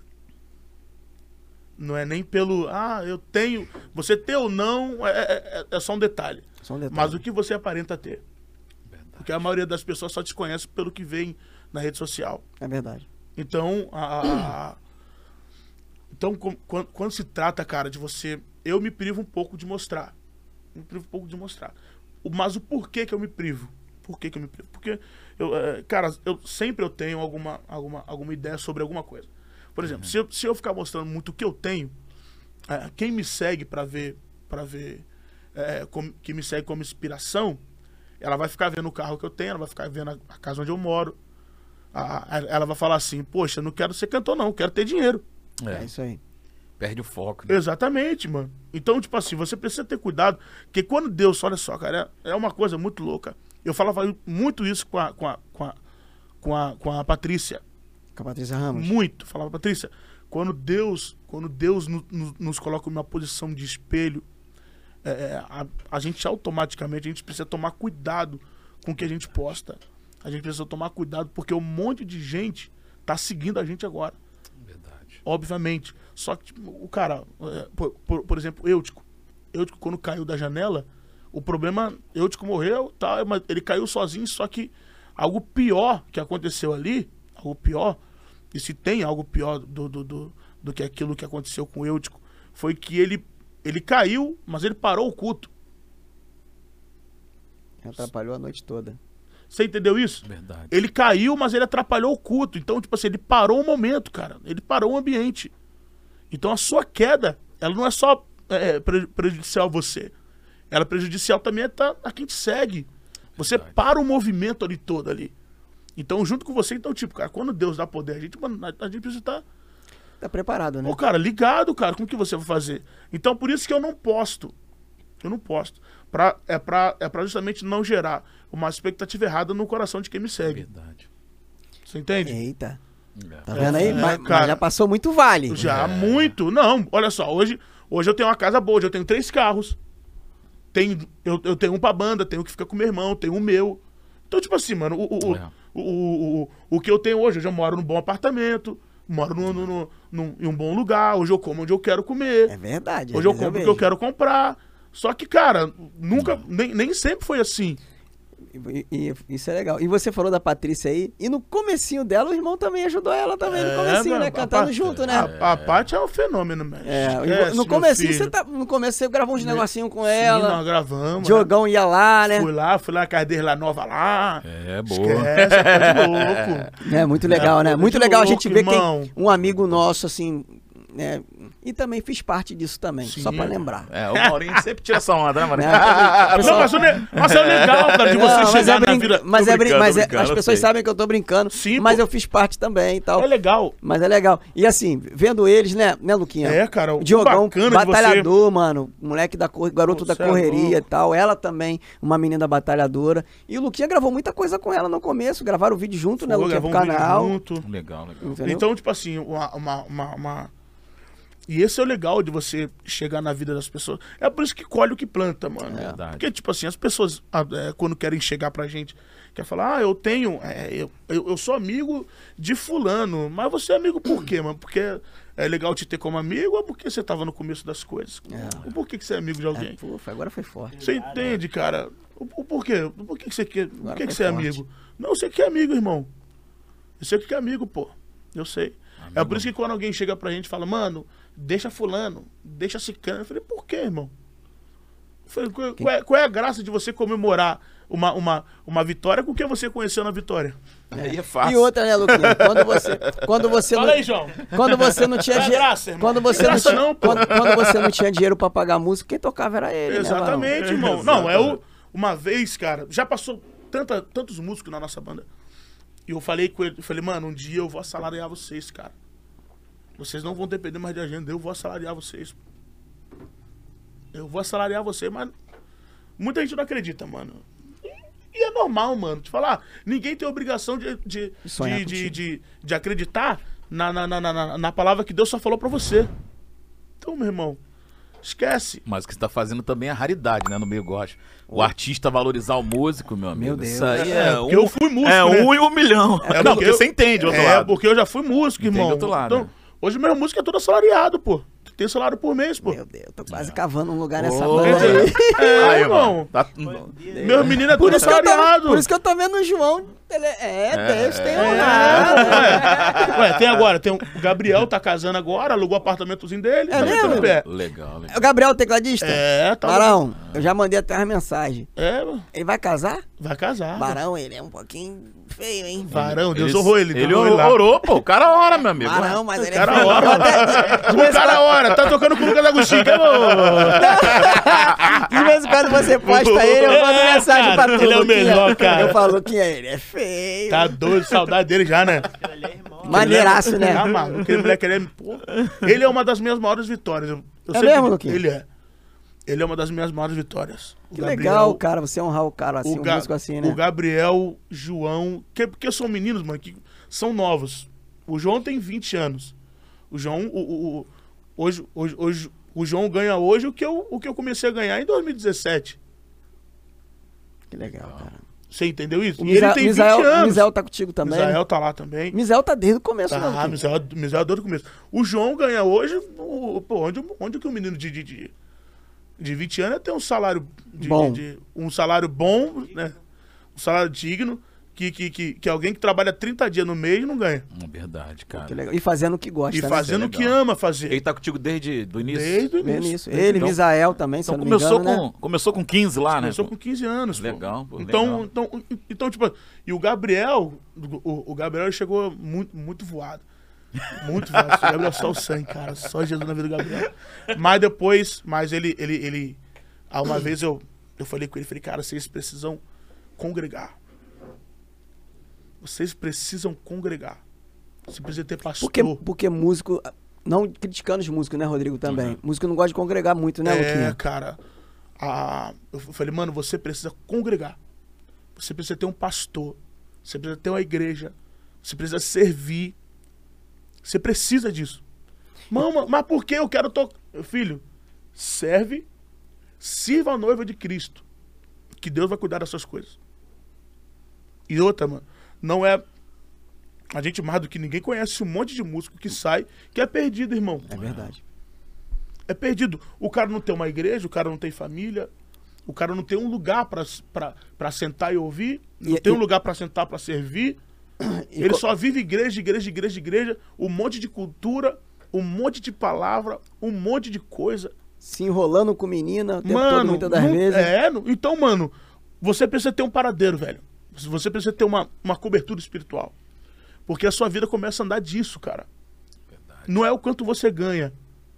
Não é nem pelo, ah, eu tenho, você ter ou não é, é- é- é só um detalhe. Só um detalhe. Mas o que você aparenta ter. Porque a maioria das pessoas só te conhece pelo que vem na rede social. É verdade. Então, a, a- a- então com- quando, quando se trata, cara, de você... Eu me privo um pouco de mostrar. Me privo um pouco de mostrar. O- Mas o porquê que eu me privo? Por que que eu me privo? Porque, eu, eh, cara, eu, sempre eu tenho alguma, alguma, alguma ideia sobre alguma coisa. Por exemplo, se, eu, se eu ficar mostrando muito o que eu tenho, eh, quem me segue pra ver, para ver eh, como- que me segue como inspiração, ela vai ficar vendo o carro que eu tenho, ela vai ficar vendo a, a casa onde eu moro. A- a- ela vai falar assim, poxa, eu não quero ser cantor não, eu quero ter dinheiro. É, É, isso aí. perde o foco. Né? Exatamente, mano. Então, tipo assim, você precisa ter cuidado, porque quando Deus, olha só, cara, é, é uma coisa muito louca. Eu falava muito isso com a, com a, com a, com a, com a Patrícia. Com a Patrícia Ramos. Muito. Falava, Patrícia, quando Deus, quando Deus no- no- nos coloca numa posição de espelho, é, é, a, a gente automaticamente, a gente precisa tomar cuidado com o que a gente posta. A gente precisa tomar cuidado, porque um monte de gente tá seguindo a gente agora. Verdade. obviamente. Só que, tipo, o cara, é, por, por, por exemplo, Eutico. Eutico, quando caiu da janela, o problema, Eutico morreu, tá, mas ele caiu sozinho, só que algo pior que aconteceu ali, algo pior, e se tem algo pior do, do, do, do que aquilo que aconteceu com o Eutico, foi que ele, ele caiu, mas ele parou o culto. Atrapalhou a noite toda. Você entendeu isso? Verdade. Ele caiu, mas ele atrapalhou o culto. Então, tipo assim, ele parou o momento, cara. Ele parou o ambiente. Então, a sua queda, ela não é só é, pre- prejudicial a você. Ela é prejudicial também a, tá, a quem te segue. Você Verdade. para o movimento ali todo ali. Então, junto com você, então, tipo, cara, quando Deus dá poder, a gente, mano, a, a gente precisa estar... Tá preparado, né? Ô, cara, ligado, cara, com o que você vai fazer. Então, por isso que eu não posto. Eu não posto. Pra, é, pra, é pra justamente não gerar uma expectativa errada no coração de quem me segue. Verdade. Você entende? Eita. É. Tá vendo aí? É, mas, mas cara. já passou muito vale. Já, muito. Não, olha só, hoje, hoje eu tenho uma casa boa, hoje eu tenho três carros. Tenho, eu, eu tenho um pra banda, tenho um que fica com meu irmão, tenho o meu. Então, tipo assim, mano, o, o, É. o, o, o, o que eu tenho hoje, hoje eu moro num bom apartamento, moro no, no, no, num- em um bom lugar, hoje eu como onde eu quero comer. É verdade. Hoje eu às vezes compro o que vejo. eu quero comprar. Só que, cara, nunca, nem, nem sempre foi assim. E, e- isso é legal. E você falou da Patrícia aí, e no comecinho dela, o irmão também ajudou ela também, no comecinho, mano, né? a Cantando Pat- junto, né? A, a Paty é um fenômeno, mesmo. É, e Esquece, no meu comecinho filho. você tá, no começo você gravou uns negocinhos com Sim, ela. nós gravamos. Diogão ia lá, né? né? Fui lá, fui lá na casa dele lá nova lá. É, boa. Esquece, é coisa de louco. É muito legal, É, né? coisa Muito de legal a louco, gente ver irmão. quem um amigo nosso assim, né? E também fiz parte disso também, Sim. só pra lembrar. É, o Maurinho sempre tira essa onda, né, Maurinho? Não, Não, mas, o ne- mas é legal, cara, de Não, você mas chegar é na brin- vida. mas Tô é brin- brincando, mas tô é- brincando, as eu pessoas sei. sabem que eu tô brincando, Sim, mas pô. eu fiz parte também e tal. É legal. Mas é legal. E assim, vendo eles, né, né, Luquinha? É, cara, o O Diogão, bacana de você- batalhador, mano. Moleque da cor, garoto Pô, da cê é correria e louco. tal. Ela também, uma menina batalhadora. E o Luquinha gravou muita coisa com ela no começo. Gravaram o vídeo junto, né, Pô, Luquinha, pro gravou um vídeo canal. junto. Legal, legal. Entendeu? Então, tipo assim, uma, uma, uma, uma- E esse é o legal de você chegar na vida das pessoas. É por isso que colhe o que planta, mano. Verdade. Porque, tipo assim, as pessoas, ah, é, quando querem chegar pra gente, quer falar, ah, eu tenho. é, eu, eu, eu sou amigo de fulano. Mas você é amigo por quê, mano? Porque é legal te ter como amigo ou porque você tava no começo das coisas? Ou por que, que você é amigo de É, alguém? pô, agora foi forte. Você entende, cara? O, o porquê? Por que, que você quer? Por que, foi que você é forte. amigo? Não, você que é amigo, irmão. Eu sei que é amigo, pô. Eu sei. É por isso que quando alguém chega pra gente e fala, mano, deixa fulano, deixa cicano. Eu falei, por quê, irmão? Eu falei, qual, qual é, qual é a graça de você comemorar uma, uma, uma vitória com quem você conheceu na vitória? Aí é fácil. E outra, né, Luquinha? Quando você, quando você Fala não, aí, João. quando você não tinha Não é dinheiro, graça, irmão. quando você Não é não graça tinha, não, pô. quando, quando você não tinha dinheiro pra pagar música, quem tocava era ele, Exatamente, né, irmão. Não, é o, uma vez, cara, já passou tanta, tantos músicos na nossa banda. E eu falei com ele, eu falei, mano, um dia eu vou assalariar vocês, cara. Vocês não vão depender mais de agenda, eu vou assalariar vocês. Eu vou assalariar vocês, mas muita gente não acredita, mano. E, e é normal, mano. Te falar, ninguém tem obrigação de, de, Sonhar de, de, contigo. de, de acreditar na, na, na, na, na palavra que Deus só falou pra você. Então, meu irmão, esquece. Mas o que você tá fazendo também é raridade, né, no meio gospel. O artista valorizar o músico, meu amigo. Meu Deus. Isso aí É, é, porque um, eu fui músico, É né? um e um milhão. É, não, porque porque eu- você entende o outro É, lado. porque eu já fui músico, Entende irmão. do outro lado, Então, né? hoje minha música é toda assalariado, pô. Tem salário por mês, pô. Meu Deus, tô quase cavando um lugar nessa Ô, banda aí. É, aí, irmão. irmão. Tá... Meu menino é Por todo isso, que eu tô, assalariado. por isso que eu tô vendo o João. Ele, é, Deus tem É, honrado. ué, ué, tem agora, tem o Gabriel tá casando agora, alugou o apartamentozinho dele, É tá mesmo? metendo pé. Legal, É legal. o Gabriel, o tecladista? É, tá. Barão, eu já mandei até uma mensagem. É, Ele vai casar? vai casar. Barão, ele é um pouquinho feio, hein? Varão, Deus Ele- honrou ele. Ele honrou lá. orou, pô. O cara ora, meu amigo. Barão, mas ele Cara, é feio. hora. Eu até- O cara ora, tá tocando com o Lucas Agostinho, que é bom. De vez em quando você posta ele, eu mando É, mensagem cara, pra tu. ele é o Luquinha. melhor, cara. Eu falo que é ele, é feio. Tá doido, saudade dele já, né? Ele é irmão. Maneiraço, né? Tá maluco, aquele moleque, ele é... pô, ele é uma das minhas maiores vitórias. Eu, eu É sempre mesmo, digo, Luquinha? Ele é. Ele é uma das minhas maiores vitórias. O Que Gabriel- legal, cara, você honrar o cara assim, o um Ga- músico assim, né? O Gabriel, João, que, porque são meninos, mano, que são novos. O João tem vinte anos. O João, o, o- o- hoje, hoje, hoje, o João ganha hoje o que, eu, o que eu comecei a ganhar em dois mil e dezessete. Que legal, cara. Você entendeu isso? O E ele Misael, tem vinte Misael, anos. Misael tá contigo também. Misael né? tá lá também. Misael tá desde o começo, né? Ah, Luquinha? Misael, Misael é desde o começo. O João ganha hoje, o- pô, onde, onde que um menino de, de, de, de vinte anos tem um salário de, Bom. de- de- um salário bom, né? Um salário digno, que, que, que, que alguém que trabalha trinta dias no mês não ganha. É verdade, cara. Que legal. E fazendo o que gosta, E né? fazendo o legal. que ama fazer. Ele tá contigo desde o início? Desde o Vendo início. isso. Ele, Então- Misael também, se Então eu não me começou, engano, com, né? começou com quinze lá, Começou né? com quinze anos. pô. Legal, pô, Então, legal. então, então, tipo, e o Gabriel, o, o Gabriel chegou muito, muito voado. Muito voado. O Gabriel só o sangue, cara. Só Jesus na vida do Gabriel. Mas depois, mas ele, ele, ele, ah, uma vez eu, eu falei com ele, falei, cara, vocês precisam congregar. Vocês precisam congregar. Você precisa ter pastor. Porque, porque músico, não criticando os músicos, né, Rodrigo, também. Músico não gosta de congregar muito, né, É, Luquinha? cara. A, eu falei, mano, você precisa congregar. Você precisa ter um pastor. Você precisa ter uma igreja. Você precisa servir. Você precisa disso. Mama, mas por que eu quero tocar? Filho, serve, sirva a noiva de Cristo. Que Deus vai cuidar das suas coisas. E outra, mano, não é. A gente mais do que ninguém conhece um monte de músico que sai, que é perdido, irmão. É verdade. É perdido. O cara não tem uma igreja, o cara não tem família, o cara não tem um lugar pra, pra, pra sentar e ouvir, não E- tem um e- lugar pra sentar pra servir. E Ele co- só vive igreja, igreja, igreja, igreja, um monte de cultura, um monte de palavra, um monte de coisa. Se enrolando com menina o tempo todo, Mano, muitas das não- vezes. é, não- então, mano, você precisa ter um paradeiro, velho. Você precisa ter uma, uma cobertura espiritual. Porque a sua vida começa a andar disso, cara. Não é o quanto você ganha,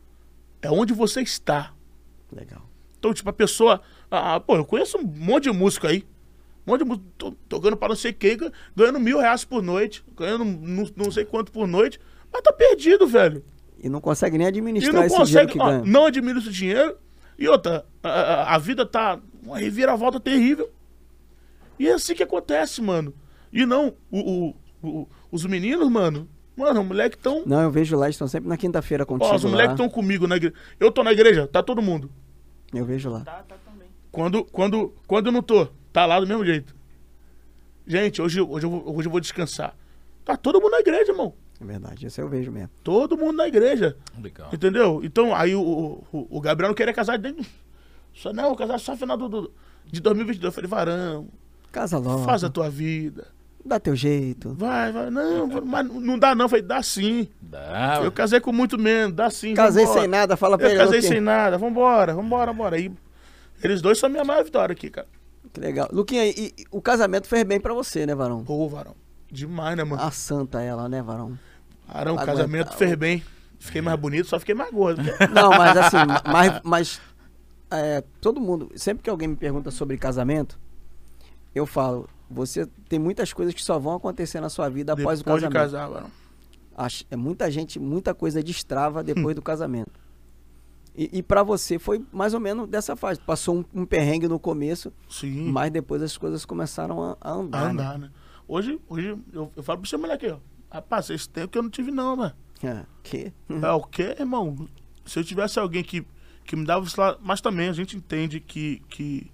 é onde você está. Legal. Então, tipo, a pessoa. Ah, pô, eu conheço um monte de músico aí. Um monte de músico. Tô, tocando para não sei quem, gan- ganhando mil reais por noite. Ganhando não, não sei quanto por noite. Mas tá perdido, velho. E não consegue nem E administrar não esse consegue. dinheiro que Ó, ganha. não administra o dinheiro. E outra, a, a- a vida tá uma reviravolta terrível. E é assim que acontece, mano. E não, o, o- o- os meninos, mano. Mano, os moleques tão. Não, eu vejo lá, eles estão sempre na quinta-feira contigo Ó, os moleques lá. estão comigo na igreja. Eu tô na igreja, tá todo mundo. Eu vejo lá. Tá, tá também. Quando, quando, quando eu não tô, tá lá do mesmo jeito. Gente, hoje, hoje, eu, vou, hoje eu vou descansar. Tá todo mundo na igreja, irmão. É verdade, isso eu vejo mesmo. Todo mundo na igreja. Legal. Entendeu? Então, aí o, o, o Gabriel não queria casar nem. Só não, casar só no final do, do- de dois mil e vinte e dois. Eu falei, varão, Casa logo. faz a tua vida. Dá teu jeito. Vai, vai. Não, mas não dá não. Eu falei, dá sim. Dá. Eu casei com muito menos, dá sim. Casei vambora. sem nada, fala pra Eu ele. casei Luquinha. sem nada, vambora, vambora, vambora. Aí, eles dois são minha maior vitória aqui, cara. Que legal. Luquinha, e, e o casamento fez bem pra você, né, Varão? Pô, varão. Demais, né, mano? A santa ela, né, Varão? Varão, o aguentar casamento o- fez bem. Fiquei mais bonito, só fiquei mais gordo. Não, mas assim, ma- mas, mas é, todo mundo, sempre que alguém me pergunta sobre casamento, eu falo, você tem muitas coisas que só vão acontecer na sua vida após o Depois de casamento. casar, varão. Acho- é muita gente, muita coisa destrava depois do casamento. E, e para você foi mais ou menos dessa fase. Passou um, um perrengue no começo, Sim. mas depois as coisas começaram a, a andar. A né? andar, né? Hoje, hoje eu, eu falo pra você, moleque, ó. Rapaz, vocês têm o que eu não tive, não, mano. É, que? É o quê, irmão? Se eu tivesse alguém que, que me dava isso lá. Mas também a gente entende que. que,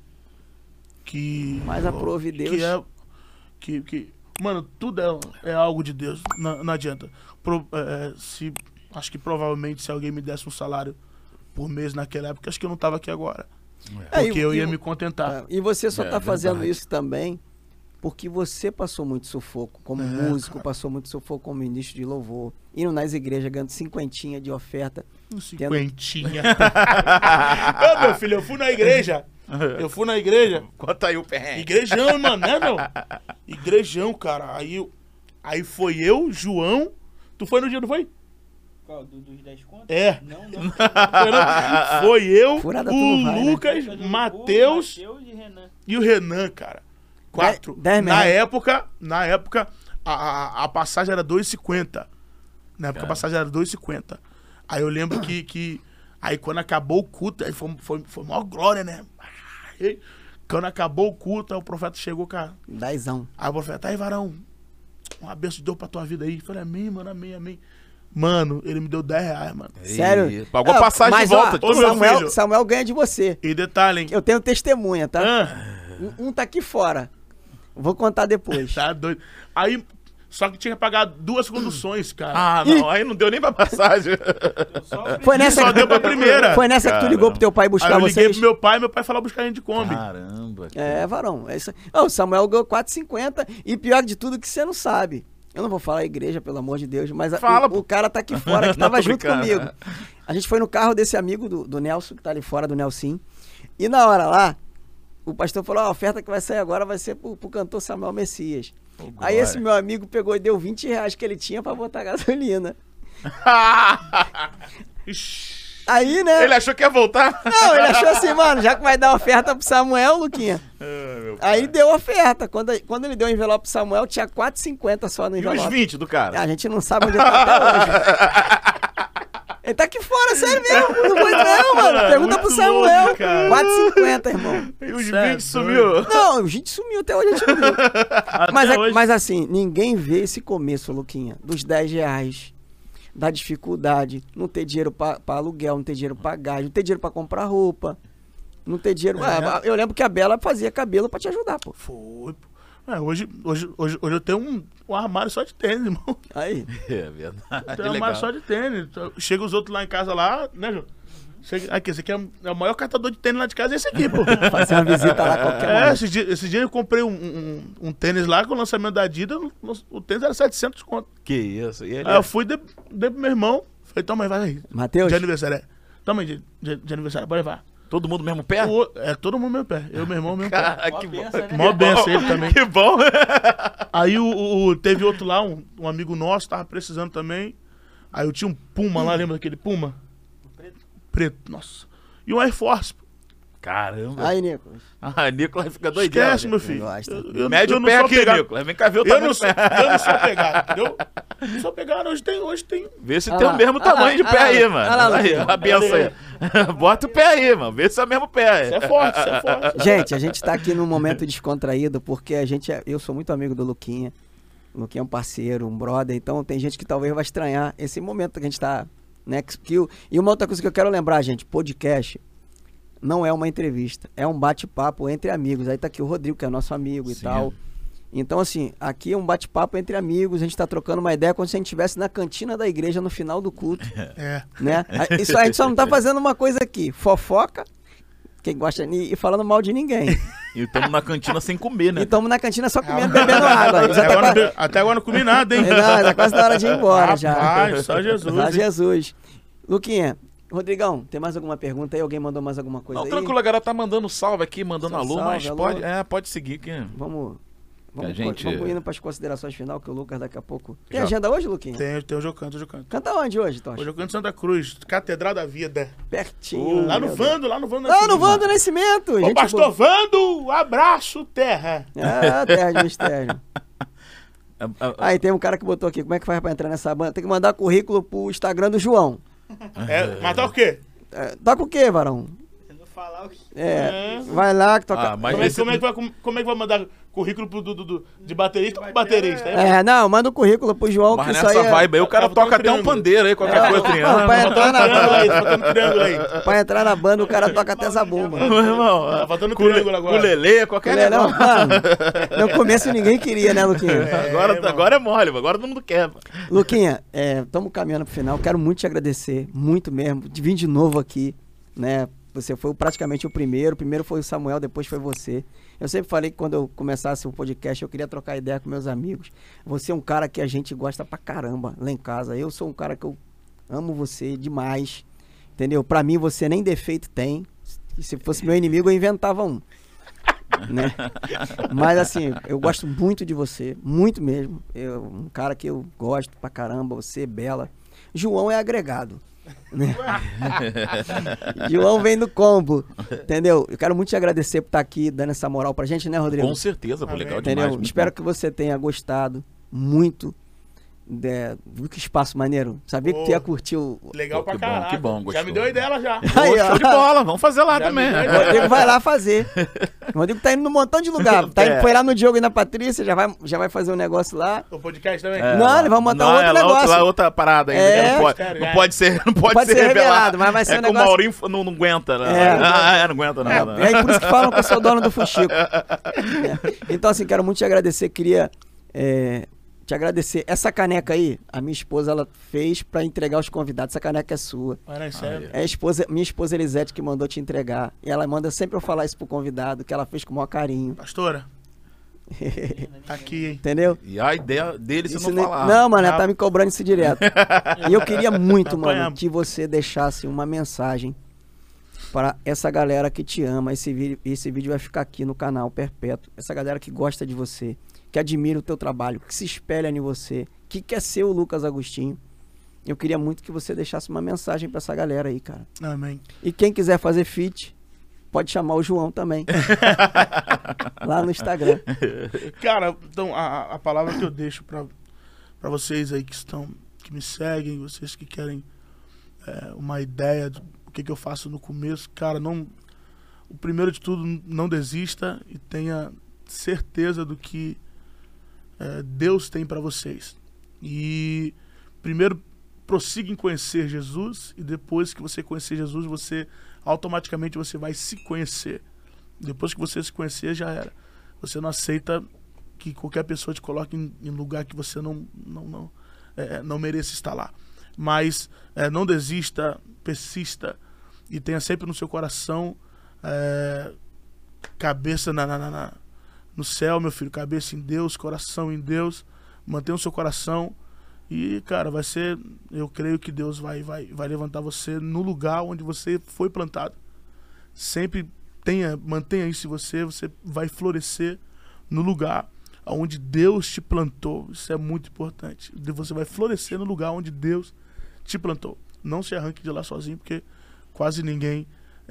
que Mas aprove Deus. Que é. Que, que, mano, tudo é, é algo de Deus. Não, não adianta. Pro- é, se, acho que provavelmente se alguém me desse um salário por mês naquela época, acho que eu não tava aqui agora. É, Porque e- eu e ia o- me contentar. É, e você só É, tá fazendo verdade. isso também porque você passou muito sufoco como É, músico, cara. passou muito sufoco como ministro de louvor, indo nas igrejas ganhando cinquentinha de oferta. Um cinquentinha. Ô, meu filho, eu fui na igreja. Eu fui na igreja. Conta aí o perrengue. Igrejão, mano, né, meu? Igrejão, cara. Aí, eu- aí foi eu, João. Tu foi no dia, não foi? Qual? Do, dos dez contos? É. Não, não. Foi, não? Foi eu, Furada tu o não vai, né? Lucas, Foi do Matheus Matheus e Renan. e o Renan, cara. Quatro. Dez- dez na reais. época, na época, a, a, a passagem era dois e cinquenta. Na época Cara. a passagem era dois e cinquenta. Aí eu lembro que, que aí quando acabou o culto, aí foi, foi, foi maior glória, né? Aí, quando acabou o culto, aí o profeta chegou, cara. Dezão. Aí o profeta, aí varão, uma benção de Deus pra tua vida aí. Eu falei, amém, mano, amém, amém. Mano, ele me deu dez reais, mano. Sério? Pagou É, a passagem mas, de volta. Ó, Ô, meu Samuel, filho. Samuel ganha de você. E detalhe, hein? Eu tenho testemunha, tá? Ah, Um, um tá aqui fora. Vou contar depois. Tá doido. Aí, só que tinha que pagar duas conduções, cara. Ah, não, aí não deu nem pra passagem. Foi nessa, Só deu pra primeira. foi nessa que tu ligou pro teu pai Aí buscar eu liguei vocês? pro meu pai, meu pai falou buscar a gente de Kombi. Caramba. cara. É, varão. É isso. Ó, o Samuel ganhou quatro e cinquenta e pior de tudo que você não sabe. Eu não vou falar a igreja, pelo amor de Deus, mas a- Fala, o, pô. o cara tá aqui fora, que Não, tava tô junto brincando. comigo. A gente foi no carro desse amigo do, do Nelson, que tá ali fora, do Nelson. E na hora lá, o pastor falou, ó, a oferta que vai sair agora vai ser pro, pro cantor Samuel Messias. Ô, Aí glória. esse meu amigo pegou e deu vinte reais que ele tinha pra botar gasolina. Ixi. Aí, né? Ele achou que ia voltar? Não, ele achou assim, mano, já que vai dar oferta pro Samuel, Luquinha. Ah, meu Aí pai. deu oferta. Quando, quando ele deu o envelope pro Samuel, tinha quatro e cinquenta só no E envelope. os vinte do cara? A gente não sabe onde ele tá até hoje. Ele tá aqui fora, sério mesmo. Não foi não, mano. Pergunta pro Muito Samuel. louco, cara. quatro e cinquenta, irmão. E os Cê é vinte sumiu? Não, a gente sumiu, até hoje a gente não viu. Até Mas, é- hoje. mas assim, ninguém vê esse começo, Luquinha, dos dez reais, da dificuldade, não ter dinheiro pra, pra aluguel, não ter dinheiro pra gás, não ter dinheiro pra comprar roupa, não ter dinheiro... É. Ah, eu lembro que a Bela fazia cabelo pra te ajudar, pô. Foi, pô. É, hoje, hoje, hoje, hoje eu tenho um, um armário só de tênis, irmão. Aí, É verdade. Eu tenho um Legal. armário só de tênis. Chega os outros lá em casa lá, né, Ju? Chega, aqui, esse aqui é, é o maior catador de tênis lá de casa, é esse aqui, pô. fazer uma visita lá a qualquer É, momento. esse dia, esse dia eu comprei um, um, um tênis lá com o lançamento da Adidas, o, o tênis era setecentos conto. Que isso? E ele Aí eu fui, dei, dei pro meu irmão, falei, toma aí, vai aí. Matheus, De aniversário, é. Toma aí, de, de, de aniversário, pode levar. Todo mundo mesmo pé? O- é, todo mundo meu pé. Eu, meu irmão, meu pé. Cara, Mó que bom. benção, né? Mó benção ele também. Que bom. Aí o, o- o- teve outro lá, um, um amigo nosso, tava precisando também. Aí eu tinha um Puma lá, lembra daquele Puma? Preto. Preto, nossa. E um Air Force. Caramba. aí, Nicolas. Ah, Nicolas fica doidinho. Esquece, meu filho. gosta. Eu, eu, Mede eu o não pé sou aqui, pegado. Nicolas. Vem cá ver o Eu tamanho não, do sou, pé. eu não sou pegado, entendeu? Não sou pegado, hoje tem, hoje tem. Vê se Ah tem lá, o mesmo ah tamanho lá, de ah pé lá, aí, ah mano. lá, Aí, Luquinha. a benção aí. Bota o pé aí, mano. Vê se é o mesmo pé. Isso é forte, isso é forte. Gente, a gente tá aqui num momento descontraído, porque a gente, é- eu sou muito amigo do Luquinha. O Luquinha é um parceiro, um brother, então tem gente que talvez vai estranhar esse momento que a gente tá, né? Que, que o- e uma outra coisa que eu quero lembrar, gente, podcast não é uma entrevista, é um bate-papo entre amigos. Aí tá aqui o Rodrigo, que é nosso amigo e Sim. tal. Então, assim, aqui é um bate-papo entre amigos, a gente tá trocando uma ideia como se a gente estivesse na cantina da igreja no final do culto, É. né? A- Isso, a gente só não tá fazendo uma coisa aqui, fofoca, quem gosta, e e falando mal de ninguém. E estamos na cantina sem comer, né? E estamos na cantina só comendo, bebendo água. Já Até tá agora, não quase, be- até agora não comi nada, hein? não, tá quase na hora de ir embora já. Rapaz, só Jesus. Só hein? Jesus. Luquinha, Rodrigão, tem mais alguma pergunta aí? Alguém mandou mais alguma coisa Não, aí? tranquilo, a galera tá mandando salve aqui, mandando Só alô, salve, mas alô. pode, é, pode seguir que Vamos, vamos, a gente- vamos indo para as considerações final, que o Lucas daqui a pouco... Tem Já. agenda hoje, Luquinha? Tem, tem hoje eu canto, hoje eu canto. Canta onde hoje, Tocha? Hoje eu canto em Santa Cruz, Catedral da Vida. Pertinho. Lá no meu Deus. Vando, lá no Vando. Ah, no Vando Nascimento. Ô, gente pastor boa. Vando, abraço, terra. Ah, terra de mistério. Ah, ah, Aí tem um cara que botou aqui, como é que faz pra entrar nessa banda? Tem que mandar currículo pro Instagram do João. É, mas tá o quê? É, toca o quê, varão? Se não falar o que. É, É. vai lá que toca... Ah, mas Como é, esse- como, é que vai, como é que vai mandar currículo pro, do, do, do- de baterista pro baterista? É, não, manda o currículo pro João, mas que isso nessa aí é... vibe aí o cara Tá botando toca até um triângulo. pandeiro aí, qualquer É, coisa não, triângulo. pra entrar na Triângulo aí, banda, tá botando triângulo aí. pra entrar na banda, o cara toca até zabumba. Meu irmão, Tá faltando cule- triângulo agora. Ukulele, qualquer Não, negócio. mano, no começo ninguém queria, né, Luquinha? agora, irmão. agora é mole, agora todo mundo quer. mano. Luquinha, estamos caminhando pro final. Quero muito te agradecer, muito mesmo, de vir de novo aqui, né? Você foi praticamente o primeiro. O primeiro foi o Samuel, depois foi você. Eu sempre falei que quando eu começasse o podcast, eu queria trocar ideia com meus amigos. Você é um cara que a gente gosta pra caramba lá em casa. Eu sou um cara que eu amo você demais, entendeu? Pra mim, você nem defeito tem. E se fosse meu inimigo, eu inventava um. Né? Mas assim, eu gosto muito de você, muito mesmo. Eu, um cara que eu gosto pra caramba, você, Bela. João é agregado. Né? João vem no combo, entendeu? Eu quero muito te agradecer por estar aqui dando essa moral pra gente, né, Rodrigo? Com certeza, pô, legal Amém. demais. Entendeu? muito Espero bom. que você tenha gostado muito. É, viu que espaço maneiro? Sabia Pô, que tu ia curtir o... Legal Pô, que pra bom, caralho. que bom, Já gostou. me deu a ideia já. Aí, ó. Show de bola, vamos fazer lá Já também. me deu O ideia. Rodrigo vai lá fazer. O Rodrigo tá indo num montão de lugar. Tá indo, É. foi lá no Diogo e na Patrícia, já vai, já vai fazer um negócio lá. O podcast também? É, Não, ele vai montar não, outro é lá negócio. Outra, lá outra parada ainda. É. que não, pode, Sério, não é. pode ser, não pode Pode ser ser revelado. revelado, mas vai ser é um que o negócio- Maurinho não, não aguenta, né? É. Ah, é, não aguenta nada. É, é por isso que falam que eu sou dono do Fuxico. É. Então, assim, quero muito te agradecer. Queria é, te agradecer. Essa caneca aí, a minha esposa, ela fez pra entregar aos convidados. Essa caneca é sua. Mas não é sério. É a esposa, minha esposa Elisete que mandou te entregar. E ela manda sempre eu falar isso pro convidado, que ela fez com o maior carinho. Pastora, tá aqui, hein? Entendeu? E a ideia dele se Isso não nem- falar. Não, mano, ela Ah. tá me cobrando isso direto. E eu queria muito, mano, Apanhamos. que você deixasse uma mensagem para essa galera que te ama. Esse vídeo, esse vídeo vai ficar aqui no canal perpétuo. Essa galera que gosta de você, que admira o teu trabalho, que se espelha em você, que quer ser o Lucas Agostinho. Eu queria muito que você deixasse uma mensagem pra essa galera aí, cara. Amém. E quem quiser fazer feat, pode chamar o João também. Lá no Instagram. Cara, então a, a palavra que eu deixo pra, pra vocês aí que estão, que me seguem, vocês que querem é, uma ideia do que, que eu faço no começo, cara, não. O primeiro de tudo, não desista e tenha certeza do que é, Deus tem pra vocês. E primeiro prossiga em conhecer Jesus e depois que você conhecer Jesus, você automaticamente você vai se conhecer. Depois que você se conhecer, já era. Você não aceita que qualquer pessoa te coloque em, em lugar que você não, não, não, é, não mereça estar lá. Mas é, não desista, persista e tenha sempre no seu coração é, cabeça na, na, na, na, no céu, meu filho, cabeça em Deus, coração em Deus. Mantenha o seu coração e, cara, vai ser, eu creio que Deus vai, vai, vai levantar você no lugar onde você foi plantado. Sempre tenha, mantenha isso em você, você vai florescer no lugar onde Deus te plantou. Isso é muito importante. Você vai florescer no lugar onde Deus te plantou. Não se arranque de lá sozinho, porque quase ninguém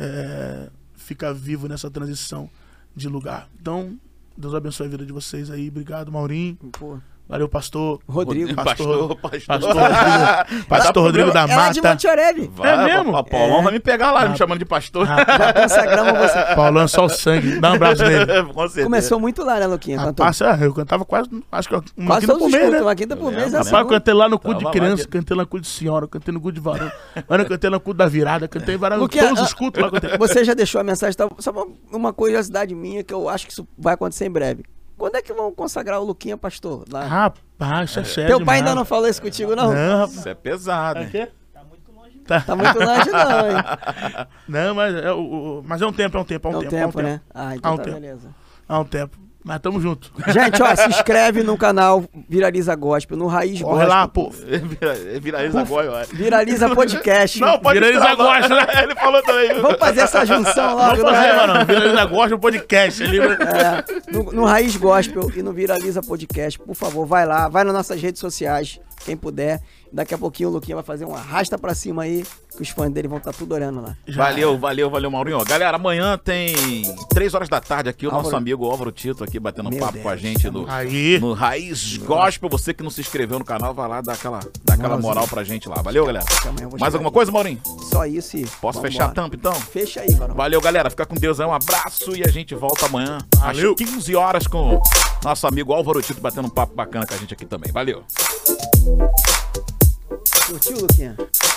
é, fica vivo nessa transição de lugar. Então, Deus abençoe a vida de vocês aí. Obrigado, Maurinho. Pô, Valeu, pastor. Rodrigo. Pastor, pastor. Pastor Rodrigo, pastor Rodrigo da Ela é de Mata. Monte Oreb. Vai, É mesmo? O Paulão É. vai me pegar lá, me chamando de pastor. Já consagramos você. Paulão é só o sangue. Dá um abraço nele. Com certeza. Começou muito lá, né, Luquinha? Cantou. Rapaz, eu cantava quase, acho que uma Quase quinta todos por os mês, cultos, né? uma quinta por mês. lembro, é Rapaz, eu assim. cantei lá no culto Tava de lá criança, de- cantei lá no culto de senhora, cantei no culto de varão. Mano, eu cantei no culto da virada, cantei em vários, Luquinha, todos os ah, cultos lá que eu cantei. Você já deixou a mensagem, tá? Só uma, uma curiosidade minha que eu acho que isso vai acontecer em breve. Quando é que vão consagrar o Luquinha pastor? Lá? Rapaz, isso é sério. Teu pai demais. ainda não falou isso contigo, não? Não, rapaz. Isso é pesado, É hein? quê? Tá muito longe. Tá muito longe, não, hein? Não, mas é, o, o- mas é um tempo, é um tempo, é um É um tempo. é um tempo, né? Ah, então Há um tá tempo. beleza. Há um tempo. Mas tamo junto. Gente, ó, se inscreve no canal Viraliza Gospel, no Raiz Corre Gospel. lá, pô. Viraliza agora, eu acho. Viraliza Podcast. Não, pode Viraliza tirar, não. gosta, né? Ele falou também. Vamos fazer essa junção logo. Vamos fazer, né? mano. Viraliza Gosta, o podcast ali. É, no, no Raiz Gospel e no Viraliza Podcast, por favor, vai lá, vai nas nossas redes sociais, quem puder. Daqui a pouquinho o Luquinha vai fazer um arrasta pra cima aí, que os fãs dele vão estar tudo orando lá. Valeu, valeu, valeu, Maurinho. Galera, amanhã tem três horas da tarde aqui o Álvaro. nosso amigo Álvaro Tito aqui batendo Meu papo Deus. com a gente no, Aí. no Raiz Gospel. Você que não se inscreveu no canal, vai lá dar aquela, dar aquela Nossa. moral pra gente lá. Valeu, galera. Amanhã eu vou Mais chegar alguma aqui. coisa, Maurinho? Só isso e Posso vambora. fechar a tampa, então? Fecha aí, varão. Valeu, galera. Fica com Deus aí. Um abraço e a gente volta amanhã Valeu. às quinze horas com nosso amigo Álvaro Tito batendo um papo bacana com a gente aqui também. Valeu. Curtiu, Luquinha?